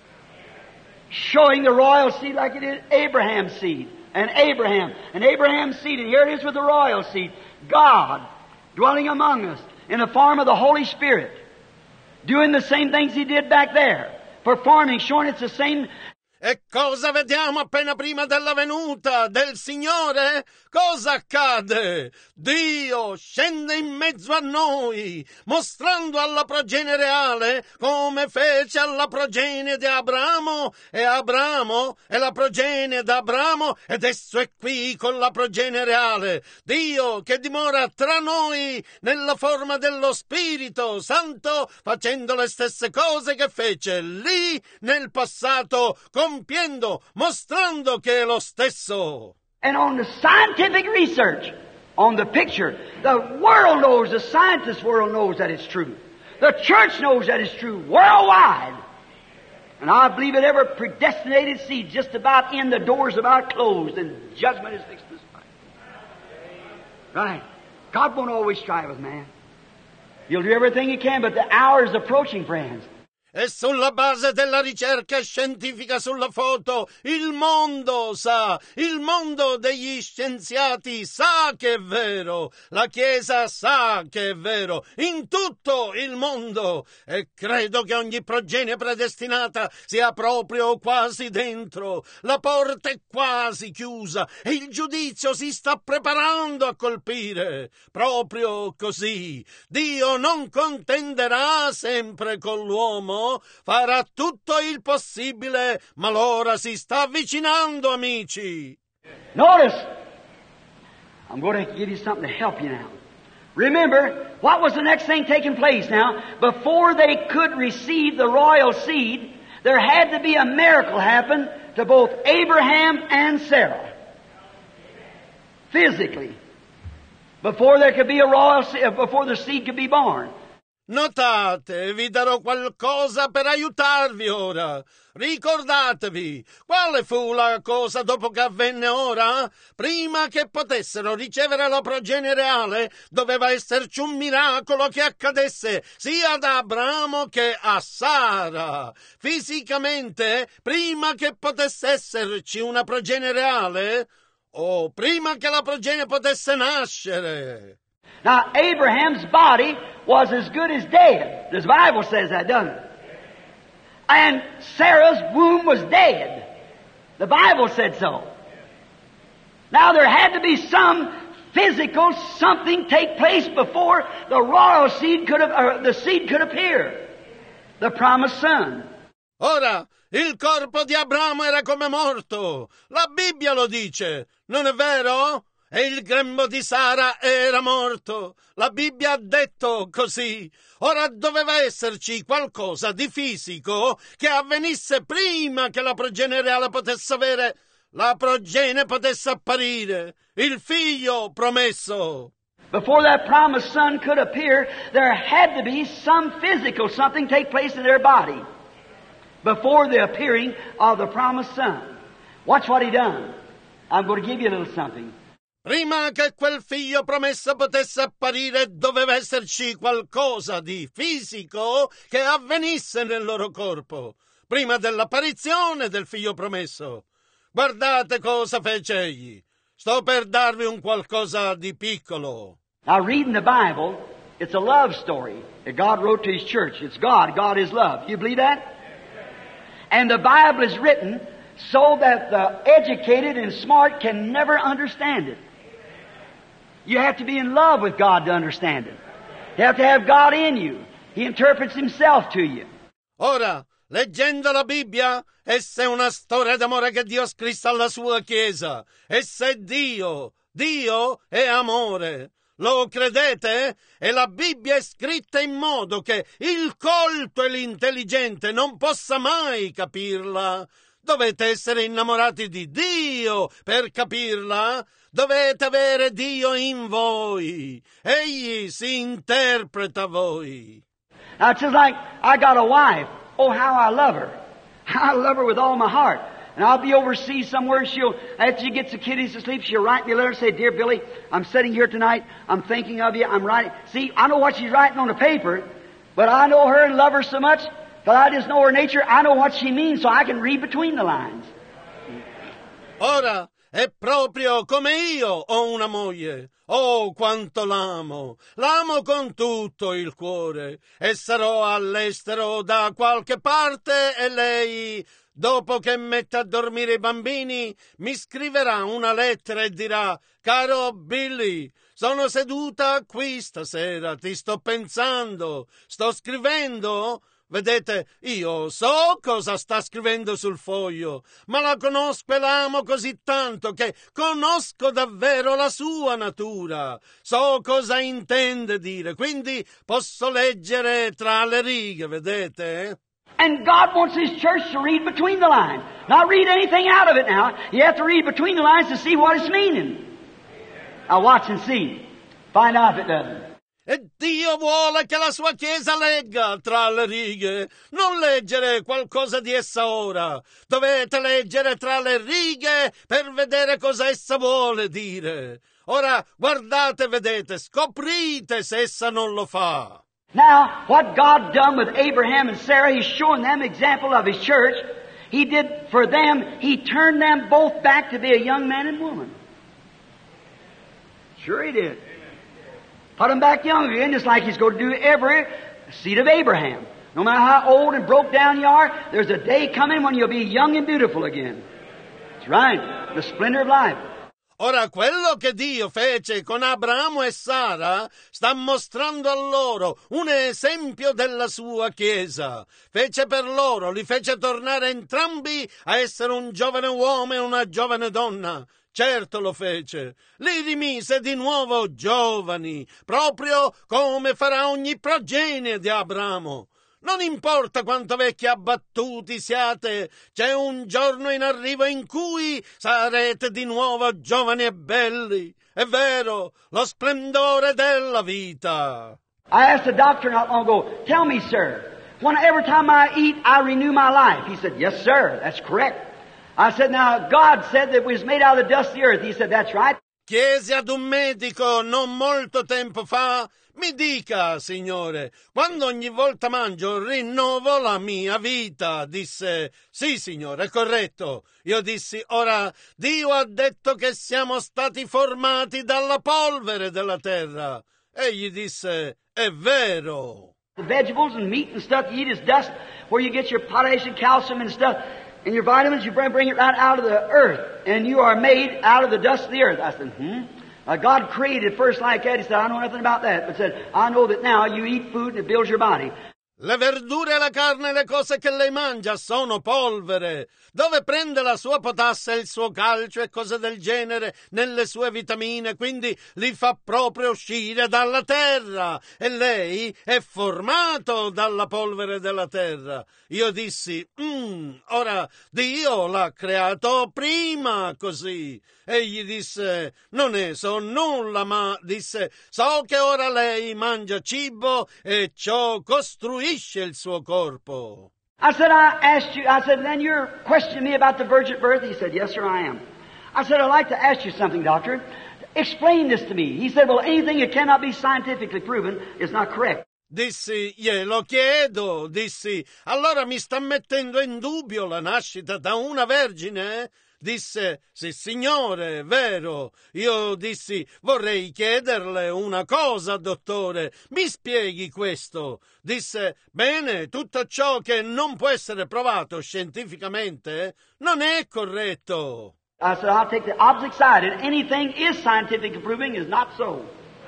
showing the royal seed like it is Abraham's seed, and Abraham's seed, and here it is with the royal seed. God dwelling among us in the form of the Holy Spirit, doing the same things He did back there, performing, showing it's the same.
E cosa vediamo appena prima della venuta del Signore? Cosa accade? Dio scende in mezzo a noi, mostrando alla progenie reale come fece alla progenie di Abramo, e Abramo è la progenie d'Abramo, ed esso è qui con la progenie reale. Dio che dimora tra noi nella forma dello Spirito Santo, facendo le stesse cose che fece lì nel passato, compiendo, mostrando che è lo stesso.
And on the scientific research, on the picture, the world knows, the scientist world knows that it's true. The church knows that it's true worldwide. And I believe that every predestinated seed just about in, the door's about closed, and judgment is fixed this way. Right. God won't always strive with man. He'll do everything He can, but the hour is approaching, friends.
E sulla base della ricerca scientifica sulla foto, il mondo sa, il mondo degli scienziati sa che è vero, la Chiesa sa che è vero, in tutto il mondo. E credo che ogni progenie predestinata sia proprio quasi dentro, la porta è quasi chiusa e il giudizio si sta preparando a colpire. Proprio così, Dio non contenderà sempre con l'uomo, farà tutto il possibile, ma l'ora si sta avvicinando, amici.
Notice, I'm going to give you something to help you now. Remember, what was the next thing taking place now? Before they could receive the royal seed, there had to be a miracle happen to both Abraham and Sarah. Physically. Before there could be a royal seed, before the seed could be born.
Notate, vi darò qualcosa per aiutarvi ora. Ricordatevi, quale fu la cosa dopo che avvenne ora? Prima che potessero ricevere la progenie reale, doveva esserci un miracolo che accadesse sia ad Abramo che a Sara. Fisicamente, prima che potesse esserci una progenie reale, o prima che la progenie potesse nascere.
Now, Abraham's body was as good as dead. The Bible says that, doesn't it? And Sarah's womb was dead. The Bible said so. Now there had to be some physical something take place before the royal seed the seed could appear. The promised son.
Ora, il corpo di Abramo era come morto. La Bibbia lo dice, non è vero? E il grembo di Sara era morto. La Bibbia ha detto così. Ora doveva esserci qualcosa di fisico che avvenisse prima che la progenie reale potesse avere, la progenie potesse apparire, il figlio promesso.
Before that promised son could appear, there had to be some physical something take place in their body before the appearing of the promised son. Watch what he done. I'm going to give you a little something.
Prima che quel figlio promesso potesse apparire, doveva esserci qualcosa di fisico che avvenisse nel loro corpo, prima dell'apparizione del figlio promesso. Guardate cosa fece egli. Sto per darvi un qualcosa di piccolo.
Now, reading the Bible, it's a love story that God wrote to His church. It's God. God is love. You believe that? And the Bible is written so that the educated and smart can never understand it. You have to be in love with God to understand it. You have to have God in you. He interprets Himself to you.
Ora, leggendo la Bibbia, essa è una storia d'amore che Dio ha scritto alla sua Chiesa. Essa è Dio. Dio è amore. Lo credete? E la Bibbia è scritta in modo che il colto e l'intelligente non possa mai capirla. Dovete essere innamorati di Dio per capirla. Dovete avere Dio in voi. Egli si interpreta a voi.
Now it's just like I got a wife. Oh, how I love her. I love her with all my heart. And I'll be overseas somewhere. After she gets the kiddies to sleep, she'll write me a letter and say, "Dear Billy, I'm sitting here tonight. I'm thinking of you. I'm writing." See, I know what she's writing on the paper, but I know her and love her so much, but I just know her nature. I know what she means, so I can read between the lines.
Ora, è proprio come io ho una moglie. Oh, quanto l'amo! L'amo con tutto il cuore. E sarò all'estero da qualche parte e lei, dopo che mette a dormire i bambini, mi scriverà una lettera e dirà: «Caro Billy, sono seduta qui stasera, ti sto pensando, sto scrivendo». Vedete, io so cosa sta scrivendo sul foglio, ma la conosco e l'amo così tanto che conosco davvero la sua natura. So cosa intende dire, quindi posso leggere tra le righe, vedete?
And God wants His church to read between the lines. Not read anything out of it now. You have to read between the lines to see what it's meaning. Now watch and see. Find out if it doesn't.
E Dio vuole che la sua Chiesa legga tra le righe, non leggere qualcosa di essa ora. Dovete leggere tra le righe per vedere cosa essa vuole dire. Ora guardate, vedete, scoprite se essa non lo fa.
Now, what God done with Abraham and Sarah, He's showing them example of His church. He did for them, He turned them both back to be a young man and woman. Sure He did. Put them back young again, just like He's going to do every seed of Abraham. No matter how old and broke down you are, there's a day coming when you'll be young and beautiful again. That's right. The splendor of life.
Ora, quello che Dio fece con Abramo e Sara sta mostrando a loro un esempio della sua Chiesa. Fece per loro, li fece tornare entrambi a essere un giovane uomo e una giovane donna. Certo lo fece, li rimise di nuovo giovani, proprio come farà ogni progenie di Abramo. Non importa quanto vecchi e abbattuti siate, c'è un giorno in arrivo in cui sarete di nuovo giovani e belli. È vero, lo splendore della vita.
I asked the doctor not long ago, "Tell me, sir, every time I eat, I renew my life." He said, "Yes, sir, that's correct." I said, "Now, God said that it was made out of the dust of the earth." He said, "That's right."
Chiesi ad un medico non molto tempo fa: «Mi dica, Signore, quando ogni volta mangio rinnovo la mia vita?» Disse: «Sì, Signore, è corretto». Io dissi: «Ora, Dio ha detto che siamo stati formati dalla polvere della terra». Egli disse: «È vero».
The vegetables and meat and stuff you eat is dust, where you get your potassium, calcium and stuff. And your vitamins, you bring it right out of the earth. And you are made out of the dust of the earth. I said, God created first like that. He said, I know nothing about that. But said, I know that now you eat food and it builds your body.
Le verdure, la carne e le cose che lei mangia sono polvere. Dove prende la sua potassa e il suo calcio e cose del genere nelle sue vitamine, quindi li fa proprio uscire dalla terra. E lei è formato dalla polvere della terra. Io dissi, ora Dio l'ha creato prima così. Egli disse, non ne so nulla, ma disse, so che ora lei mangia cibo e ciò costruisce il suo corpo.
I said, then you're questioning me about the virgin birth? He said, yes, sir, I am. I said, I'd like to ask you something, doctor. Explain this to me. He said, well, anything that cannot be scientifically proven is not correct.
Dissi, glielo chiedo, dissi, allora mi sta mettendo in dubbio la nascita da una vergine? Disse, sì signore, vero. Io dissi, vorrei chiederle una cosa, dottore, mi spieghi questo. Disse, bene, tutto ciò che non può essere provato scientificamente non è corretto.
I said, I'll take the opposite side, and anything is scientifically proving is not so.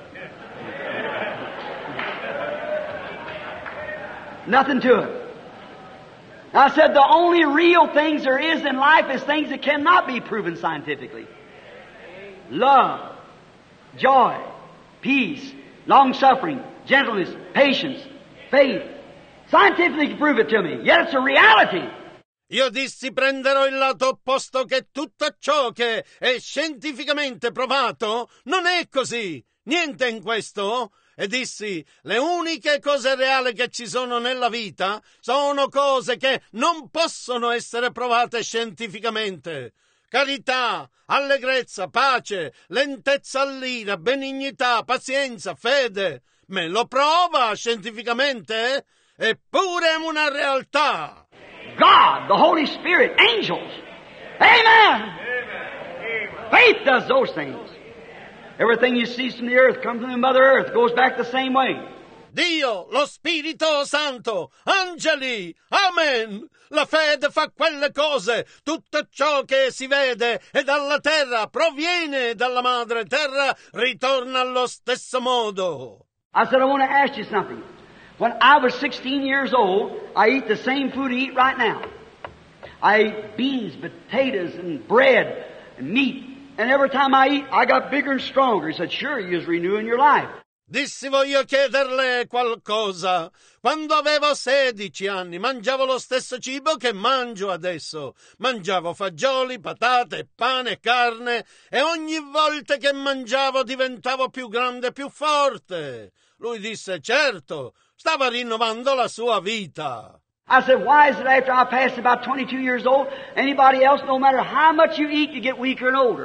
Nothing to it. I said the only real things there is in life is things that cannot be proven scientifically. Love, joy, peace, long-suffering, gentleness, patience, faith. Scientifically prove it to me, yet it's a reality.
Io dissi, prenderò il lato opposto, che tutto ciò che è scientificamente provato non è così. Niente in questo. E dissi, le uniche cose reali che ci sono nella vita sono cose che non possono essere provate scientificamente. Carità, allegrezza, pace, lentezza all'ira, benignità, pazienza, fede. Me lo prova scientificamente? Eppure è una realtà.
God, the Holy Spirit, angels. Amen. Faith does those things. Everything you see from the earth comes from the Mother Earth, goes back the same way.
Dio, lo Spirito Santo, angeli, amen. La fede fa quelle cose. Tutto ciò che si vede e dalla terra proviene dalla madre terra, ritorna allo stesso modo.
I said, I want to ask you something. When I was 16 years old, I eat the same food I eat right now. I ate beans, potatoes, and bread, and meat. And every time I eat, I got bigger and stronger. He said, sure, you was renewing your life.
Dissi, voglio chiederle qualcosa. Quando avevo 16 anni, mangiavo lo stesso cibo che mangio adesso. Mangiavo fagioli, patate, pane, carne, e ogni volta che mangiavo diventavo più grande e più forte. Lui disse, certo, stava rinnovando la sua vita.
I said, why is it after I passed about 22 years old, anybody else, no matter how much you eat, you get weaker and older?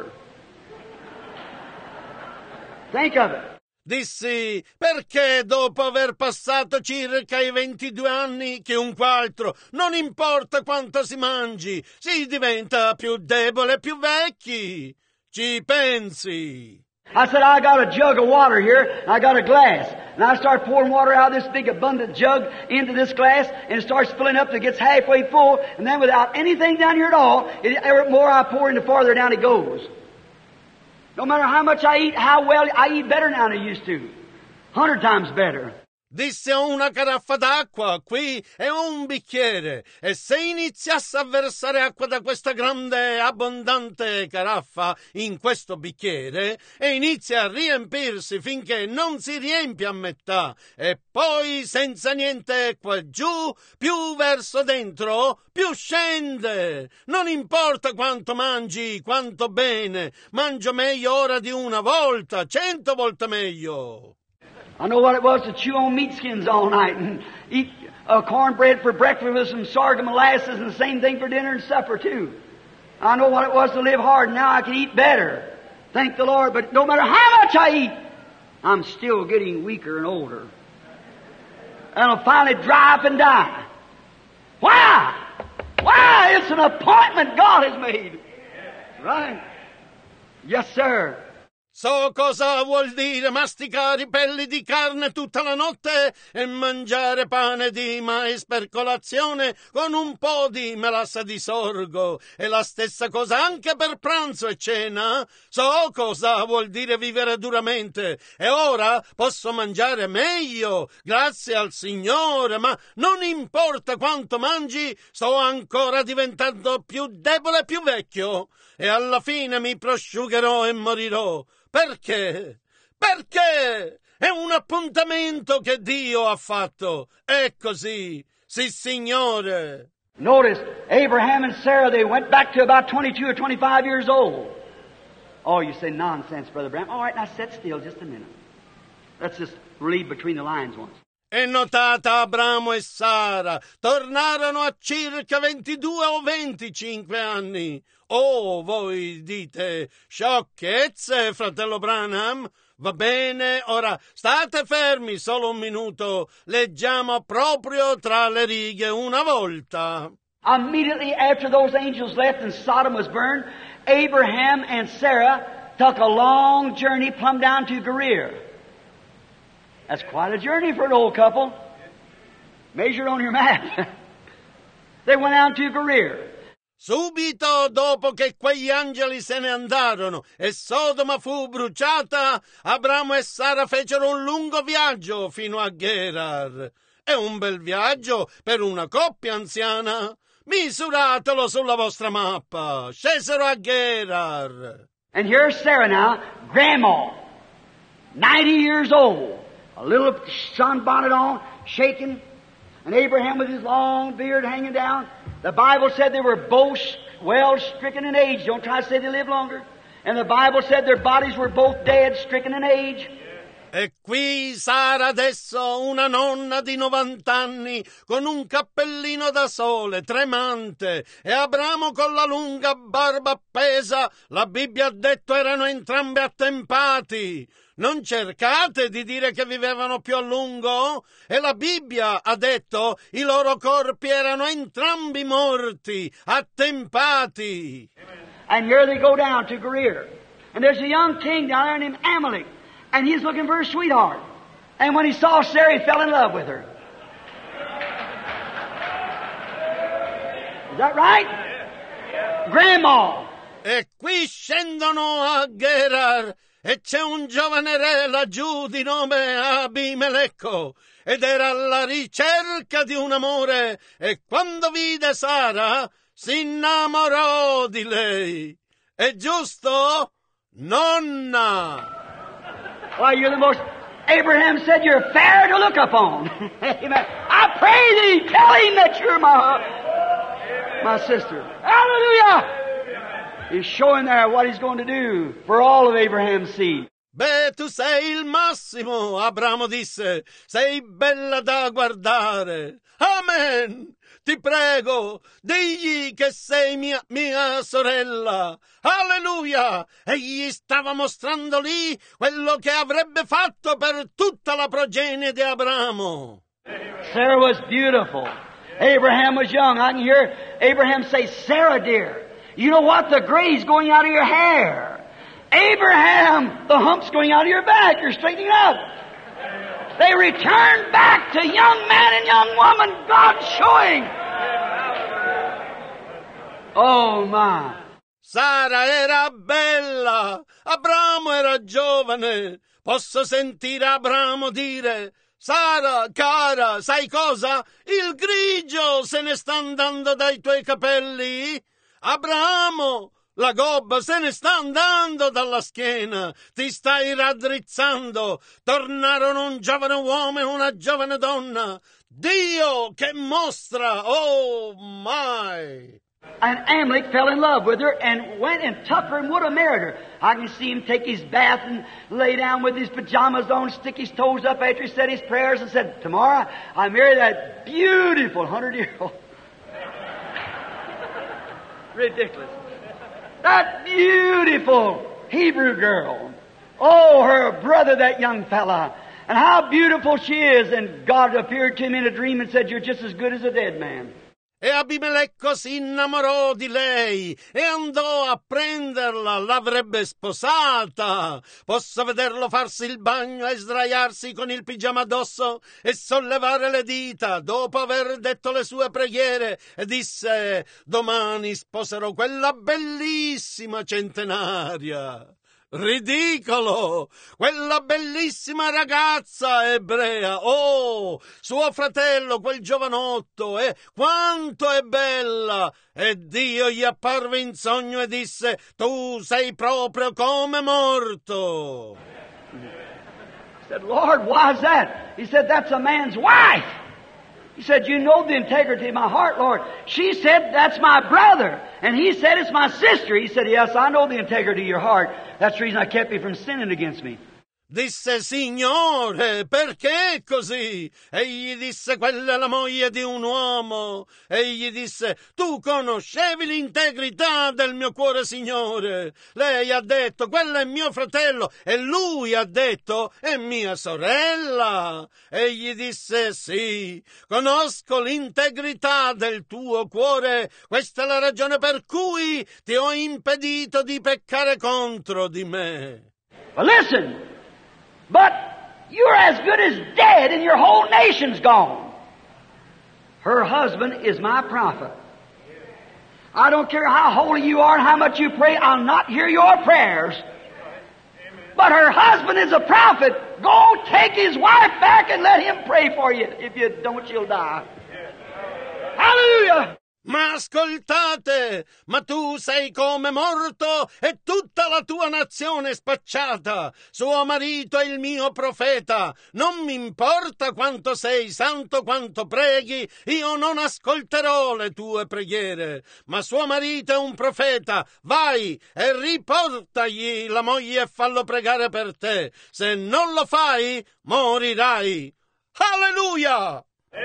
Think of it.
Dissi, perché dopo aver passato circa i 22 anni, chiunque altro, non importa quanto si mangi, si diventa più debole e più vecchi. Ci pensi?
I said, I got a jug of water here, and I got a glass. And I start pouring water out of this big abundant jug into this glass, and it starts filling up till it gets halfway full, and then without anything down here at all, the more I pour in, the farther down it goes. No matter how much I eat, how well I eat better now than I used to. 100 times better.
Disse, ho una caraffa d'acqua qui e un bicchiere, e se iniziasse a versare acqua da questa grande abbondante caraffa in questo bicchiere e inizia a riempirsi finché non si riempie a metà, e poi senza niente qua giù, più verso dentro, più scende. Non importa quanto mangi, quanto bene, mangio meglio ora di una volta, 100 volte meglio.
I know what it was to chew on meat skins all night and eat cornbread for breakfast with some sorghum molasses, and the same thing for dinner and supper too. I know what it was to live hard, and now I can eat better. Thank the Lord. But no matter how much I eat, I'm still getting weaker and older. And I'll finally dry up and die. Why? Why? It's an appointment God has made. Right? Yes, sir.
So cosa vuol dire masticare i pelli di carne tutta la notte e mangiare pane di mais per colazione con un po' di melassa di sorgo, e la stessa cosa anche per pranzo e cena. So cosa vuol dire vivere duramente e ora posso mangiare meglio, grazie al Signore, ma non importa quanto mangi, sto ancora diventando più debole e più vecchio e alla fine mi prosciugherò e morirò. Perché? Perché? È un appuntamento che Dio ha fatto. È così. Sì, Signore.
Notice, Abraham and Sarah, they went back to about 22 or 25 years old. Oh, you say nonsense, Brother Branham. All right, now sit still just a minute. Let's just read between the lines once.
E notata Abramo e Sara tornarono a circa 22 o 25 anni. Oh, voi dite sciocchezze, fratello Branham? Va bene, ora state fermi solo un minuto. Leggiamo proprio tra le righe una volta.
Immediately after those angels left and Sodom was burned, Abraham and Sarah took a long journey plumb down to Gerar. That's quite a journey for an old couple. Measure it on your map. They went out to Gerar.
Subito dopo che quegli angeli se ne andarono e Sodoma fu bruciata, Abramo e Sara fecero un lungo viaggio fino a Gerar. È un bel viaggio per una coppia anziana. Misuratelo sulla vostra mappa. Scesero a Gerar.
And here's Sarah now, grandma, 90 years old, a little sunbonnet on, shaking, and Abraham with his long beard hanging down. The Bible said they were both well stricken in age. Don't try to say they lived longer. And the Bible said their bodies were both dead, stricken in age.
E qui Sara adesso, una nonna di 90 anni, con un cappellino da sole, tremante, e Abramo con la lunga barba appesa. La Bibbia ha detto erano entrambi attempati. Non cercate di dire che vivevano più a lungo? E la Bibbia ha detto i loro corpi erano entrambi morti, attempati.
And here they go down to Gerar. And there's a young king down there named Amalek. And he's looking for a sweetheart. And when he saw Sarah, he fell in love with her. Is that right? Grandma.
E qui scendono a Gerar e c'è un giovane re laggiù di nome Abimelecco ed era alla ricerca di un amore e quando vide Sara si innamorò di lei. È giusto? Nonna!
Why, you're the most... Abraham said you're fair to look upon. Amen. I pray thee, tell him that you're my sister. Hallelujah! He's showing there what he's going to do for all of Abraham's seed.
Beh, tu sei il massimo, Abramo disse. Sei bella da guardare. Amen! Ti prego, digli che sei mia sorella. Alleluia! Egli stava mostrando lì quello che avrebbe fatto per tutta la progenie di Abramo.
Sarah was beautiful. Abraham was young. I can hear Abraham say, Sarah, dear, you know what? The gray's going out of your hair. Abraham, the hump's going out of your back. You're straightening up. They returned back to young man and young woman, God showing. Oh my.
Sara era bella, Abramo era giovane. Posso sentire Abramo dire: Sara, cara, sai cosa? Il grigio se ne sta andando dai tuoi capelli. Abramo, la gobba se ne sta andando dalla schiena, ti stai raddrizzando. Tornarono un giovane uomo e una giovane donna. Dio che mostra, oh my!
And Amalek fell in love with her and went and took her and would have married her. I can see him take his bath and lay down with his pajamas on, stick his toes up after he said his prayers and said, tomorrow I marry that beautiful 100-year-old. Ridiculous. That beautiful Hebrew girl. Oh, her brother, that young fella. And how beautiful she is. And God appeared to him in a dream and said, you're just as good as a dead man.
E Abimelecco si innamorò di lei e andò a prenderla, l'avrebbe sposata. Posso vederlo farsi il bagno e sdraiarsi con il pigiama addosso e sollevare le dita dopo aver detto le sue preghiere, e disse: domani sposerò quella bellissima centenaria. Ridicolo! Quella bellissima ragazza ebrea, oh, suo fratello, quel giovanotto, quanto è bella! E Dio gli apparve in sogno e disse: tu sei proprio come morto.
He said, Lord, why is that? He said, that's a man's wife. He said, you know the integrity of my heart, Lord. She said, that's my brother. And he said, it's my sister. He said, yes, I know the integrity of your heart. That's the reason I kept you from sinning against me.
Disse: Signore, perché così? Egli disse: quella è la moglie di un uomo. Egli disse: tu conoscevi l'integrità del mio cuore, Signore. Lei ha detto: quello è mio fratello. E lui ha detto: è mia sorella. Egli disse: sì, conosco l'integrità del tuo cuore. Questa è la ragione per cui ti ho impedito di peccare contro di me.
But listen! But you're as good as dead and your whole nation's gone. Her husband is my prophet. I don't care how holy you are and how much you pray, I'll not hear your prayers. But her husband is a prophet. Go take his wife back and let him pray for you. If you don't, you'll die. Hallelujah!
Ma ascoltate, ma tu sei come morto e tutta la tua nazione spacciata. Suo marito è il mio profeta. Non mi importa quanto sei santo, quanto preghi, io non ascolterò le tue preghiere. Ma suo marito è un profeta. Vai e riportagli la moglie e fallo pregare per te. Se non lo fai, morirai. Alleluia!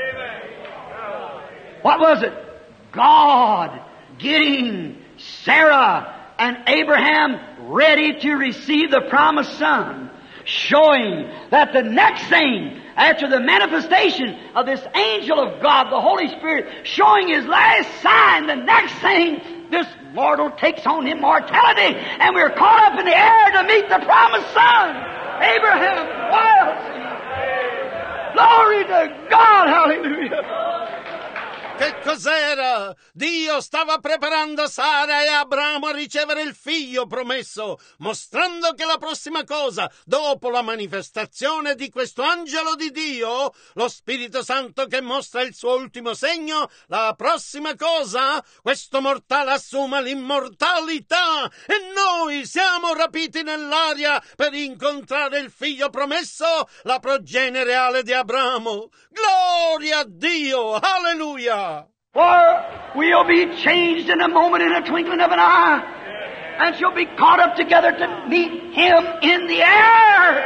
What was it? God getting Sarah and Abraham ready to receive the promised son, showing that the next thing, after the manifestation of this angel of God, the Holy Spirit, showing his last sign, the next thing, this mortal takes on immortality, and we're caught up in the air to meet the promised son. Abraham, wild seed. Glory to God, hallelujah.
Che cos'era? Dio stava preparando Sara e Abramo a ricevere il figlio promesso, mostrando che la prossima cosa, dopo la manifestazione di questo angelo di Dio, lo Spirito Santo che mostra il suo ultimo segno, la prossima cosa, questo mortale assuma l'immortalità e noi siamo rapiti nell'aria per incontrare il figlio promesso, la progenie reale di Abramo. Gloria a Dio! Alleluia!
For we'll be changed in a moment, in a twinkling of an eye, and shall be caught up together to meet him in the air.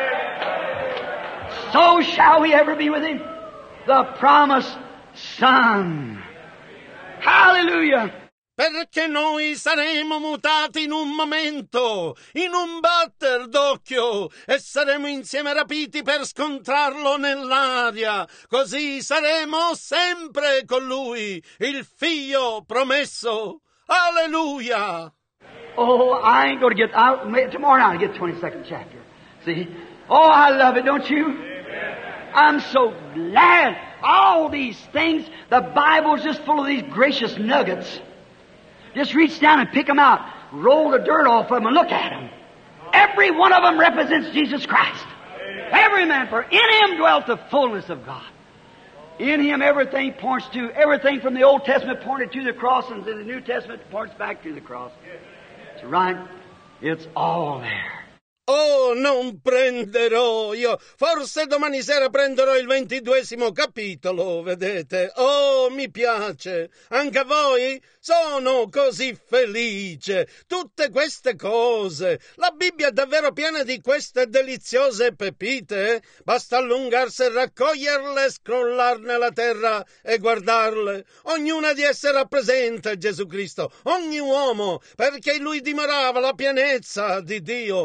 So shall we ever be with him, the promised Son. Hallelujah!
Perché noi saremo mutati in un momento, in un batter d'occhio, e saremo insieme rapiti per scontrarlo nell'aria. Così saremo sempre con lui, il figlio promesso. Alleluia!
Oh, I ain't going to get out. Tomorrow night I get 22nd chapter. See? Oh, I love it, don't you? I'm so glad. All these things, the Bible's just full of these gracious nuggets. Just reach down and pick them out. Roll the dirt off of them and look at them. Every one of them represents Jesus Christ. Every man, for in him dwelt the fullness of God. In him everything points to, everything from the Old Testament pointed to the cross, and in the New Testament points back to the cross. It's right. It's all there.
Oh, non prenderò io. Forse domani sera prenderò il 22° capitolo, vedete? Oh, mi piace. Anche a voi? Sono così felice. Tutte queste cose. La Bibbia è davvero piena di queste deliziose pepite. Basta allungarsi e raccoglierle, scrollarne la terra e guardarle. Ognuna di esse rappresenta Gesù Cristo, ogni uomo, perché in lui dimorava la pienezza di Dio. In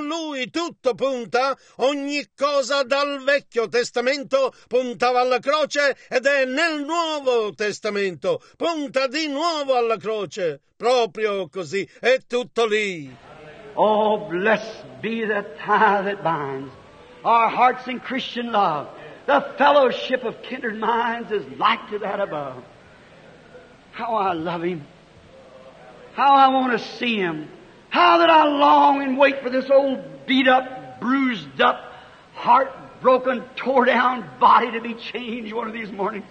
Lui tutto punta, ogni cosa dal Vecchio Testamento puntava alla croce ed è nel Nuovo Testamento, punta di nuovo alla croce, proprio così, è tutto lì.
Oh, blessed be the tie that binds our hearts in Christian love. The fellowship of kindred minds is like to that above. How I love Him. How I want to see Him. How that I long and wait for this old beat up, bruised up, heartbroken, tore down body to be changed one of these mornings.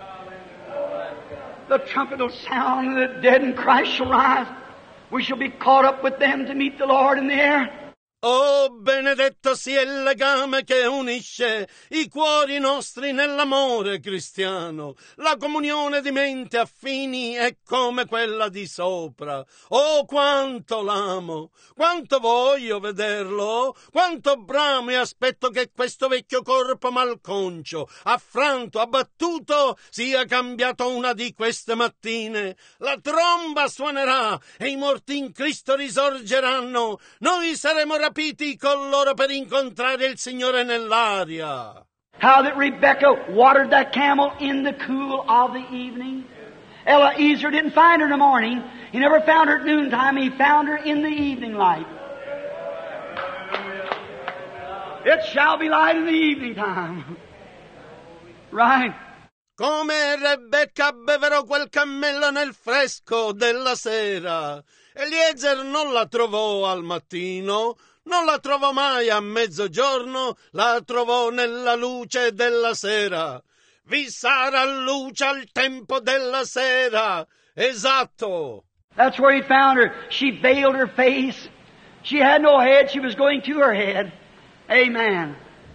The trumpet will sound and the dead in Christ shall rise. We shall be caught up with them to meet the Lord in the air.
Oh, benedetto sia il legame che unisce i cuori nostri nell'amore cristiano. La comunione di menti affini è come quella di sopra. Oh, quanto l'amo, quanto voglio vederlo, quanto bramo e aspetto che questo vecchio corpo malconcio, affranto, abbattuto, sia cambiato una di queste mattine. La tromba suonerà e i morti in Cristo risorgeranno. Noi saremo rapiti con loro per incontrare il Signore nell'aria.
How that Rebecca watered that camel in the cool of the evening. Eliezer didn't find her in the morning. He never found her at noontime. He found her in the evening light. It shall be light in the evening time. Right?
Come Rebecca abbeverò quel cammello nel fresco della sera. Eliezer non la trovò al mattino, non la trovò mai a mezzogiorno, la trovò nella luce della sera. Vi sarà luce al tempo della sera. Esatto.
That's where he found her. She veiled her face. She had no head. She was going to her head. Amen.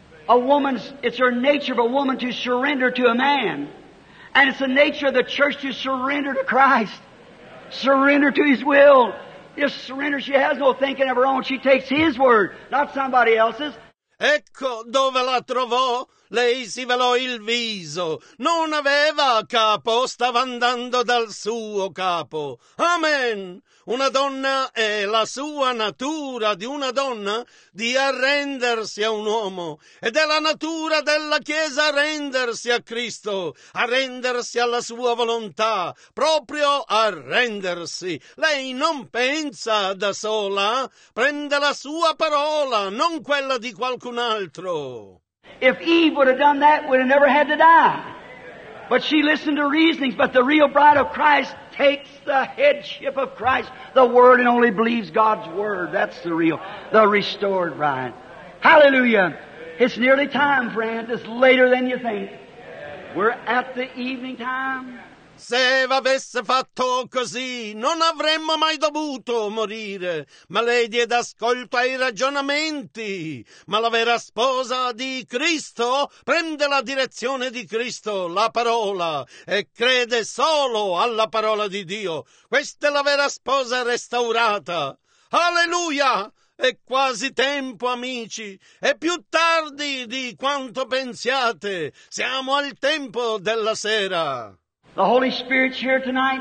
It's her nature of a woman to surrender to a man. And it's the nature of the church to surrender to Christ. Surrender to His will. Just surrender. She has no thinking of her own. She takes His word, not somebody else's.
Ecco dove la trovò. Lei si velò il viso. Non aveva capo, stava andando dal suo capo. Amen. Una donna è la sua natura di una donna di arrendersi a un uomo. Ed è la natura della Chiesa arrendersi a Cristo, arrendersi alla sua volontà, proprio arrendersi. Lei non pensa da sola, prende la sua parola, non quella di qualcun altro.
If Eve would have done that, we'd have never had to die. But she listened to reasonings, but the real bride of Christ takes the headship of Christ, the Word, and only believes God's Word. That's the restored bride. Hallelujah. It's nearly time, friend. It's later than you think. We're at the evening time.
Se avesse fatto così, non avremmo mai dovuto morire, ma lei diede ascolto ai ragionamenti. Ma la vera sposa di Cristo prende la direzione di Cristo, la parola, e crede solo alla parola di Dio. Questa è la vera sposa restaurata. Alleluia! È quasi tempo, amici, è più tardi di quanto pensiate. Siamo al tempo della sera.
The Holy Spirit's here tonight.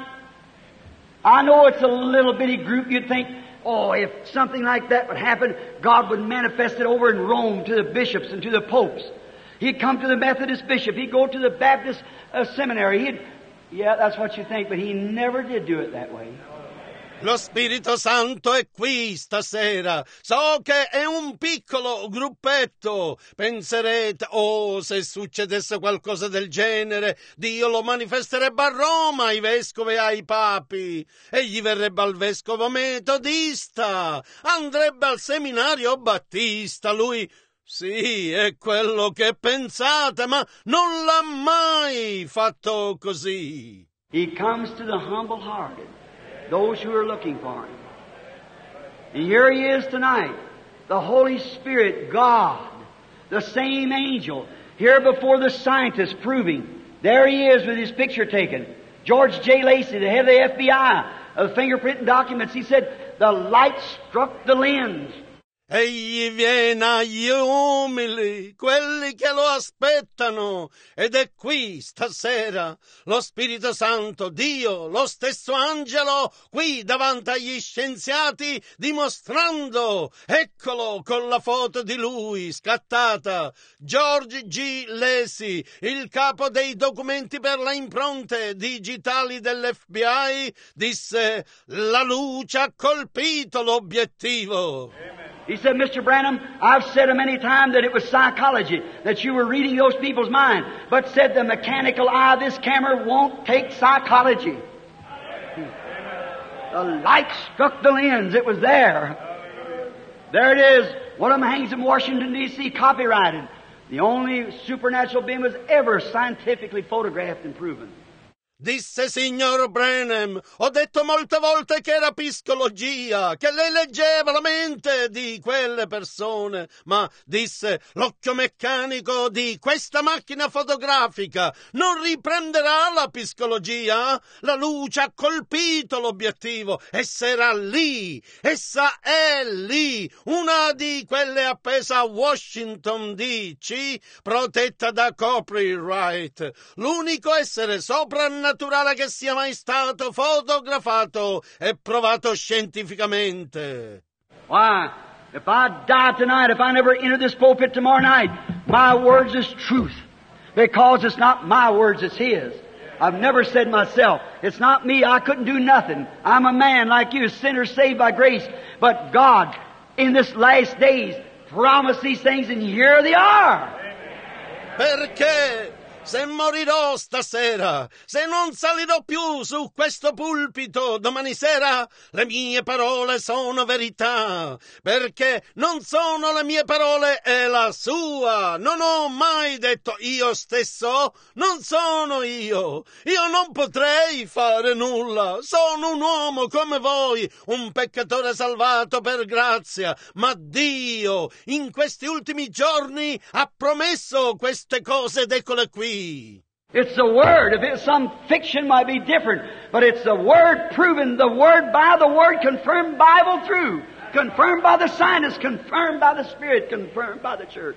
I know it's a little bitty group. You'd think, oh, if something like that would happen, God would manifest it over in Rome to the bishops and to the popes. He'd come to the Methodist bishop. He'd go to the Baptist seminary. Yeah, that's what you think, but He never did do it that way.
Lo Spirito Santo è qui stasera. So che è un piccolo gruppetto. Penserete, oh, se succedesse qualcosa del genere, Dio lo manifesterebbe a Roma, ai vescovi e ai papi. Egli verrebbe al vescovo metodista, andrebbe al seminario battista. Lui, sì, è quello che pensate, ma non l'ha mai fatto così.
He comes to the humble-hearted. Those who are looking for Him. And here He is tonight, the Holy Spirit, God, the same angel, here before the scientists proving. There He is with His picture taken. George J. Lacey, the head of the FBI, of fingerprint documents, he said, the light struck the lens.
Egli viene agli umili, quelli che lo aspettano, ed è qui stasera lo Spirito Santo, Dio, lo stesso angelo, qui davanti agli scienziati, dimostrando, eccolo con la foto di lui scattata, George G. Lacy, il capo dei documenti per le impronte digitali dell'FBI, disse: la luce ha colpito l'obiettivo.
He said, Mr. Branham, I've said many times that it was psychology, that you were reading those people's mind, but said the mechanical eye of this camera won't take psychology. The light struck the lens. It was there. There it is. One of them hangs in Washington, D.C., copyrighted. The only supernatural being was ever scientifically photographed and proven.
Disse signor Branham, ho detto molte volte che era psicologia, che lei leggeva la mente di quelle persone, ma disse l'occhio meccanico di questa macchina fotografica non riprenderà la psicologia. La luce ha colpito l'obiettivo, essa era lì, essa è lì, una di quelle appesa a Washington DC, protetta da copyright, l'unico essere soprannaturale che sia mai stato fotografato e provato scientificamente.
Why, if I die tonight, if I never enter this pulpit tomorrow night, my words is truth. Because it's not my words, it's His. I've never said myself, it's not me, I couldn't do nothing. I'm a man like you, a sinner saved by grace. But God, in this last days, promised these things, and here they are.
Perché? Se morirò stasera, se non salirò più su questo pulpito domani sera, le mie parole sono verità, perché non sono le mie parole, è la sua. Non ho mai detto io stesso, non sono io. Io non potrei fare nulla. Sono un uomo come voi, un peccatore salvato per grazia, ma Dio in questi ultimi giorni ha promesso queste cose ed eccole qui.
It's the Word. If it's some fiction, might be different. But it's the Word proven, the Word by the Word, confirmed Bible through, confirmed by the scientists, confirmed by the Spirit, confirmed by the church.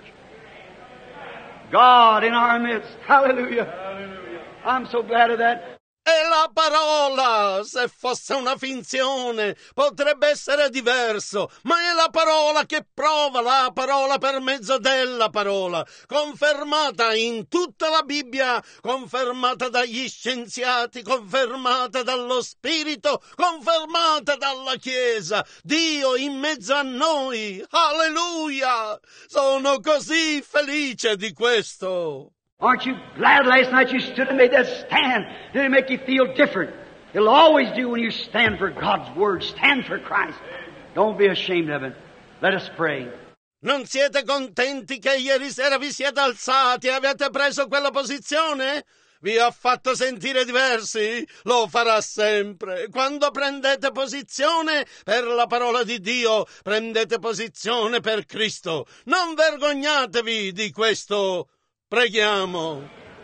God in our midst. Hallelujah. Hallelujah. I'm so glad of that.
E la parola, se fosse una finzione, potrebbe essere diverso, ma è la parola che prova la parola per mezzo della parola, confermata in tutta la Bibbia, confermata dagli scienziati, confermata dallo Spirito, confermata dalla Chiesa, Dio in mezzo a noi. Alleluia! Sono così felice di questo.
Aren't you glad last night you stood and made that stand? Did it make you feel different? It'll always do when you stand for God's Word. Stand for Christ. Don't be ashamed of it. Let us pray.
Non siete contenti che ieri sera vi siete alzati e avete preso quella posizione? Vi ha fatto sentire diversi? Lo farà sempre. Quando prendete posizione per la parola di Dio, prendete posizione per Cristo. Non vergognatevi di questo. Preghiamo.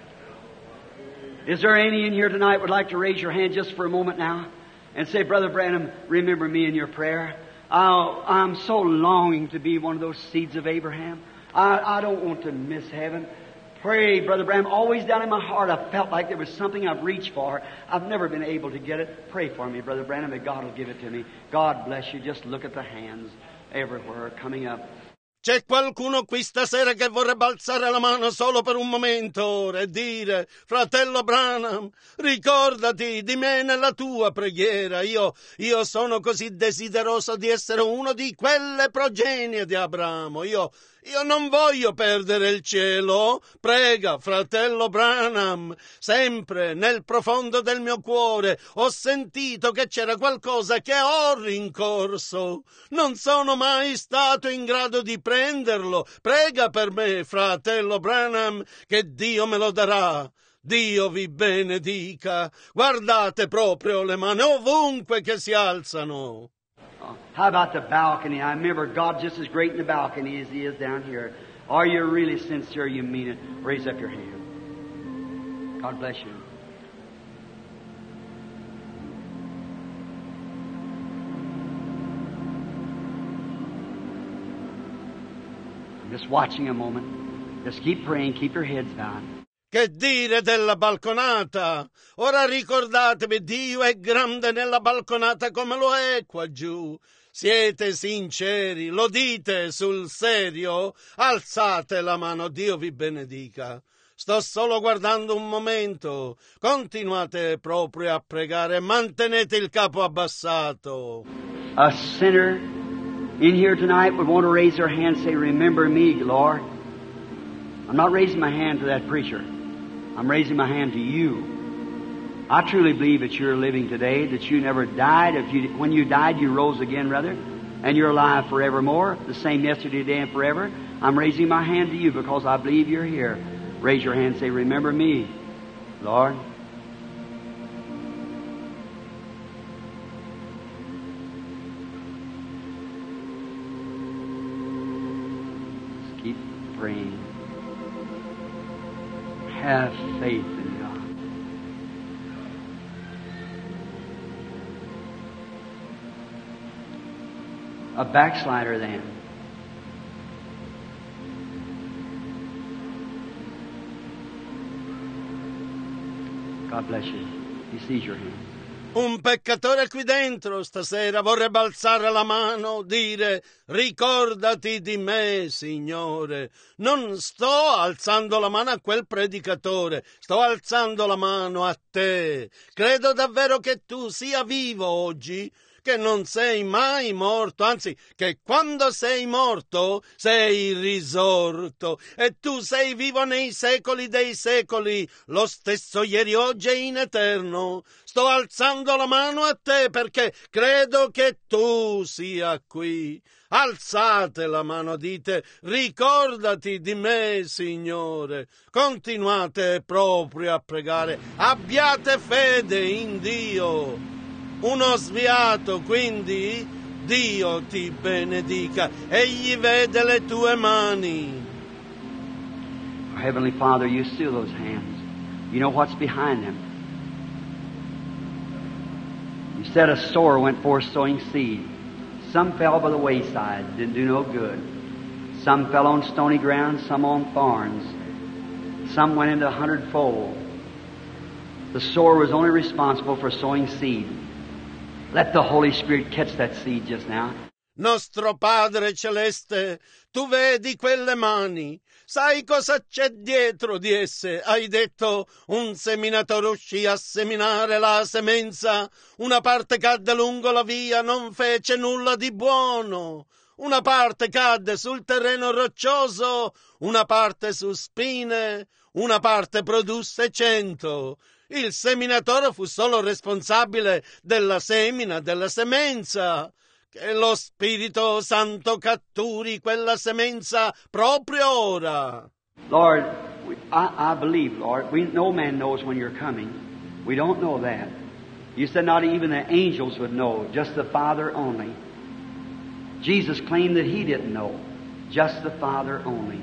Is there any in here tonight would like to raise your hand just for a moment now and say, Brother Branham, remember me in your prayer? I'm so longing to be one of those seeds of Abraham. I don't want to miss heaven. Pray, Brother Branham. Always down in my heart I felt like there was something I've reached for. I've never been able to get it. Pray for me, Brother Branham, and God will give it to me. God bless you. Just look at the hands everywhere coming up.
C'è qualcuno qui stasera che vorrebbe alzare la mano solo per un momento ora e dire: fratello Branham, ricordati di me nella tua preghiera. Io sono così desideroso di essere uno di quelle progenie di Abramo. Io non voglio perdere il cielo. Prega, fratello Branham. Sempre nel profondo del mio cuore ho sentito che c'era qualcosa che ho rincorso. Non sono mai stato in grado di prenderlo. Prega per me, fratello Branham, che Dio me lo darà. Dio vi benedica. Guardate proprio le mani ovunque che si alzano.
How about the balcony? I remember God just as great in the balcony as He is down here. Are you really sincere? You mean it? Raise up your hand. God bless you. Just watching a moment. Just keep praying, keep your heads down.
Che dire della balconata? Ora ricordatevi, Dio è grande nella balconata come lo è qua giù. Siete sinceri? Lo dite sul serio? Alzate la mano, Dio vi benedica. Sto solo guardando un momento. Continuate proprio a pregare, mantenete il capo abbassato.
A sinner in here tonight would want to raise their hand and say, remember me, Lord. I'm not raising my hand to that preacher. I'm raising my hand to you. I truly believe that you're living today, that you never died. When you died, you rose again, rather, and you're alive forevermore, the same yesterday, today, and forever. I'm raising my hand to you because I believe you're here. Raise your hand and say, remember me, Lord. Just keep praying. Have faith in God. A backslider then. God bless you. He sees your hand.
Un peccatore qui dentro stasera vorrebbe alzare la mano, dire ricordati di me, Signore. Non sto alzando la mano a quel predicatore, sto alzando la mano a te. Credo davvero che tu sia vivo oggi, che non sei mai morto, anzi che quando sei morto sei risorto e tu sei vivo nei secoli dei secoli, lo stesso ieri, oggi e in eterno. Sto alzando la mano a te perché credo che tu sia qui. Alzate la mano, dite, ricordati di me, Signore. Continuate proprio a pregare, abbiate fede in Dio. Uno sviato, quindi, Dio ti benedica. Egli vede le tue mani.
Heavenly Father, you see those hands. You know what's behind them. You said a sower went forth sowing seed. Some fell by the wayside, didn't do no good. Some fell on stony ground, some on thorns. Some went into 100-fold. The sower was only responsible for sowing seed. Let the Holy Spirit catch that seed just now.
Nostro Padre Celeste, tu vedi quelle mani, sai cosa c'è dietro di esse. Hai detto, un seminatore uscì a seminare la semenza, una parte cadde lungo la via, non fece nulla di buono. Una parte cadde sul terreno roccioso, una parte su spine, una parte produsse 100. Il seminatore fu solo responsabile della semina, della semenza. Che lo Spirito Santo catturi quella semenza proprio ora.
Lord, I believe, Lord, no man knows when you're coming. We don't know that. You said not even the angels would know, just the Father only. Jesus claimed that He didn't know, just the Father only.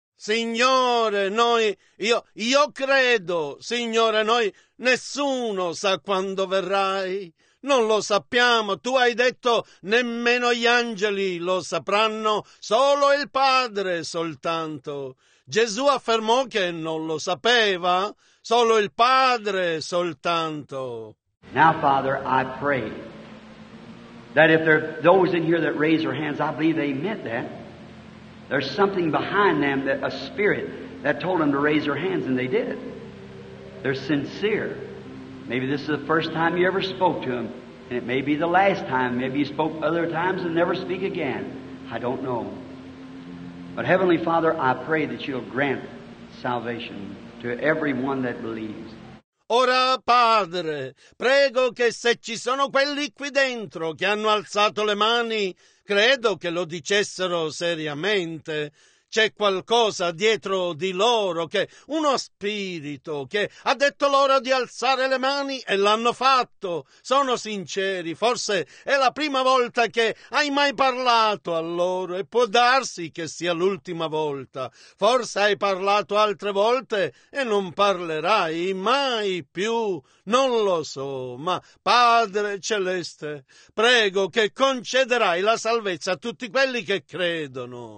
Signore, io credo, Signore, nessuno sa quando verrai. Non lo sappiamo, tu hai detto nemmeno gli angeli lo sapranno, solo il Padre soltanto. Gesù affermò che non lo sapeva, solo il Padre soltanto.
Now, Father, I pray that if there are those in here that raise their hands, I believe they meant that. There's something behind them, that a spirit that told them to raise their hands, and they did. They're sincere. Maybe this is the first time you ever spoke to them, and it may be the last time. Maybe you spoke other times and never speak again. I don't know. But Heavenly Father, I pray that you'll grant salvation to everyone that believes.
Ora, Padre, prego che se ci sono quelli qui dentro che hanno alzato le mani, credo che lo dicessero seriamente. C'è qualcosa dietro di loro, uno spirito che ha detto loro di alzare le mani e l'hanno fatto. Sono sinceri, forse è la prima volta che hai mai parlato a loro e può darsi che sia l'ultima volta. Forse hai parlato altre volte e non parlerai mai più. Non lo so, ma Padre Celeste, prego che concederai la salvezza a tutti quelli che credono.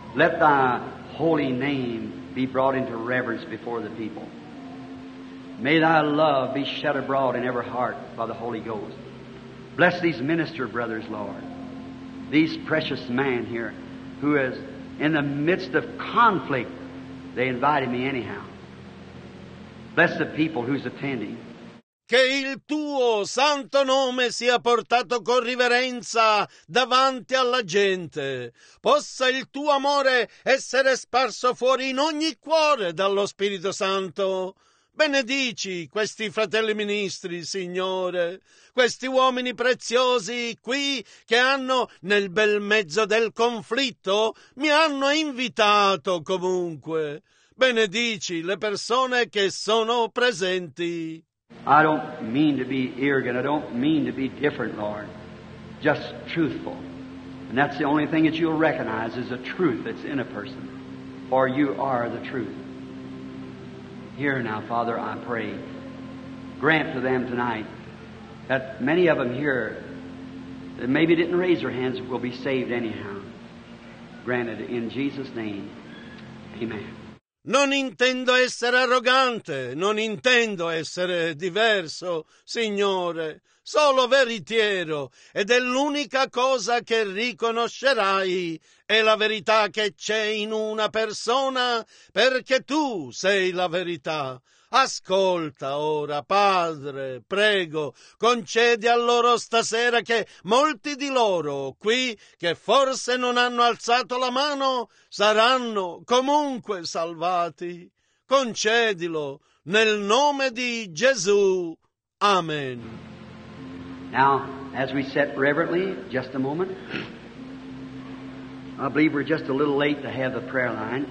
Let thy holy name be brought into reverence before the people. May thy love be shed abroad in every heart by the Holy Ghost. Bless these minister brothers, Lord. These precious men here who is in the midst of conflict. They invited me anyhow. Bless the people who's attending.
Che il tuo santo nome sia portato con riverenza davanti alla gente. Possa il tuo amore essere sparso fuori in ogni cuore dallo Spirito Santo. Benedici questi fratelli ministri, Signore, questi uomini preziosi qui che hanno, nel bel mezzo del conflitto, mi hanno invitato comunque. Benedici le persone che sono presenti.
I don't mean to be arrogant. I don't mean to be different, Lord. Just truthful. And that's the only thing that you'll recognize is the truth that's in a person. For you are the truth. Here now, Father, I pray, grant to them tonight that many of them here that maybe didn't raise their hands will be saved anyhow. Granted in Jesus' name. Amen.
Non intendo essere arrogante, non intendo essere diverso, Signore, solo veritiero, ed è l'unica cosa che riconoscerai, è la verità che c'è in una persona, perché tu sei la verità. Ascolta ora, Padre, prego, concedi a loro stasera che molti di loro qui, che forse non hanno alzato la mano, saranno comunque salvati. Concedilo nel nome di Gesù. Amen.
Now, as we sit reverently, just a moment, I believe we're just a little late to have the prayer line,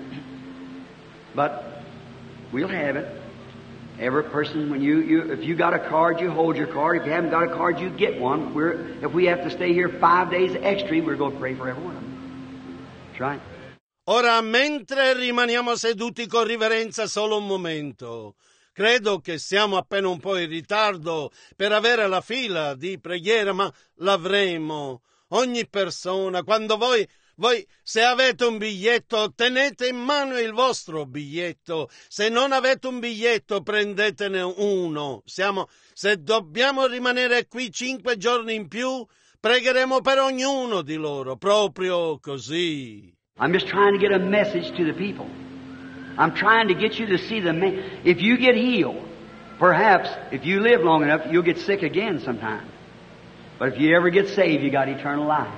but we'll have it. Every person, when if you got a card, you hold your card. If you haven't got a card, you get one. If we have to stay here 5 days extra, we're going to pray for every one of them. That's right.
Ora, mentre rimaniamo seduti con riverenza solo un momento, credo che siamo appena un po' in ritardo per avere la fila di preghiera, ma l'avremo. Ogni persona, quando voi se avete un biglietto, tenete in mano il vostro biglietto. Se non avete un biglietto, prendetene uno. Se dobbiamo rimanere qui 5 giorni in più, pregheremo per ognuno di loro, proprio così.
I'm just trying to get a message to the people. I'm trying to get you to see if you get healed, perhaps if you live long enough, you'll get sick again sometime. But if you ever get saved, you got eternal life.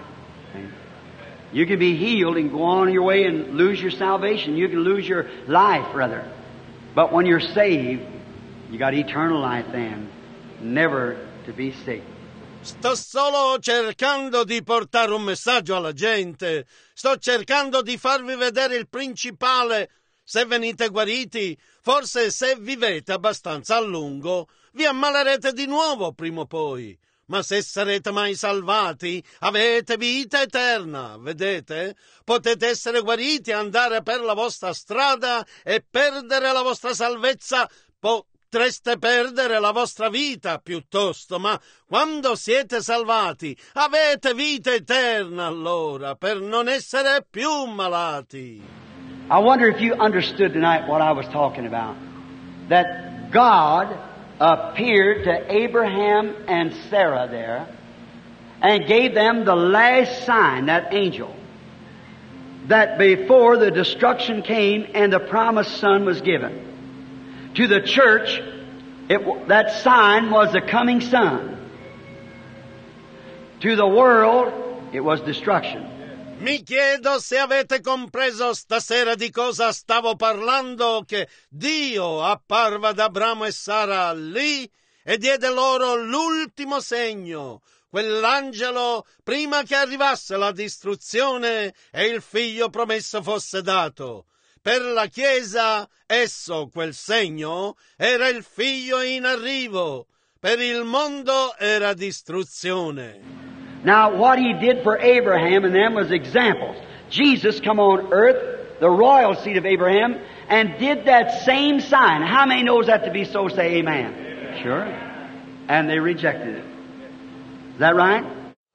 You can be healed and go on your way and lose your salvation. You can lose your life, rather. But when you're saved, you got eternal life then, never to be sick.
Sto solo cercando di portare un messaggio alla gente. Sto cercando di farvi vedere il principale. Se venite guariti, forse se vivete abbastanza a lungo, vi ammalerete di nuovo prima o poi. Ma se sarete mai salvati, avete vita eterna, vedete? Potete essere guariti, andare per la vostra strada e perdere la vostra salvezza. Potreste perdere la vostra vita piuttosto, ma quando siete salvati, avete vita eterna allora, per non essere più malati.
I wonder if you understood tonight what I was talking about. That God appeared to Abraham and Sarah there and gave them the last sign, that angel, that before the destruction came and the promised son was given. To the church, that sign was the coming son. To the world, it was destruction.
Mi chiedo se avete compreso stasera di cosa stavo parlando, che Dio apparve ad Abramo e Sara lì e diede loro l'ultimo segno, quell'angelo prima che arrivasse la distruzione e il figlio promesso fosse dato. Per la Chiesa, esso, quel segno, era il figlio in arrivo. Per il mondo era distruzione.
Now, what He did for Abraham and them was examples. Jesus come on earth, the royal seed of Abraham, and did that same sign. How many knows that to be so? Say amen. Sure. And they rejected it. Is that right?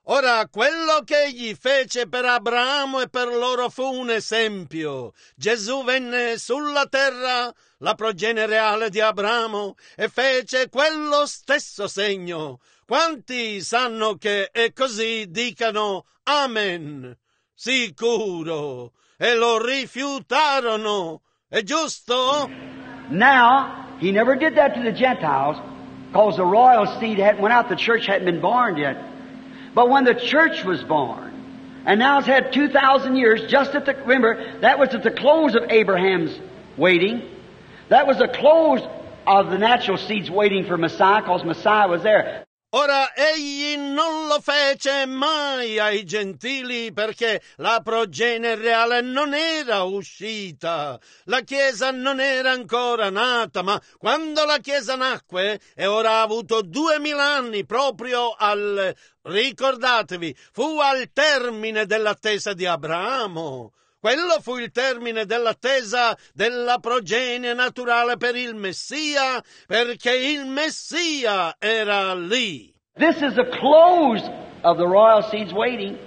Ora, quello che egli fece per Abramo e per loro fu un esempio. Gesù venne sulla terra, la progenie reale di Abramo, e fece quello stesso segno. Quanti sanno che è così dicano Amen? Sicuro. E lo rifiutarono. È giusto?
Now, he never did that to the Gentiles, because the royal seed hadn't went out, the church hadn't been born yet. But when the church was born, and now it's had 2,000 years, remember, that was at the close of Abraham's waiting. That was the close of the natural seeds waiting for Messiah, because Messiah was there.
Ora, egli non lo fece mai ai gentili perché la progenie reale non era uscita. La Chiesa non era ancora nata, ma quando la Chiesa nacque, e ora ha avuto 2000 anni proprio ricordatevi, fu al termine dell'attesa di Abramo. Quello fu il termine dell'attesa della progenie naturale per il Messia, perché il Messia era lì.
This is the close of the royal seed's waiting.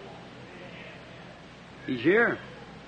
He's here.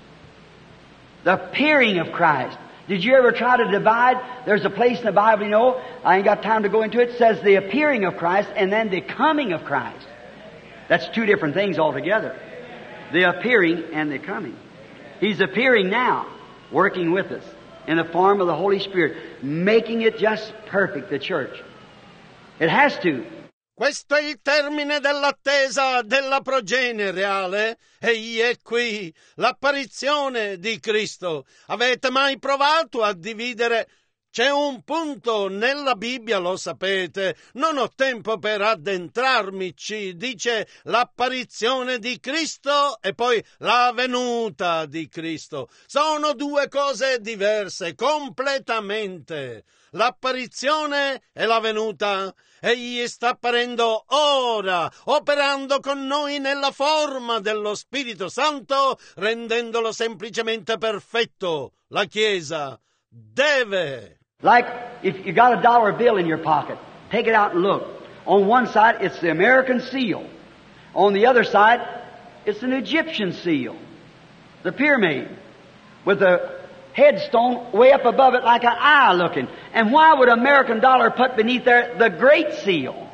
The appearing of Christ. Did you ever try to divide? There's a place in the Bible, you know, I ain't got time to go into it, says the appearing of Christ and then the coming of Christ. That's two different things altogether. The appearing and the coming. He's appearing now, working with us in the form of the Holy Spirit, making it just perfect, the church. It has to.
Questo è il termine dell'attesa della progenie reale. Egli è qui, l'apparizione di Cristo. Avete mai provato a dividere? C'è un punto nella Bibbia, lo sapete, non ho tempo per addentrarmici, dice l'apparizione di Cristo e poi la venuta di Cristo. Sono due cose diverse, completamente. L'apparizione e la venuta. Egli sta apparendo ora, operando con noi nella forma dello Spirito Santo, rendendolo semplicemente perfetto. La Chiesa deve.
Like if you got a dollar bill in your pocket, take it out and look. On one side, it's the American seal. On the other side, it's an Egyptian seal. The pyramid. With the headstone way up above it like an eye looking. And why would an American dollar put beneath there the Great Seal?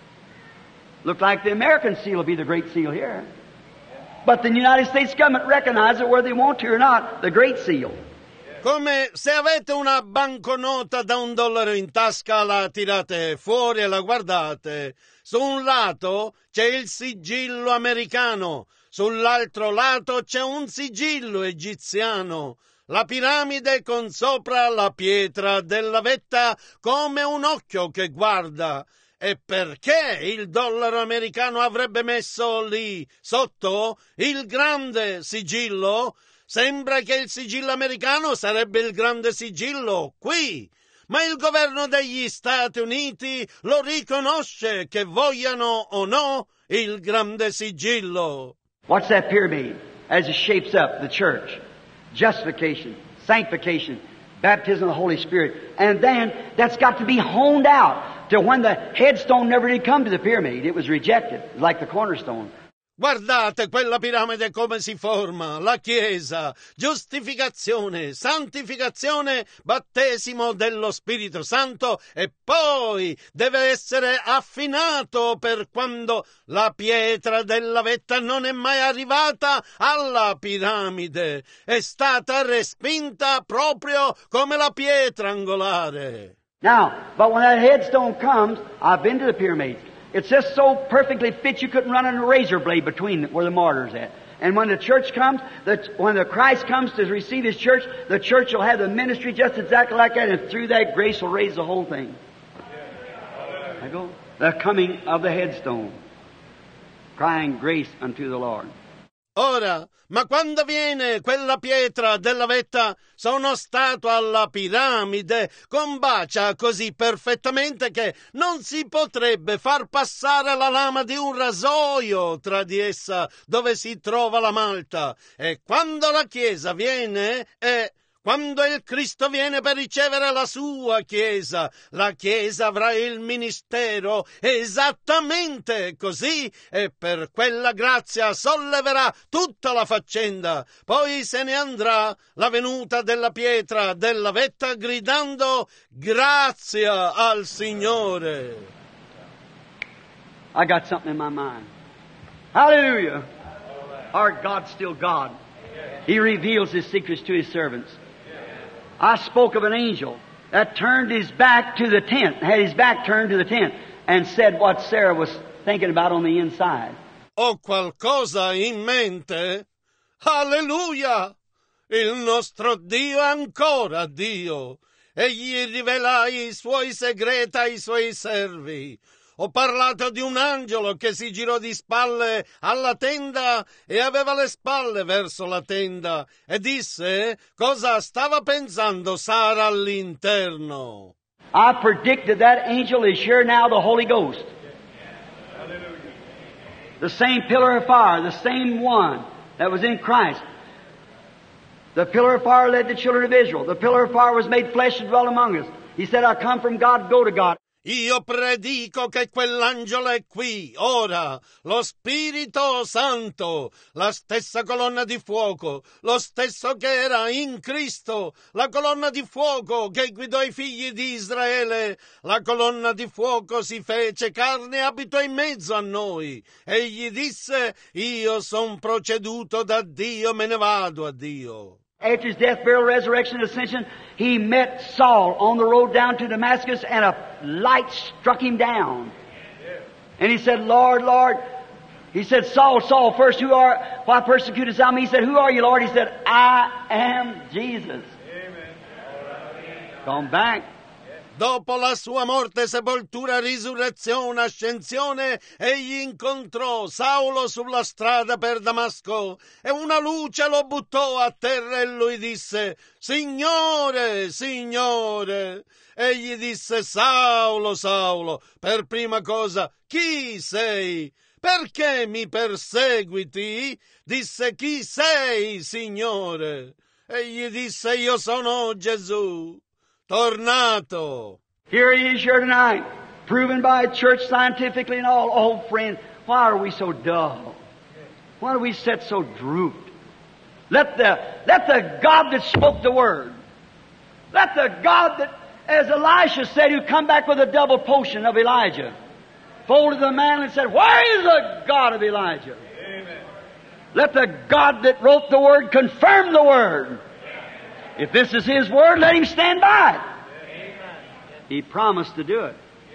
Look like the American seal will be the Great Seal here. But the United States government recognizes it whether they want to or not, the Great Seal.
Come se avete una banconota da $1 in tasca, la tirate fuori e la guardate. Su un lato c'è il sigillo americano, sull'altro lato c'è un sigillo egiziano. La piramide con sopra la pietra della vetta come un occhio che guarda. E perché il dollaro americano avrebbe messo lì sotto il grande sigillo? Sembra che il sigillo americano sarebbe il grande sigillo qui, ma il governo degli Stati Uniti lo riconosce, che vogliano o no, il grande sigillo.
What's that pyramid as it shapes up the church? Justification, sanctification, baptism of the Holy Spirit. And then that's got to be honed out to when the headstone never did come to the pyramid. It was rejected, like the cornerstone.
Guardate quella piramide come si forma, la Chiesa, giustificazione, santificazione, battesimo dello Spirito Santo e poi deve essere affinato per quando la pietra della vetta non è mai arrivata alla piramide, è stata respinta proprio come la pietra angolare.
Now, but when that headstone comes, I've been to the pyramids. It's just so perfectly fit you couldn't run a razor blade between where the martyr's at. And when the church comes, when the Christ comes to receive His church, the church will have the ministry just exactly like that, and through that grace will raise the whole thing. I go. The coming of the headstone, crying grace unto the Lord.
Ora, ma quando viene quella pietra della vetta, sono stato alla piramide, combacia così perfettamente che non si potrebbe far passare la lama di un rasoio tra di essa dove si trova la malta. E quando la Chiesa viene, è Quando il Cristo viene per ricevere la sua Chiesa, la Chiesa avrà il ministero esattamente così e per quella grazia solleverà tutta la faccenda. Poi se ne andrà la venuta della pietra, della vetta, gridando grazia al Signore.
I got something in my mind. Hallelujah. Our God's still God. He reveals His secrets to His servants. I spoke of an angel that turned his back to the tent, had his back turned to the tent, and said what Sarah was thinking about on the inside.
Ho qualcosa in mente? Alleluia! Il nostro Dio è ancora Dio. Egli rivela i suoi segreti ai suoi servi. Ho parlato di un angelo che si girò di spalle alla tenda e aveva le spalle verso la tenda e disse cosa stava pensando Sara all'interno.
I predicted that angel is here now, the Holy Ghost. The same pillar of fire, the same one that was in Christ. The pillar of fire led the children of Israel. The pillar of fire was made flesh and dwelt among us. He said, I come from God, go to God.
Io predico che quell'angelo è qui, ora, lo Spirito Santo, la stessa colonna di fuoco, lo stesso che era in Cristo, la colonna di fuoco che guidò i figli di Israele, la colonna di fuoco si fece carne e abitò in mezzo a noi. Egli disse, io son proceduto da Dio, me ne vado a Dio.
After his death, burial, resurrection, and ascension, he met Saul on the road down to Damascus, and a light struck him down. And he said, Lord, Lord, he said, Saul, Saul, first, why persecutest thou me? He said, who are you, Lord? He said, I am Jesus. Gone back.
Dopo la sua morte, sepoltura, risurrezione, ascensione, egli incontrò Saulo sulla strada per Damasco e una luce lo buttò a terra e lui disse, Signore, Signore. Egli disse, Saulo, Saulo, per prima cosa, chi sei? Perché mi perseguiti? Disse, chi sei, Signore? Egli disse, io sono Gesù. Tornato.
Here he is here tonight, proven by church scientifically and all. Oh, friend, why are we so dull? Why do we sit so drooped? Let the God that spoke the word, let the God that, as Elisha said, who come back with a double potion of Elijah, folded the mantle and said, where is the God of Elijah? Amen. Let the God that wrote the word confirm the word. If this is His word, let Him stand by it. He promised to do it.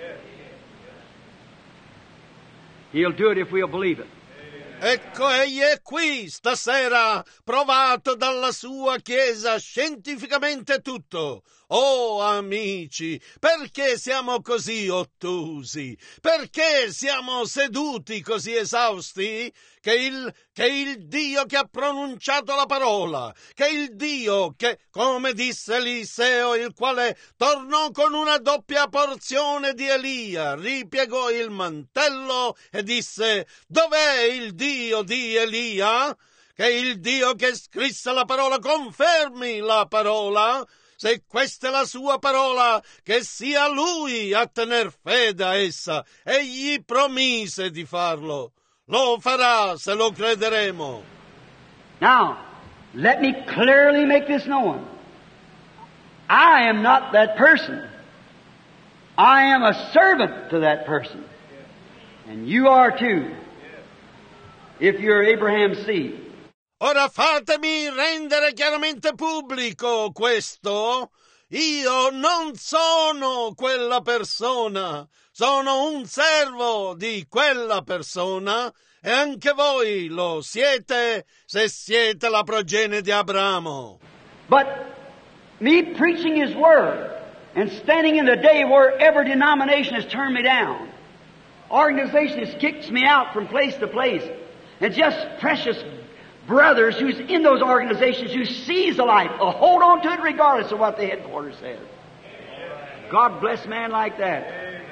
He'll do it if we'll believe it.
Ecco, egli è qui stasera, provato dalla sua Chiesa scientificamente tutto. Oh amici, perché siamo così ottusi? Perché siamo seduti così esausti? Che il Dio che ha pronunciato la parola, che il Dio che, come disse Eliseo, il quale tornò con una doppia porzione di Elia, ripiegò il mantello e disse, dov'è il Dio di Elia? Che il Dio che scrisse la parola confermi la parola. Se questa è la sua parola, che sia Lui a tener fede a essa. Egli promise di farlo. Lo farà se lo crederemo.
Now, let me clearly make this known. I am not that person. I am a servant to that person. And you are too, if you're Abraham's seed.
Ora fatemi rendere chiaramente pubblico questo. Io non sono quella persona, sono un servo di quella persona e anche voi lo siete se siete la progenie di Abramo.
But me preaching His Word and standing in the day where every denomination has turned me down, organization has kicked me out from place to place, and just precious brothers who's in those organizations who sees the light will hold on to it regardless of what the headquarters says. God bless man like that.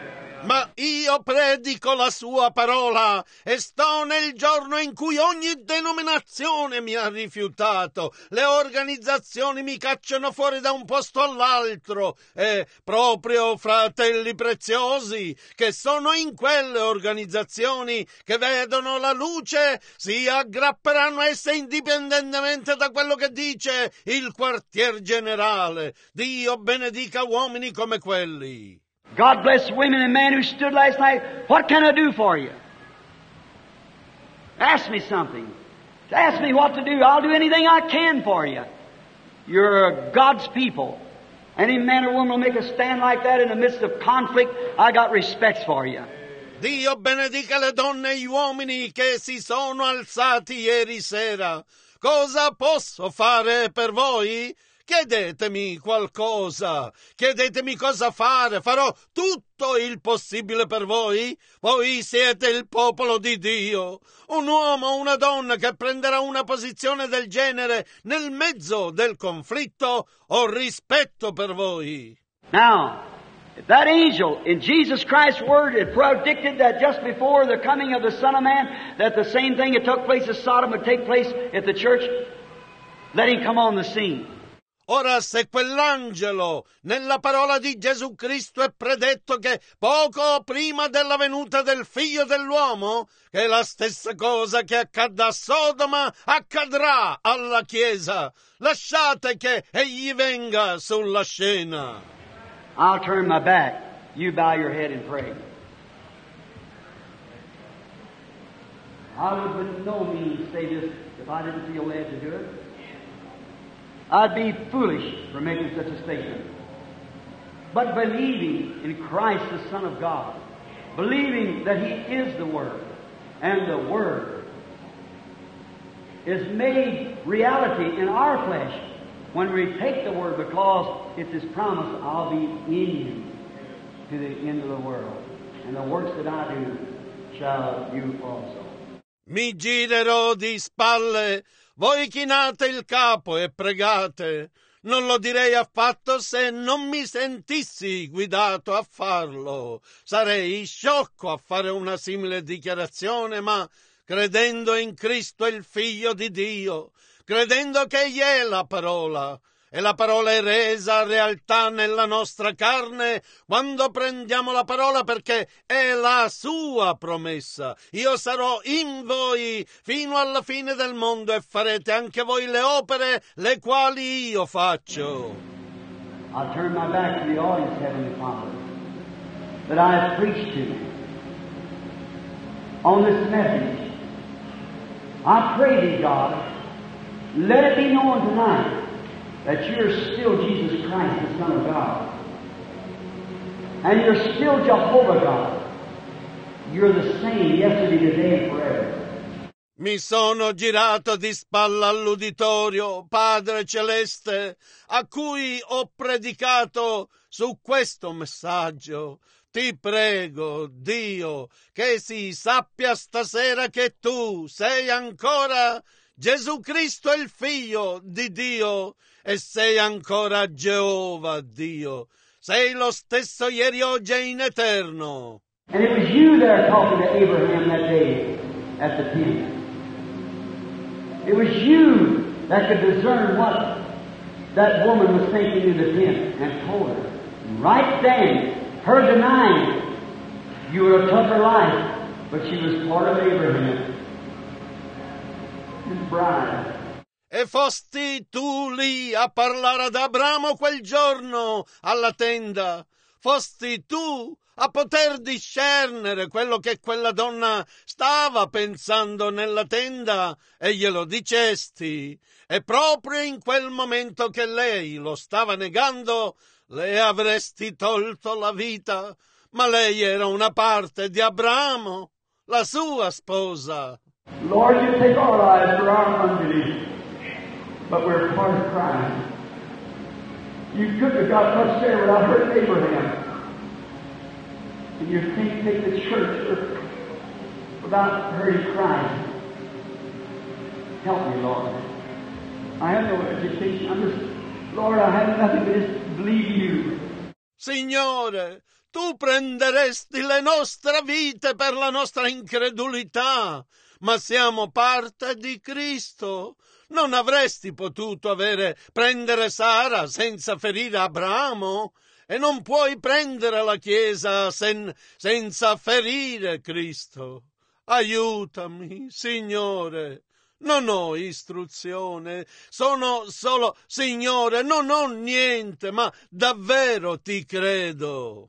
Ma io predico la sua parola e sto nel giorno in cui ogni denominazione mi ha rifiutato. Le organizzazioni mi cacciano fuori da un posto all'altro e proprio fratelli preziosi che sono in quelle organizzazioni che vedono la luce si aggrapperanno a esse indipendentemente da quello che dice il quartier generale. Dio benedica uomini come quelli.
God bless the women and men who stood last night. What can I do for you? Ask me something. Ask me what to do. I'll do anything I can for you. You're God's people. Any man or woman will make a stand like that in the midst of conflict, I got respect for you.
Dio benedica le donne e gli uomini che si sono alzati ieri sera. Cosa posso fare per voi? Chiedetemi qualcosa, chiedetemi cosa fare, farò tutto il possibile per voi. Voi siete il popolo di Dio. Un uomo o una donna che prenderà una posizione del genere nel mezzo del conflitto, ho rispetto per voi.
Now, if that angel in Jesus Christ's word had predicted that just before the coming of the Son of Man, that the same thing that took place at Sodom would take place at the church, let him come on the scene.
Ora, se quell'angelo nella parola di Gesù Cristo è predetto che poco prima della venuta del Figlio dell'uomo, che la stessa cosa che accadde a Sodoma accadrà alla Chiesa, lasciate che egli venga sulla scena.
I'll turn my back. You bow your head and pray. I would by no means say this if I didn't feel led to do it. I'd be foolish for making such a statement. But believing in Christ, the Son of God, believing that He is the Word, and the Word is made reality in our flesh when we take the Word, because it's His promise, I'll be in you to the end of the world. And the works that I do shall you also.
Mi girerò di spalle. Voi chinate il capo e pregate. Non lo direi affatto se non mi sentissi guidato a farlo. Sarei sciocco a fare una simile dichiarazione, ma credendo in Cristo il Figlio di Dio, credendo che Egli è la parola, e la parola è resa realtà nella nostra carne quando prendiamo la parola, perché è la sua promessa. Io sarò in voi fino alla fine del mondo e farete anche voi le opere le quali io faccio.
I'll turn my back to the audience, Heavenly Father, that I have preached to on this message. I pray thee, God, let it be known tonight that you're still Jesus Christ, the Son of God. And you're still Jehovah God. You're the same yesterday, today, and forever.
Mi sono girato di spalla all'uditorio, Padre Celeste, a cui ho predicato su questo messaggio. Ti prego, Dio, che si sappia stasera che tu sei ancora Gesù Cristo, il Figlio di Dio, e sei ancora Geova Dio. Sei lo stesso ieri, oggi e in eterno.
And it was you there talking to Abraham that day at the tent. It was you that could discern what that woman was thinking in the tent and told her. Right then, her denying you would have took her life, but she was part of Abraham, his bride.
E fosti tu lì a parlare ad Abramo quel giorno alla tenda. Fosti tu a poter discernere quello che quella donna stava pensando nella tenda e glielo dicesti. E proprio in quel momento che lei lo stava negando, le avresti tolto la vita. Ma lei era una parte di Abramo, la sua sposa.
Lord, you take our lives for our unbelief, but we're part of Christ. You couldn't have got much there without hurting Abraham. And you can't take the church without hurting Christ. Help me, Lord. I have no education. Lord, I have nothing but just believe you.
Signore, tu prenderesti le nostre vite per la nostra incredulità, ma siamo parte di Cristo. Non avresti potuto prendere Sara senza ferire Abramo? E non puoi prendere la Chiesa senza ferire Cristo. Aiutami, Signore. Non ho istruzione, sono solo Signore, non ho niente, ma davvero ti credo.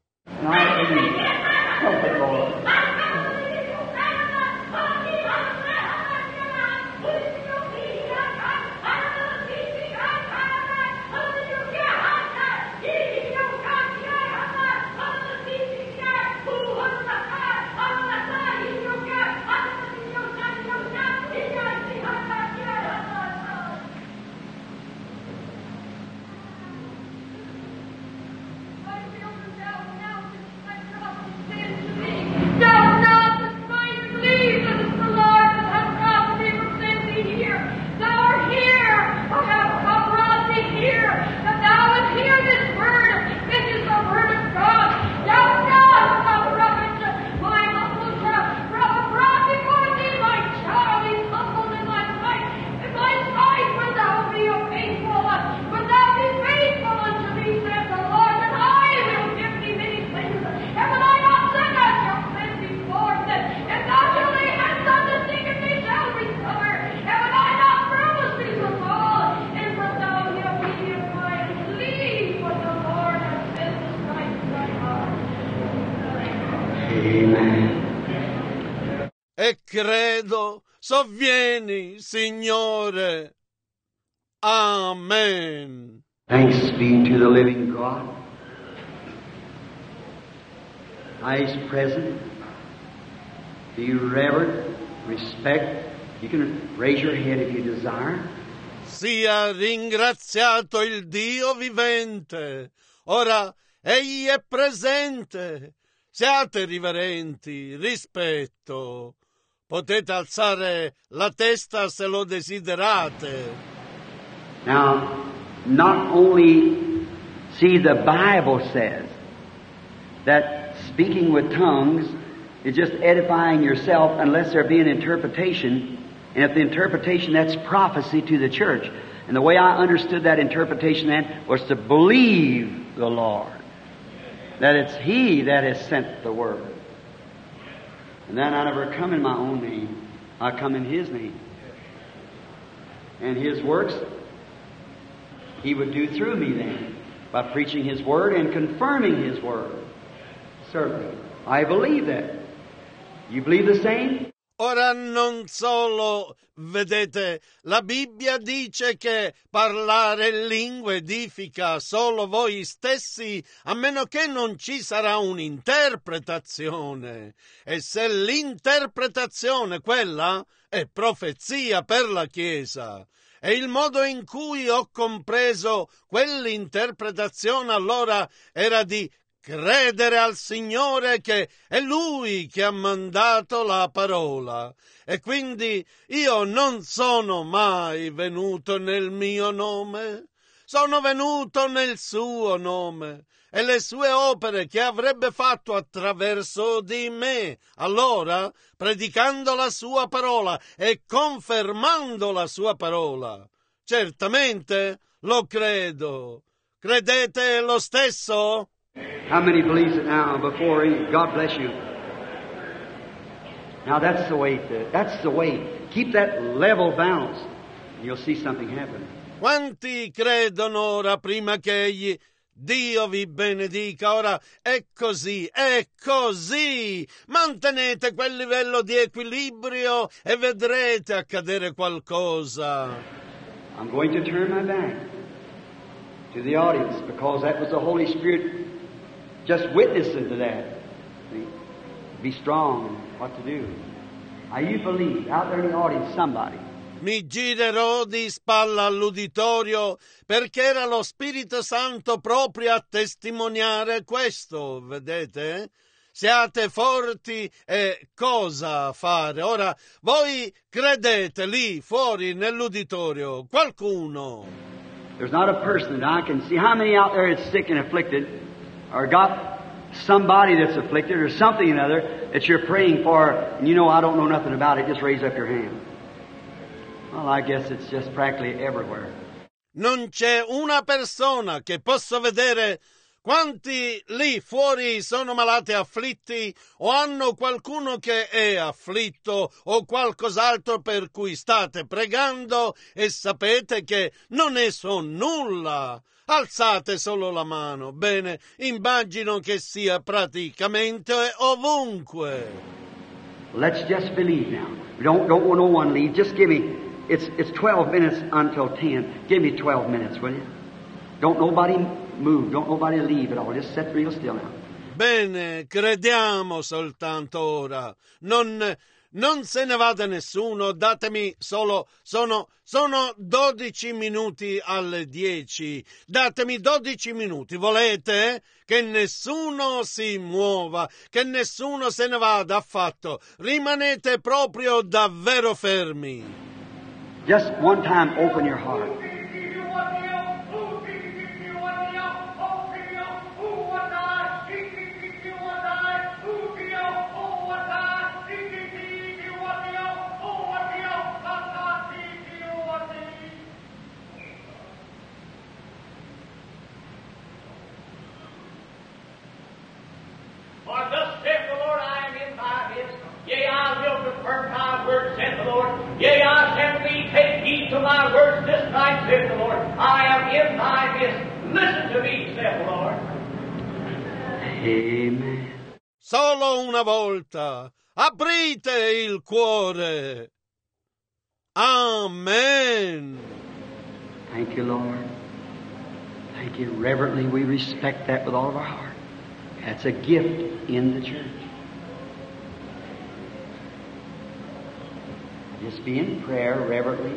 E credo, sovvieni, Signore. Amen.
Thanks be to the living God. He's present. Be reverent, respect. You can raise your head if you desire.
Sia ringraziato il Dio vivente. Ora Egli è presente. Siate riverenti, rispetto. Potete alzare la testa se lo desiderate.
Now, not only, see, the Bible says that speaking with tongues is just edifying yourself unless there be an interpretation. And if the interpretation, that's prophecy to the church. And the way I understood that interpretation then was to believe the Lord. That it's He that has sent the Word. And then I never come in my own name. I come in His name. And His works He would do through me then, by preaching His Word and confirming His Word. Certainly. I believe that. You believe the same?
Ora non solo, vedete, la Bibbia dice che parlare in lingue edifica solo voi stessi, a meno che non ci sarà un'interpretazione. E se l'interpretazione quella è profezia per la Chiesa, e il modo in cui ho compreso quell'interpretazione allora era di credere al Signore che è Lui che ha mandato la parola. E quindi io non sono mai venuto nel mio nome, sono venuto nel suo nome e le sue opere che avrebbe fatto attraverso di me, allora predicando la sua parola e confermando la sua parola. Certamente lo credo. Credete lo stesso?
How many believes it now before Him? God bless you. Now that's the way. That's the way. Keep that level balance, and you'll see something happen.
Quanti credono ora prima che Egli, Dio vi benedica? Ora è così, è così. Mantenete quel livello di equilibrio e vedrete accadere qualcosa.
I'm going to turn my back to the audience because that was the Holy Spirit just witnessing to that. Be strong in what to do. Now you believe, out there in the audience, somebody.
Mi girerò di spalla all'uditorio perché era lo Spirito Santo proprio a testimoniare questo, vedete? Siate forti e cosa fare. Ora, voi credete lì, fuori nell'uditorio, qualcuno.
There's not a person that I can see. How many out there is sick and afflicted or got somebody that's afflicted or something or other that you're praying for, and you know I don't know nothing about it, just raise up your hand. Well, I guess it's just practically everywhere.
Non c'è una persona che posso vedere quanti lì fuori sono malati e afflitti o hanno qualcuno che è afflitto o qualcos'altro per cui state pregando e sapete che non ne so nulla. Alzate solo la mano. Bene, immagino che sia praticamente ovunque.
Let's just believe now. Don't want no one leave. Just give me, it's 12 minutes until 10. Give me 12 minutes, will you? Don't nobody move. Don't nobody leave at all. Just sit real still now.
Bene, crediamo soltanto ora. Non se ne vada nessuno, datemi solo, sono 12 minuti alle 10, datemi 12 minuti, volete? Che nessuno si muova, che nessuno se ne vada affatto, rimanete proprio davvero fermi.
Just one time open your heart.
Yea, I send thee, take heed to my words this night, saith the Lord. I am in thy midst. Listen to me, saith the Lord.
Amen.
Solo una volta, aprite il cuore. Amen.
Thank you, Lord. Thank you. Reverently, we respect that with all of our heart. That's a gift in the church. Just be in prayer reverently.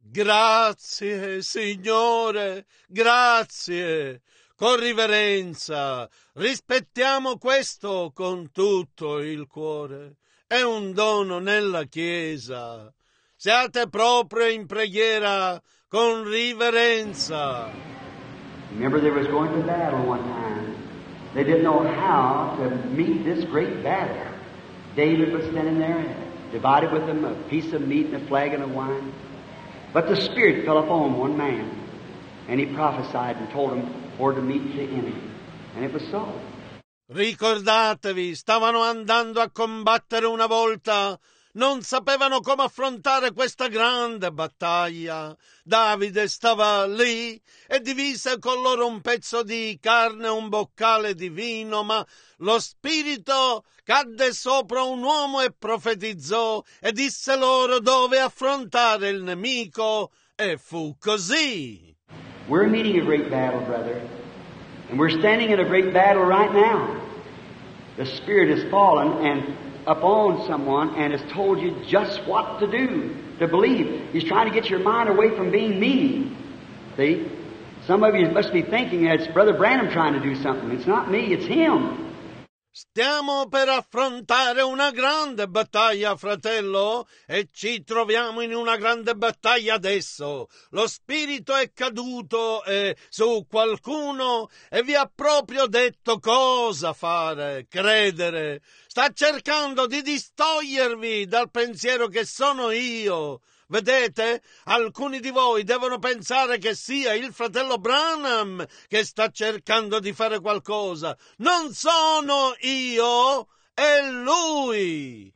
Grazie, Signore, grazie. Con riverenza, rispettiamo questo con tutto il cuore. È un dono nella Chiesa. Siate proprio in preghiera con riverenza.
Remember, they was going to battle one time. They didn't know how to meet this great battle. David was standing there, divided with them a piece of meat and a flagon of wine. But the Spirit fell upon one man, and he prophesied and told him where to meet the enemy. And it was so.
Ricordatevi, stavano andando a combattere una volta, non sapevano come affrontare questa grande battaglia. Davide stava lì e divise con loro un pezzo di carne e un boccale di vino, ma lo Spirito cadde sopra un uomo e profetizzò e disse loro dove affrontare il nemico, e fu così.
We're meeting a great battle, brother. And we're standing in a great battle right now. The Spirit has fallen and upon someone and has told you just what to do, to believe. He's trying to get your mind away from being me. See? Some of you must be thinking it's Brother Branham trying to do something. It's not me, it's him.
Stiamo per affrontare una grande battaglia, fratello, e ci troviamo in una grande battaglia adesso. Lo spirito è caduto su qualcuno e vi ha proprio detto cosa fare, credere. Sta cercando di distogliervi dal pensiero che sono io. Vedete? Alcuni di voi devono pensare che sia il fratello Branham che sta cercando di fare qualcosa. Non sono io, è lui.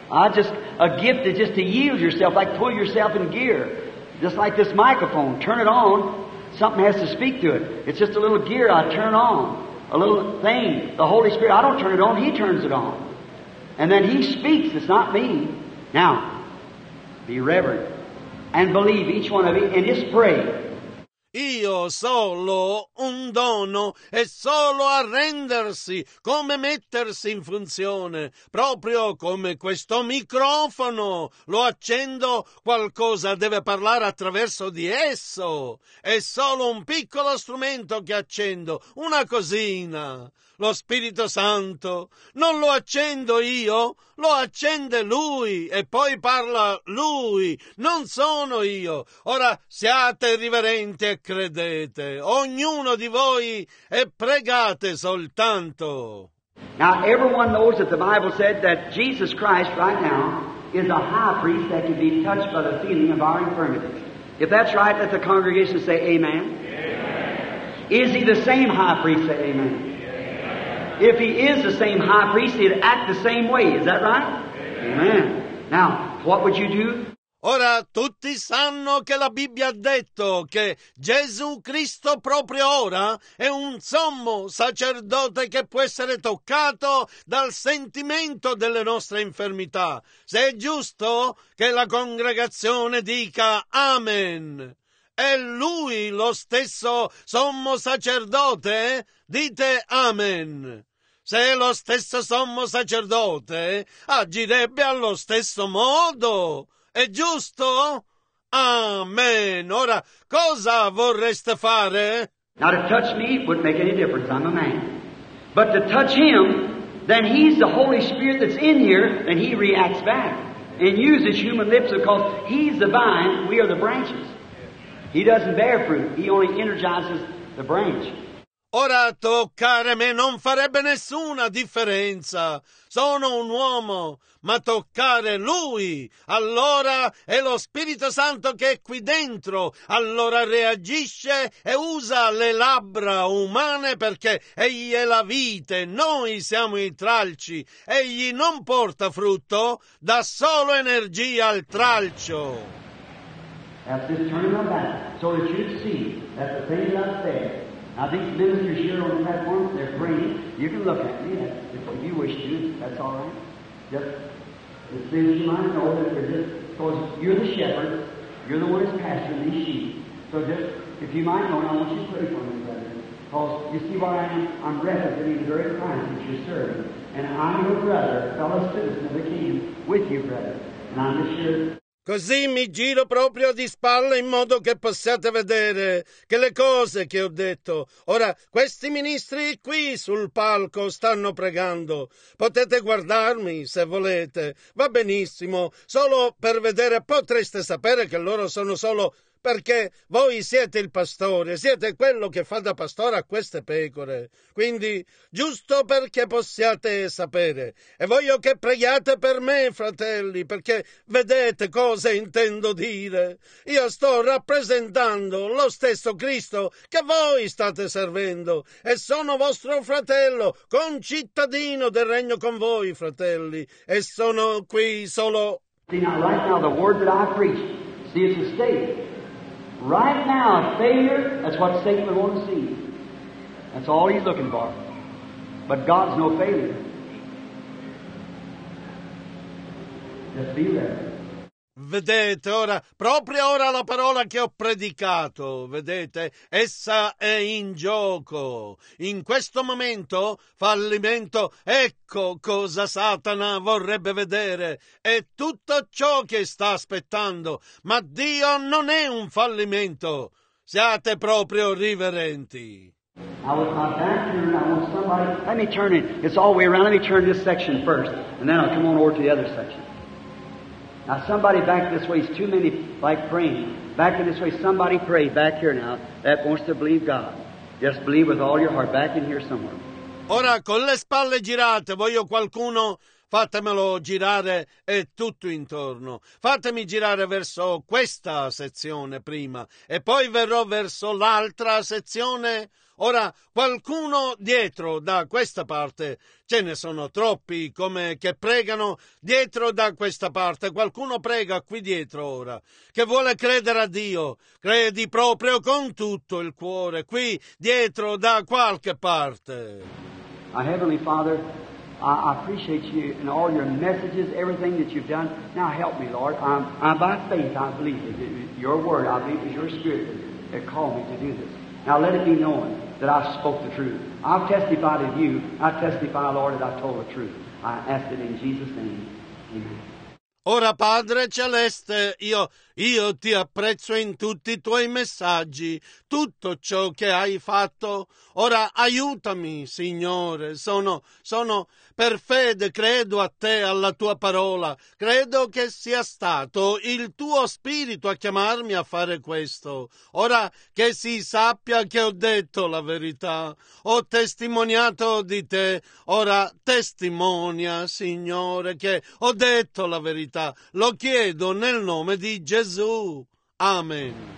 A gift is just to yield yourself, like pull yourself in gear. Just like this microphone. Turn it on, something has to speak to it. It's just a little gear I turn on. A little thing. The Holy Spirit, I don't turn it on, He turns it on. And then He speaks, it's not me. Now, be reverent and believe each one of you and just pray.
Io solo un dono è solo arrendersi, come mettersi in funzione, proprio come questo microfono. Lo accendo, qualcosa deve parlare attraverso di esso. È solo un piccolo strumento che accendo, una cosina. Lo Spirito Santo non lo accendo io, lo accende Lui e poi parla Lui, non sono io. Ora siate riverenti e credete, ognuno di voi, e pregate soltanto.
Now, everyone knows that the Bible said that Jesus Christ right now is a high priest that can be touched by the feeling of our infirmities. If that's right, let the congregation say amen. Amen. Is He the same high priest? Say amen. Amen. If He is the same high priest, He'd act the same way. Is that right? Amen. Now, what would you do?
Ora, tutti sanno che la Bibbia ha detto che Gesù Cristo proprio ora è un sommo sacerdote che può essere toccato dal sentimento delle nostre infermità. Se è giusto che la congregazione dica Amen. È Lui lo stesso sommo sacerdote? Dite Amen. Se è lo stesso sommo sacerdote, agirebbe allo stesso modo. È giusto? Amen. Ora, cosa vorreste fare?
Now, to touch me wouldn't make any difference. I'm a man. But to touch Him, then He's the Holy Spirit that's in here, and He reacts back and uses human lips because He's the vine, we are the branches. He doesn't bear fruit. He only energizes the branch.
Ora toccare me non farebbe nessuna differenza. Sono un uomo, ma toccare Lui, allora è lo Spirito Santo che è qui dentro, allora reagisce e usa le labbra umane perché Egli è la vite, noi siamo i tralci. Egli non porta frutto, dà solo energia al tralcio.
That's just turning my back so that you'd see that the thing that I said. Now, these ministers here on the platform, they're praying. You can look at me if you wish to. That's all right. Just as soon as you might know that they're just, because you're the shepherd, you're the one that's pasturing these sheep. So just, if you might know, I want you to pray for me, brother. Because you see what I am? I'm representing the very Christ that you're serving. And I'm your brother, fellow citizen of the kingdom, with you, brother. And I'm just sure.
Così mi giro proprio di spalle in modo che possiate vedere che le cose che ho detto. Ora, questi ministri qui sul palco stanno pregando. Potete guardarmi se volete. Va benissimo. Solo per vedere potreste sapere che loro sono solo perché voi siete il pastore, siete quello che fa da pastore a queste pecore. Quindi, giusto perché possiate sapere. E voglio che preghiate per me, fratelli, perché vedete cosa intendo dire. Io sto rappresentando lo stesso Cristo che voi state servendo e sono vostro fratello, concittadino del regno con voi, fratelli, e sono qui solo.
See, now, right now, the word that I preach, see, it's a state. Right now, failure, that's what Satan would want to see. That's all he's looking for. But God's no failure. Just be there.
Vedete, ora, proprio ora la parola che ho predicato, vedete, essa è in gioco. In questo momento, fallimento, ecco cosa Satana vorrebbe vedere. È tutto ciò che sta aspettando. Ma Dio non è un fallimento. Siate proprio riverenti.
Now with my back here, I want somebody. Let me turn it. It's all the way around. Let me turn this section first, and then I'll come on over to the other section. Now somebody back this way, it's too many like praying. Back in this way, somebody pray back here now that wants to believe God. Just believe with all your heart. Back in here somewhere.
Ora con le spalle girate, voglio qualcuno, fatemelo girare e tutto intorno. Fatemi girare verso questa sezione prima e poi verrò verso l'altra sezione. Ora, qualcuno dietro da questa parte, ce ne sono troppi come che pregano dietro da questa parte, qualcuno prega qui dietro ora, che vuole credere a Dio, credi proprio con tutto il cuore, qui dietro da qualche parte.
Our Heavenly Father, I appreciate you and all your messages, everything that you've done. Now help me, Lord. I'm by faith, I believe it. Your word, I believe it's your Spirit that called me to do this. Now let it be known that I spoke the truth. I've testified of you. I testify, Lord, that I told the truth. I ask it in Jesus' name. Amen.
Ora, Padre Celeste, io ti apprezzo in tutti i tuoi messaggi, tutto ciò che hai fatto. Ora aiutami, Signore, sono per fede, credo a te, alla tua parola. Credo che sia stato il tuo spirito a chiamarmi a fare questo. Ora che si sappia che ho detto la verità, ho testimoniato di te, ora testimonia, Signore, che ho detto la verità. Lo chiedo nel nome di Gesù. Amen.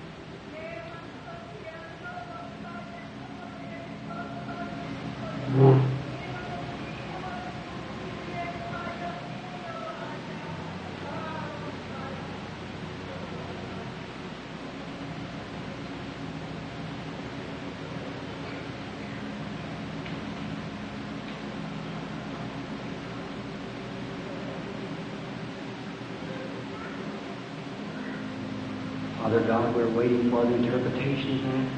Father God, we're waiting for the interpretation of that.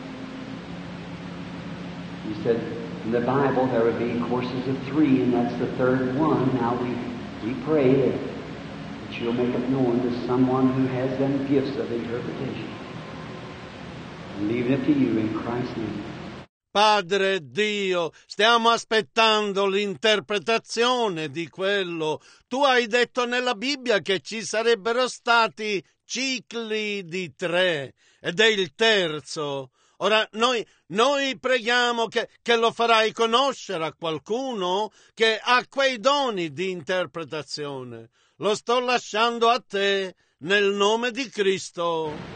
You said in the Bible there would be courses of 3, and that's the third one. Now we pray that you'll make it known to someone who has them gifts of interpretation. And leave it to you in Christ's name.
Padre Dio, stiamo aspettando l'interpretazione di quello. Tu hai detto nella Bibbia che ci sarebbero stati cicli di 3 ed è il terzo. Ora noi preghiamo che lo farai conoscere a qualcuno che ha quei doni di interpretazione. Lo sto lasciando a te nel nome di Cristo.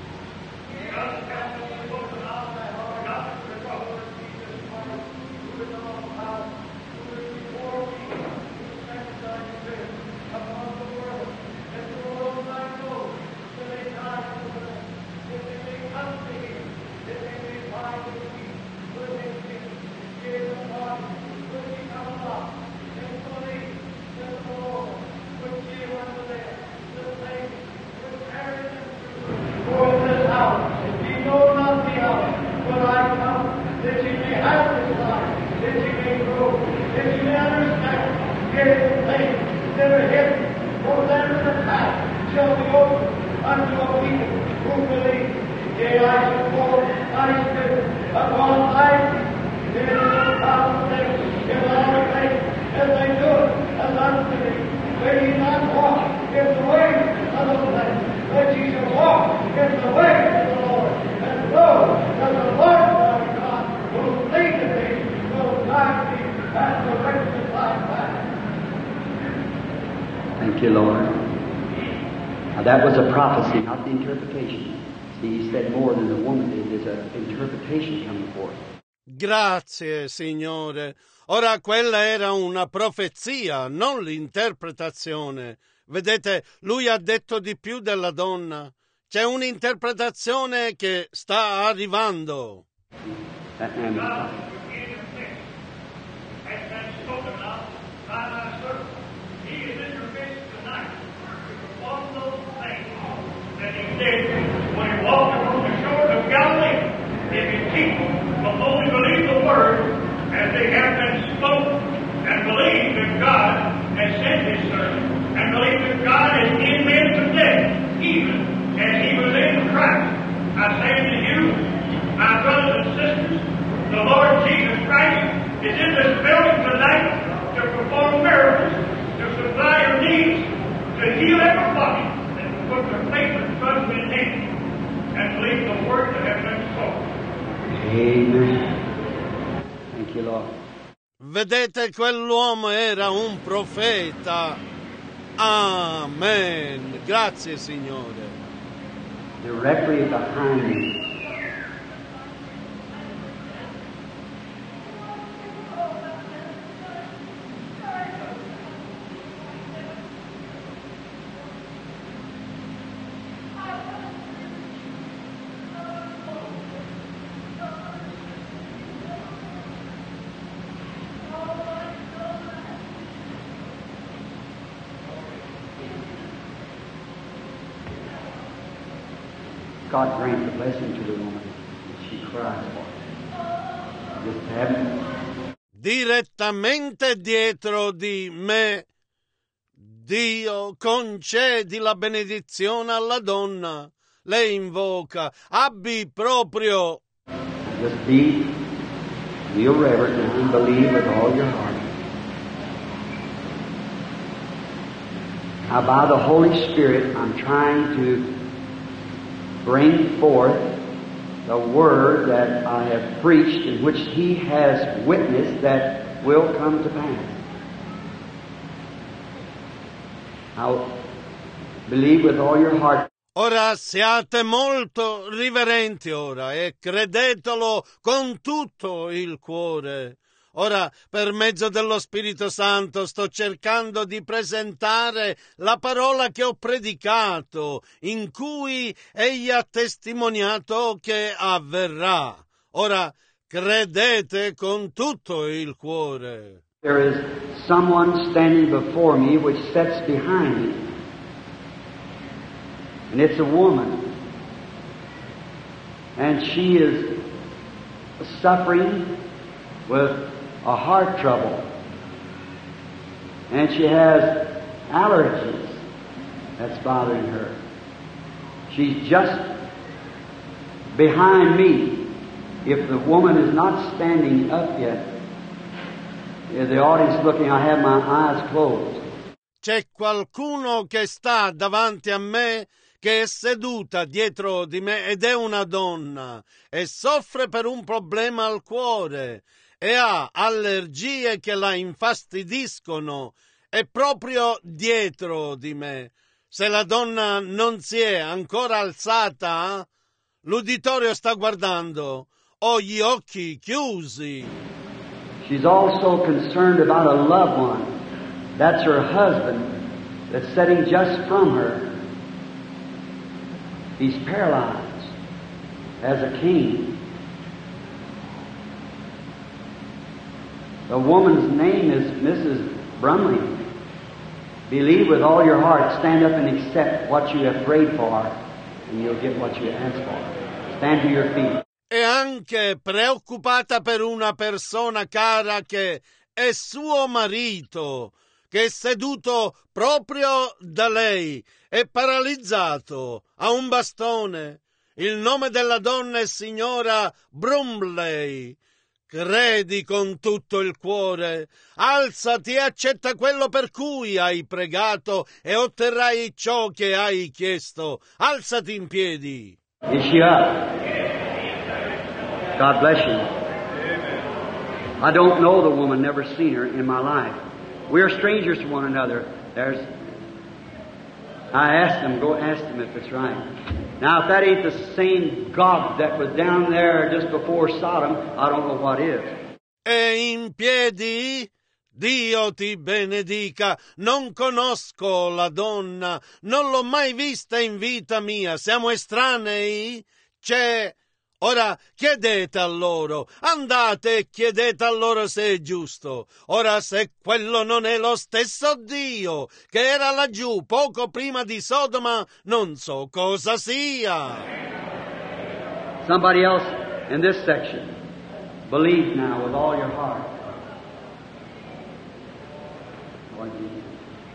Thank you, Lord. Now that was a prophecy, not the interpretation. See, he said more than the woman did. There's an interpretation coming forth.
Grazie, Signore. Ora quella era una profezia, non l'interpretazione. Vedete, lui ha detto di più della donna. C'è un'interpretazione che sta arrivando.
When he walked upon the shores of Galilee, if his people will only believe the word as they have been spoken, and believe that God has sent his servant, and believe that God is in men today, even as he was in Christ. I say to you, my brothers and sisters, the Lord Jesus Christ is in this building tonight to perform miracles, to supply your needs, to heal everybody, and to put their faith and trust in him, and believe the word that has been spoken.
Amen. Thank you, Lord.
Vedete, quell'uomo era un profeta. Amen. Grazie, Signore.
Directly behind me. God grant the blessing to the woman that she cries for. Just having
direttamente dietro di me. Dio, concedi la benedizione alla donna. Lei invoca, abbi proprio.
Just be real reverent now and believe with all your heart. Now, by the Holy Spirit, I'm trying to bring forth the word that I have preached, in which He has witnessed that will come to pass. Now, believe with all your heart.
Ora siate molto riverenti ora e credetelo con tutto il cuore. Ora, per mezzo dello Spirito Santo, sto cercando di presentare la parola che ho predicato, in cui Egli ha testimoniato che avverrà. Ora, credete con tutto il cuore.
There is someone standing before me which sits behind me. And it's a woman. And she is suffering with a heart trouble. And she has allergies that's bothering her. She's just behind me. If the woman is not standing up yet, the audience looking, I have my eyes closed.
C'è qualcuno che sta davanti a me, che è seduta dietro di me, ed è una donna e soffre per un problema al cuore e ha allergie che la infastidiscono, è proprio dietro di me. Se la donna non si è ancora alzata, l'uditorio sta guardando, ho gli occhi chiusi.
She's also concerned about a loved one. That's her husband that's sitting just from her. He's paralyzed as a king. The woman's name is Mrs. Brumley. Believe with all your heart. Stand up and accept what you have prayed for, and you'll get what you asked for. Stand to your feet.
È anche preoccupata per una persona cara che è suo marito, che è seduto proprio da lei, è paralizzato, ha un bastone. Il nome della donna è signora Brumley. Credi con tutto il cuore, alzati e accetta quello per cui hai pregato e otterrai ciò che hai chiesto. Alzati in piedi.
Is she up? God bless you. I don't know the woman, never seen her in my life. We are strangers to one another. I asked them, go ask them if it's right. Now, if that ain't the same God that was down there just before Sodom, I don't know what is.
E in piedi? Dio ti benedica. Non conosco la donna, non l'ho mai vista in vita mia. Siamo estranei? Ora chiedete a loro, andate e chiedete a loro se è giusto. Ora, se quello non è lo stesso Dio che era laggiù poco prima di Sodoma, non so cosa sia.
Somebody else in this section, believe now with all your heart. Lord Jesus.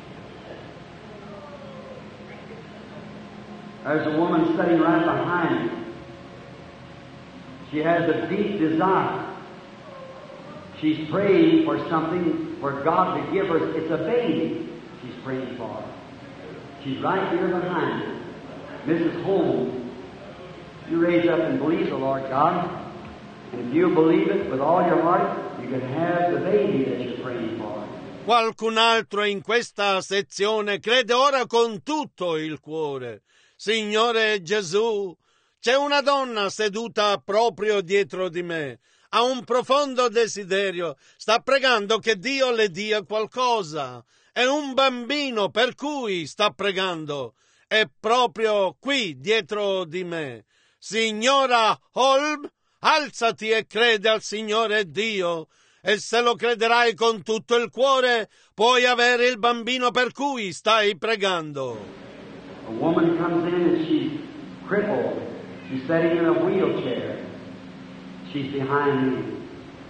There's a woman sitting right behind me. She has a deep desire. She's praying for something for God to give her. It's a baby she's praying for. She's right here behind her. Mrs. Holmes, you raise up and believe the Lord God. And if you believe it with all your heart, you can have the baby that you're praying for.
Qualcun altro in questa sezione crede ora con tutto il cuore. Signore Gesù, c'è una donna seduta proprio dietro di me. Ha un profondo desiderio. Sta pregando che Dio le dia qualcosa. È un bambino per cui sta pregando. È proprio qui dietro di me. Signora Holm, alzati e crede al Signore Dio. E se lo crederai con tutto il cuore, puoi avere il bambino per cui stai pregando.
A woman comes in and she's crippled. She's sitting in a wheelchair. She's behind me.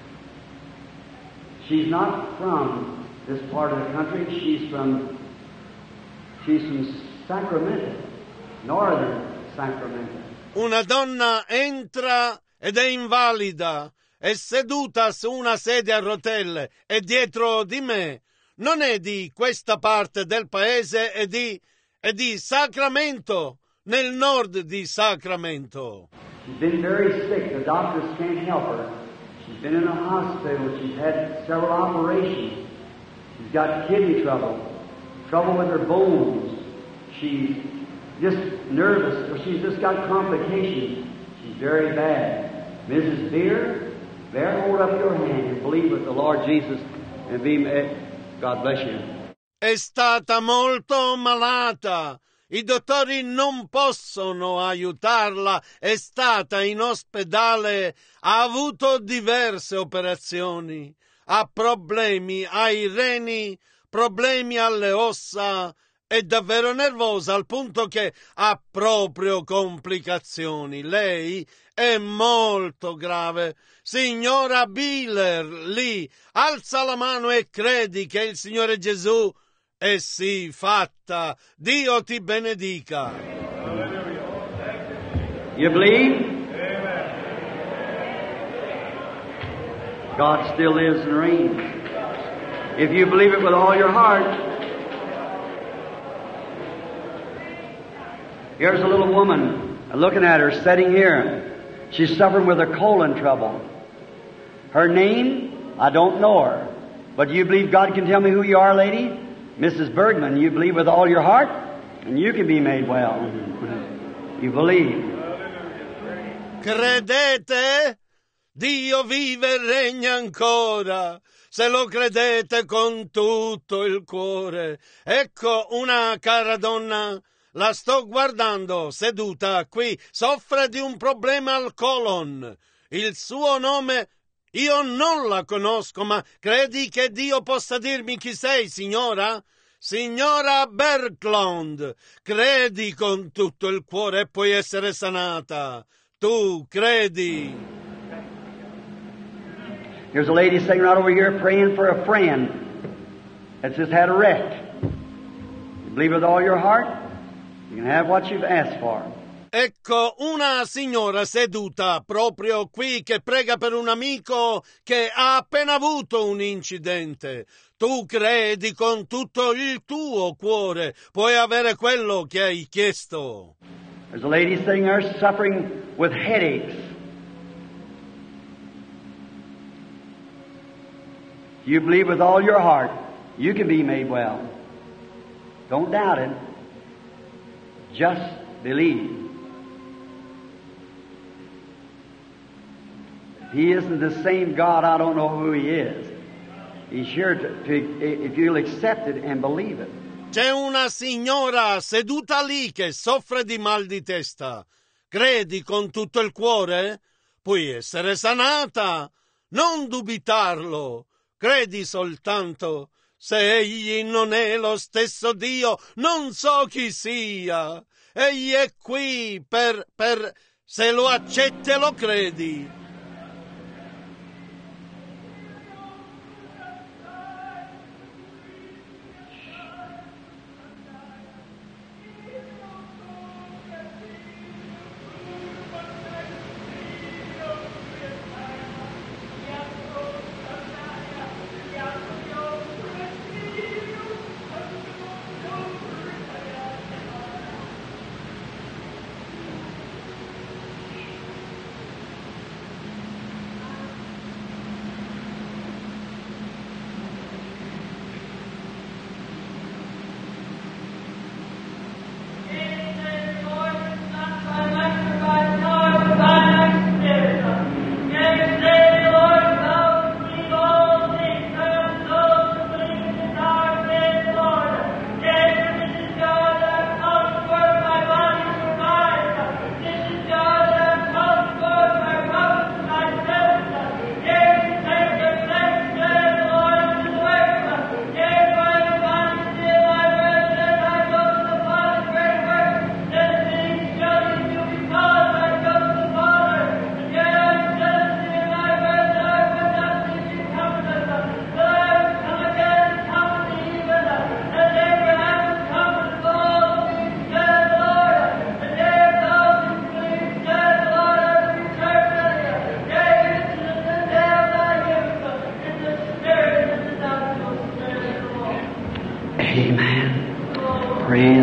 She's not from this part of the country. She's from She's from Sacramento, northern Sacramento.
Una donna entra ed è invalida, è seduta su una sedia a rotelle e dietro di me. Non è di questa parte del paese, è di Sacramento, nel nord di Sacramento.
She's been very sick. The doctors can't help her. She's been in a hospital. She's had several operations. She's got kidney trouble with her bones. She's just nervous, or she's just got complications. She's very bad. Mrs. Bear, hold up your hand and believe with the Lord Jesus and be... God bless you.
È stata molto malata. I dottori non possono aiutarla. È stata in ospedale. Ha avuto diverse operazioni. Ha problemi ai reni, problemi alle ossa. È davvero nervosa al punto che ha proprio complicazioni. Lei è molto grave. Signora Biller, lì, alza la mano e credi che il Signore Gesù è sì fatta. Dio ti benedica.
You believe? God still lives and reigns. If you believe it with all your heart. Here's a little woman, looking at her, sitting here. She's suffering with a colon trouble. Her name, I don't know her. But you believe God can tell me who you are, lady? Mrs. Bergman, you believe with all your heart? And you can be made well. You believe.
Credete? Dio vive e regna ancora. Se lo credete con tutto il cuore. Ecco una cara donna. La sto guardando, seduta qui, soffre di un problema al colon. Il suo nome io non la conosco, ma credi che Dio possa dirmi chi sei, signora? Signora Berglund, credi con tutto il cuore e puoi essere sanata. Tu credi.
Here's a lady sitting right over here praying for a friend that's just had a wreck. You believe with all your heart? You can have what you've asked for.
Ecco una signora seduta proprio qui che prega per un amico che ha appena avuto un incidente. Tu credi con tutto il tuo cuore, puoi avere quello che hai chiesto.
There's a lady sitting there suffering with headaches. You believe with all your heart, you can be made well. Don't doubt it. Just believe. If He isn't the same God, I don't know who He is. He's sure if you'll accept it and believe it.
C'è una signora seduta lì che soffre di mal di testa. Credi con tutto il cuore? Puoi essere sanata. Non dubitarlo. Credi soltanto. Se Egli non è lo stesso Dio, non so chi sia. Egli è qui per se lo accetti e lo credi.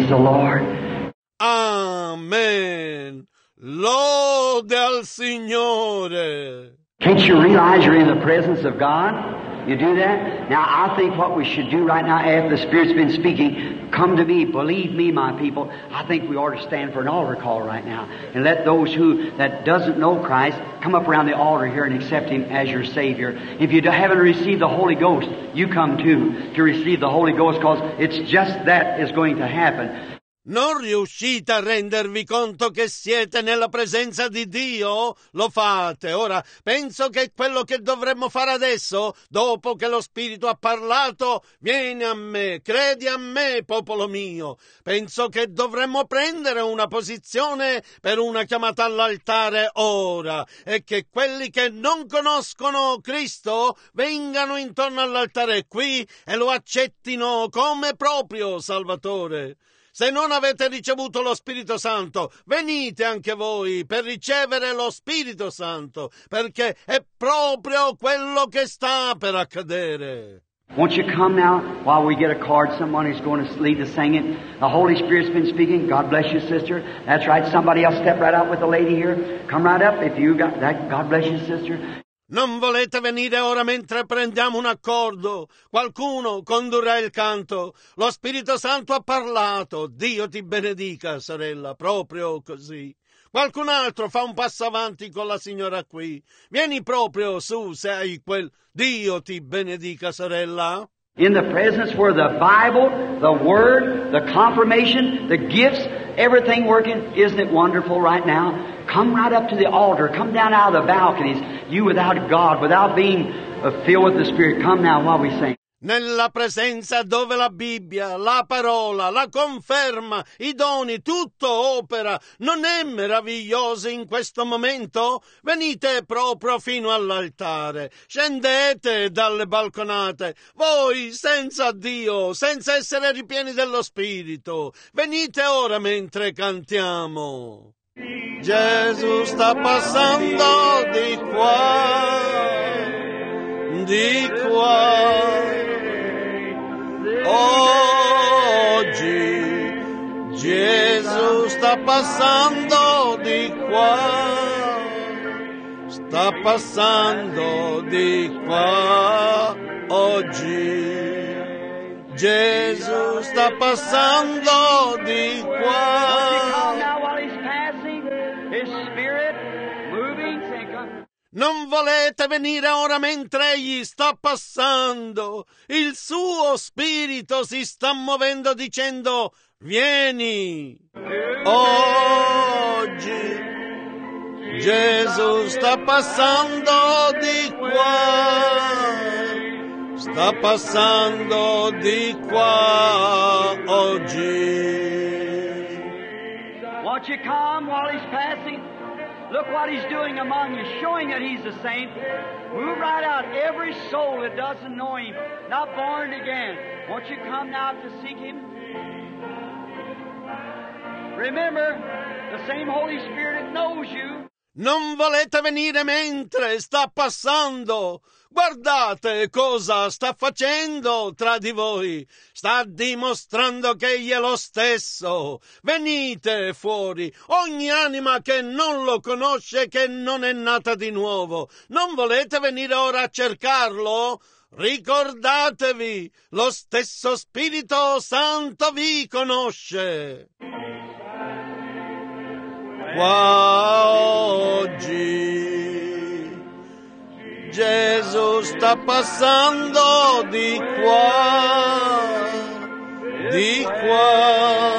Praise the Lord.
Amen. Lode al Signore.
Can't you realize you're in the presence of God? You do that? Now, I think what we should do right now, after the Spirit's been speaking, come to me, believe me, my people. I think we ought to stand for an altar call right now. And let those that doesn't know Christ come up around the altar here and accept Him as your Savior. If you haven't received the Holy Ghost, you come too to receive the Holy Ghost, because it's just that is going to happen.
Non riuscite a rendervi conto che siete nella presenza di Dio? Lo fate. Ora, penso che quello che dovremmo fare adesso, dopo che lo Spirito ha parlato, vieni a me, credi a me, popolo mio. Penso che dovremmo prendere una posizione per una chiamata all'altare ora, e che quelli che non conoscono Cristo vengano intorno all'altare qui e lo accettino come proprio Salvatore. Se non avete ricevuto lo Spirito Santo, venite anche voi per ricevere lo Spirito Santo, perché è proprio quello che sta per accadere.
Won't you come now while we get a card? Someone is going to lead the singing. The Holy Spirit's been speaking. God bless you, sister. That's right. Somebody else step right out with the lady here. Come right up if you got that. God bless you, sister.
Non volete venire ora mentre prendiamo un accordo? Qualcuno condurrà il canto. Lo Spirito Santo ha parlato. Dio ti benedica, sorella, proprio così. Qualcun altro fa un passo avanti con la signora qui. Vieni proprio su, se hai quel Dio ti benedica, sorella.
In the presence where the Bible, the Word, the confirmation, the gifts, everything working, isn't it wonderful right now? Come right up to the altar. Come down out of the balconies. You without God, without being filled with the Spirit. Come now while we sing.
Nella presenza dove la Bibbia, la parola, la conferma, i doni, tutto opera. Non è meraviglioso in questo momento? Venite proprio fino all'altare. Scendete dalle balconate. Voi senza Dio, senza essere ripieni dello Spirito. Venite ora mentre cantiamo. Gesù sta passando di qua, di qua. Oggi Gesù sta passando di qua, sta passando di qua. Oggi Gesù sta passando di qua. Non volete venire ora mentre Egli sta passando? Il suo spirito si sta muovendo dicendo: vieni. Oggi Gesù sta passando di qua, sta passando di qua oggi.
Won't you come while He's passing? Look what He's doing among you, showing that He's the same. Move right out. Every soul that doesn't know Him, not born again. Won't you come now to seek Him? Remember, the same Holy Spirit that knows you.
Non volete venire mentre sta passando? Guardate cosa sta facendo tra di voi. Sta dimostrando che Egli è lo stesso. Venite fuori, ogni anima che non lo conosce, che non è nata di nuovo. Non volete venire ora a cercarlo? Ricordatevi, lo stesso Spirito Santo vi conosce. Qua oggi Gesù sta passando di qua, di qua.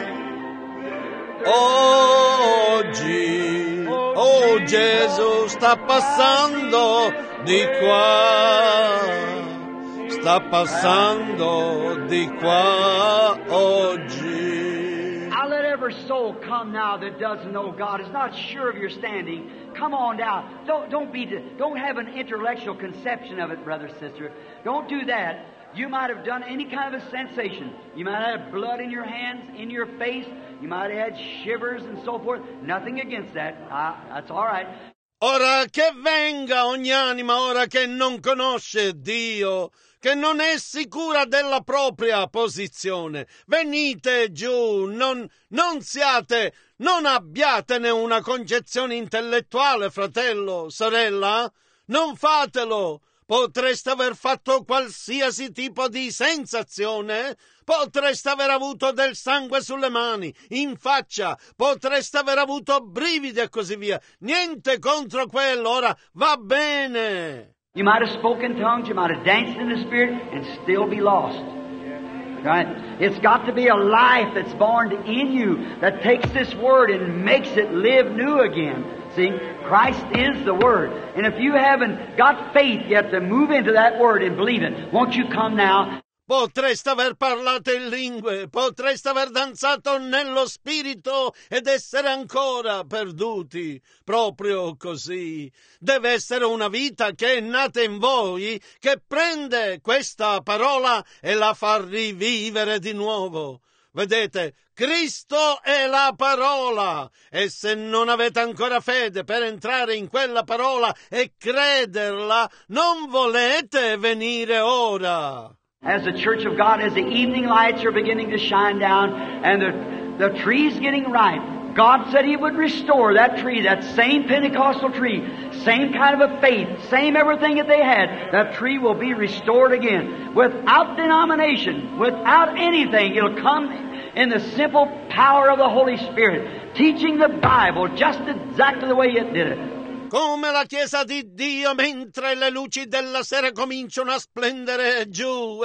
Oggi, oh Gesù sta passando di qua, sta passando di qua oggi.
I'll let every soul come now that doesn't know God, is not sure of your standing. Come on down. Don't have an intellectual conception of it, brother, sister. Don't do that. You might have done any kind of a sensation. You might have had blood in your hands, in your face. You might have had shivers and so forth. Nothing against that. That's all right.
Ora che venga ogni anima ora che non conosce Dio, che non è sicura della propria posizione. Venite giù, non abbiatene una concezione intellettuale, fratello, sorella. Non fatelo. Potreste aver fatto qualsiasi tipo di sensazione, potreste aver avuto del sangue sulle mani, in faccia, potreste aver avuto brividi e così via. Niente contro quello, ora va bene.
You might have spoken tongues, you might have danced in the Spirit, and still be lost. Right? It's got to be a life that's born in you that takes this Word and makes it live new again. See, Christ is the Word. And if you haven't got faith yet to move into that Word and believe it, won't you come now?
Potreste aver parlato in lingue, potreste aver danzato nello spirito ed essere ancora perduti. Proprio così. Deve essere una vita che è nata in voi, che prende questa parola e la fa rivivere di nuovo. Vedete, Cristo è la parola, e se non avete ancora fede per entrare in quella parola e crederla, non volete venire ora.
As the church of God, as the evening lights are beginning to shine down and the tree's getting ripe, God said He would restore that tree, that same Pentecostal tree, same kind of a faith, same everything that they had. That tree will be restored again. Without denomination, without anything, it'll come in the simple power of the Holy Spirit, teaching the Bible just exactly the way it did it.
Come la Chiesa di Dio, mentre le luci della sera cominciano a splendere giù,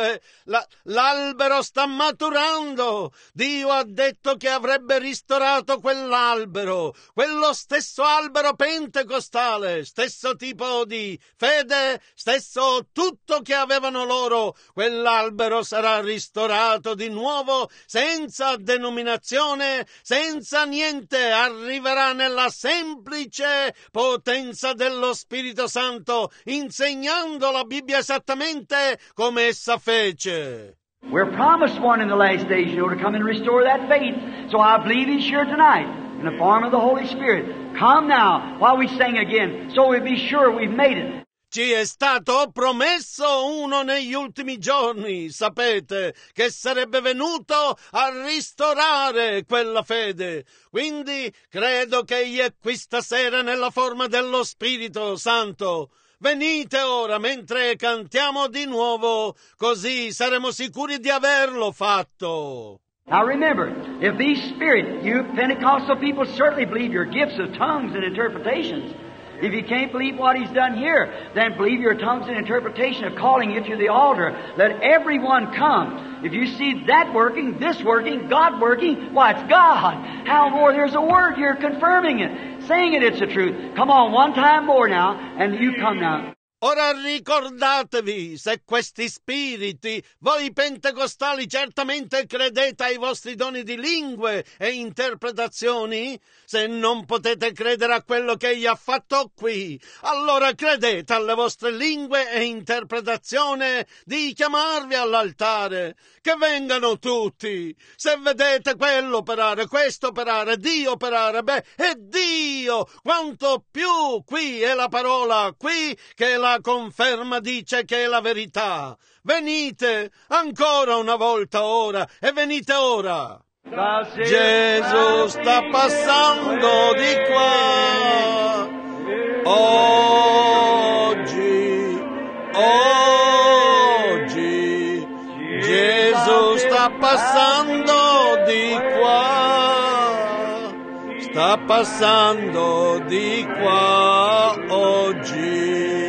l'albero sta maturando. Dio ha detto che avrebbe ristorato quell'albero, quello stesso albero pentecostale, stesso tipo di fede, stesso tutto che avevano loro. Quell'albero sarà ristorato di nuovo, senza denominazione, senza niente, arriverà nella semplice potenza dello Spirito Santo, insegnando la Bibbia esattamente come essa fece.
We're promised one in the last days, to come and restore that faith. So I believe He's here tonight in the form of the Holy Spirit. Come now while we sing again, so we be sure we've made it.
Ci è stato promesso uno negli ultimi giorni, sapete, che sarebbe venuto a ristorare quella fede. Quindi credo che egli è qui stasera nella forma dello Spirito Santo. Venite ora mentre cantiamo di nuovo, così saremo sicuri di averlo fatto.
Now remember, if these spirits, you Pentecostal people certainly believe your gifts of tongues and interpretations. If you can't believe what He's done here, then believe your tongues and interpretation of calling you to the altar. Let everyone come. If you see that working, this working, God working, why, it's God. How more? There's a word here confirming it, saying it's the truth. Come on, one time more now, and you come now.
Ora ricordatevi, se questi spiriti, voi pentecostali certamente credete ai vostri doni di lingue e interpretazioni, se non potete credere a quello che egli ha fatto qui, allora credete alle vostre lingue e interpretazione di chiamarvi all'altare, che vengano tutti. Se vedete quello operare, questo operare, Dio operare, è Dio, quanto più qui è la parola, qui che la conferma dice che è la verità. Venite ancora una volta ora e venite ora. Gesù sta passando di qua. Oggi Gesù sta passando di qua. Sta passando di qua oggi.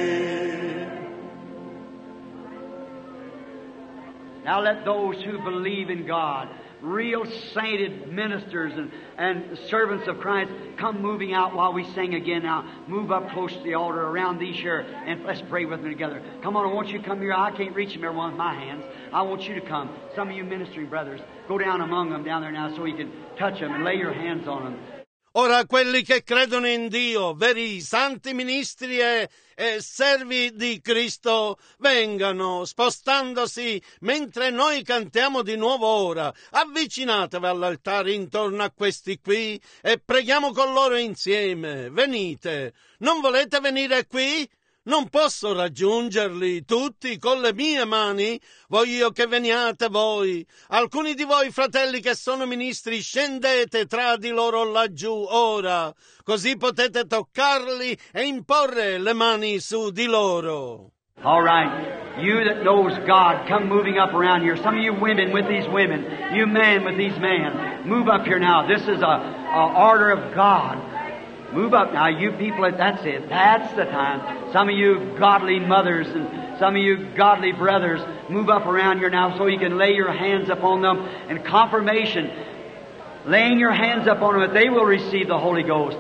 Now let those who believe in God, real sainted ministers and servants of Christ, come moving out while we sing again now. Move up close to the altar around these here, and let's pray with me together. Come on, I want you to come here. I can't reach them, everyone, with my hands. I want you to come. Some of you ministering brothers, go down among them down there now so you can touch them and lay your hands on them.
Ora quelli che credono in Dio, veri santi ministri e servi di Cristo, vengano spostandosi mentre noi cantiamo di nuovo ora. Avvicinatevi all'altare intorno a questi qui e preghiamo con loro insieme. Venite, non volete venire qui? Non posso raggiungerli tutti con le mie mani? Voglio che veniate voi. Alcuni di voi, fratelli che sono ministri, scendete tra di loro laggiù ora, così potete toccarli e imporre le mani su di loro.
All right. You that knows God, come moving up around here. Some of you women with these women, you men with these men, move up here now. This is a order of God. Move up now, you people, that's it. That's the time. Some of you godly mothers and some of you godly brothers, move up around here now so you can lay your hands upon them. And confirmation, laying your hands upon them, that they will receive the Holy Ghost.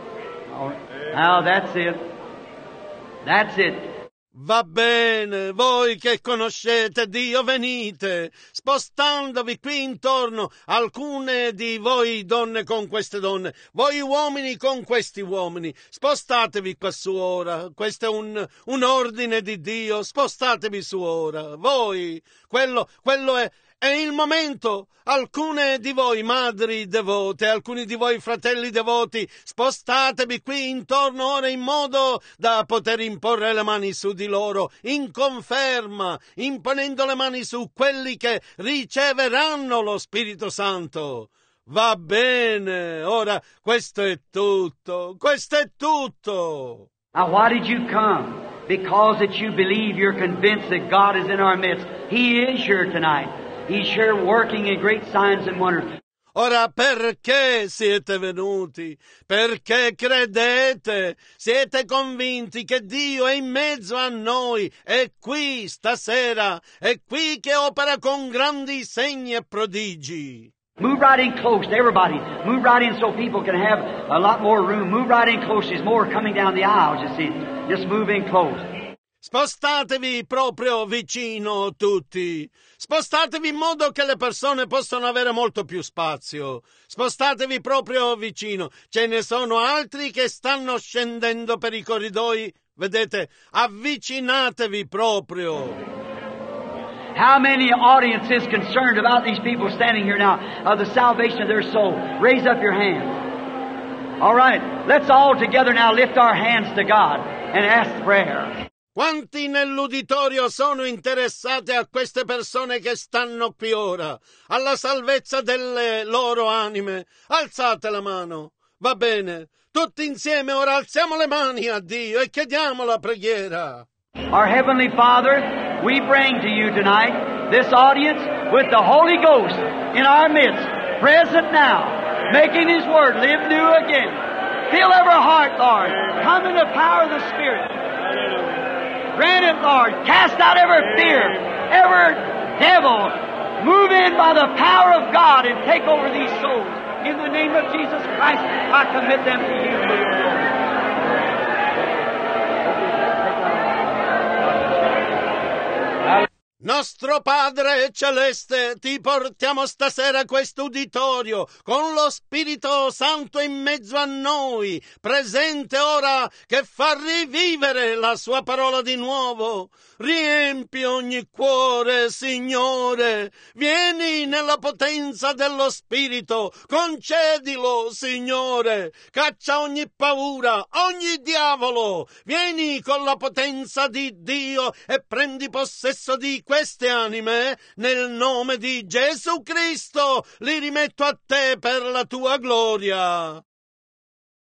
Now, that's it. That's it.
Va bene, voi che conoscete Dio, venite, spostandovi qui intorno, alcune di voi donne con queste donne, voi uomini con questi uomini, spostatevi qua su ora, questo è un ordine di Dio, spostatevi su ora, voi, quello è il momento. Alcune di voi madri devote, alcuni di voi fratelli devoti, spostatevi qui intorno ora in modo da poter imporre le mani su di loro, in conferma, imponendo le mani su quelli che riceveranno lo Spirito Santo. Va bene, ora questo è tutto, questo è tutto.
Now why did you come? Because that you believe, you're convinced that God is in our midst. He is here tonight. He's here working in great signs and wonders.
Ora perché siete venuti? Perché credete? Siete convinti che Dio è in mezzo a noi, è qui stasera, è qui che opera con grandi segni e prodigi.
Move right in close to everybody. Move right in so people can have a lot more room. Move right in close. There's more coming down the aisles, you see. Just move in close.
Spostatevi proprio vicino tutti. Spostatevi in modo che le persone possano avere molto più spazio. Spostatevi proprio vicino. Ce ne sono altri che stanno scendendo per i corridoi. Vedete, avvicinatevi proprio.
How many audience is concerned about these people standing here now, of the salvation of their soul? Raise up your hands. All right, let's all together now lift our hands to God and ask prayer.
Quanti nell'uditorio sono interessati a queste persone che stanno qui ora, alla salvezza delle loro anime? Alzate la mano. Va bene, tutti insieme ora alziamo le mani a Dio e chiediamo la preghiera.
Our Heavenly Father, we bring to you tonight this audience with the Holy Ghost in our midst, present now, making His Word live new again. Fill every heart, Lord. Come in the power of the Spirit. Grant it, Lord. Cast out every fear, every devil. Move in by the power of God and take over these souls. In the name of Jesus Christ, I commit them to you for your glory.
Nostro Padre Celeste, ti portiamo stasera questo uditorio con lo Spirito Santo in mezzo a noi, presente ora che fa rivivere la sua parola di nuovo. Riempi ogni cuore, Signore. Vieni nella potenza dello Spirito. Concedilo, Signore. Caccia ogni paura, ogni diavolo. Vieni con la potenza di Dio e prendi possesso di queste anime. Nel nome di Gesù Cristo li rimetto a te per la tua gloria.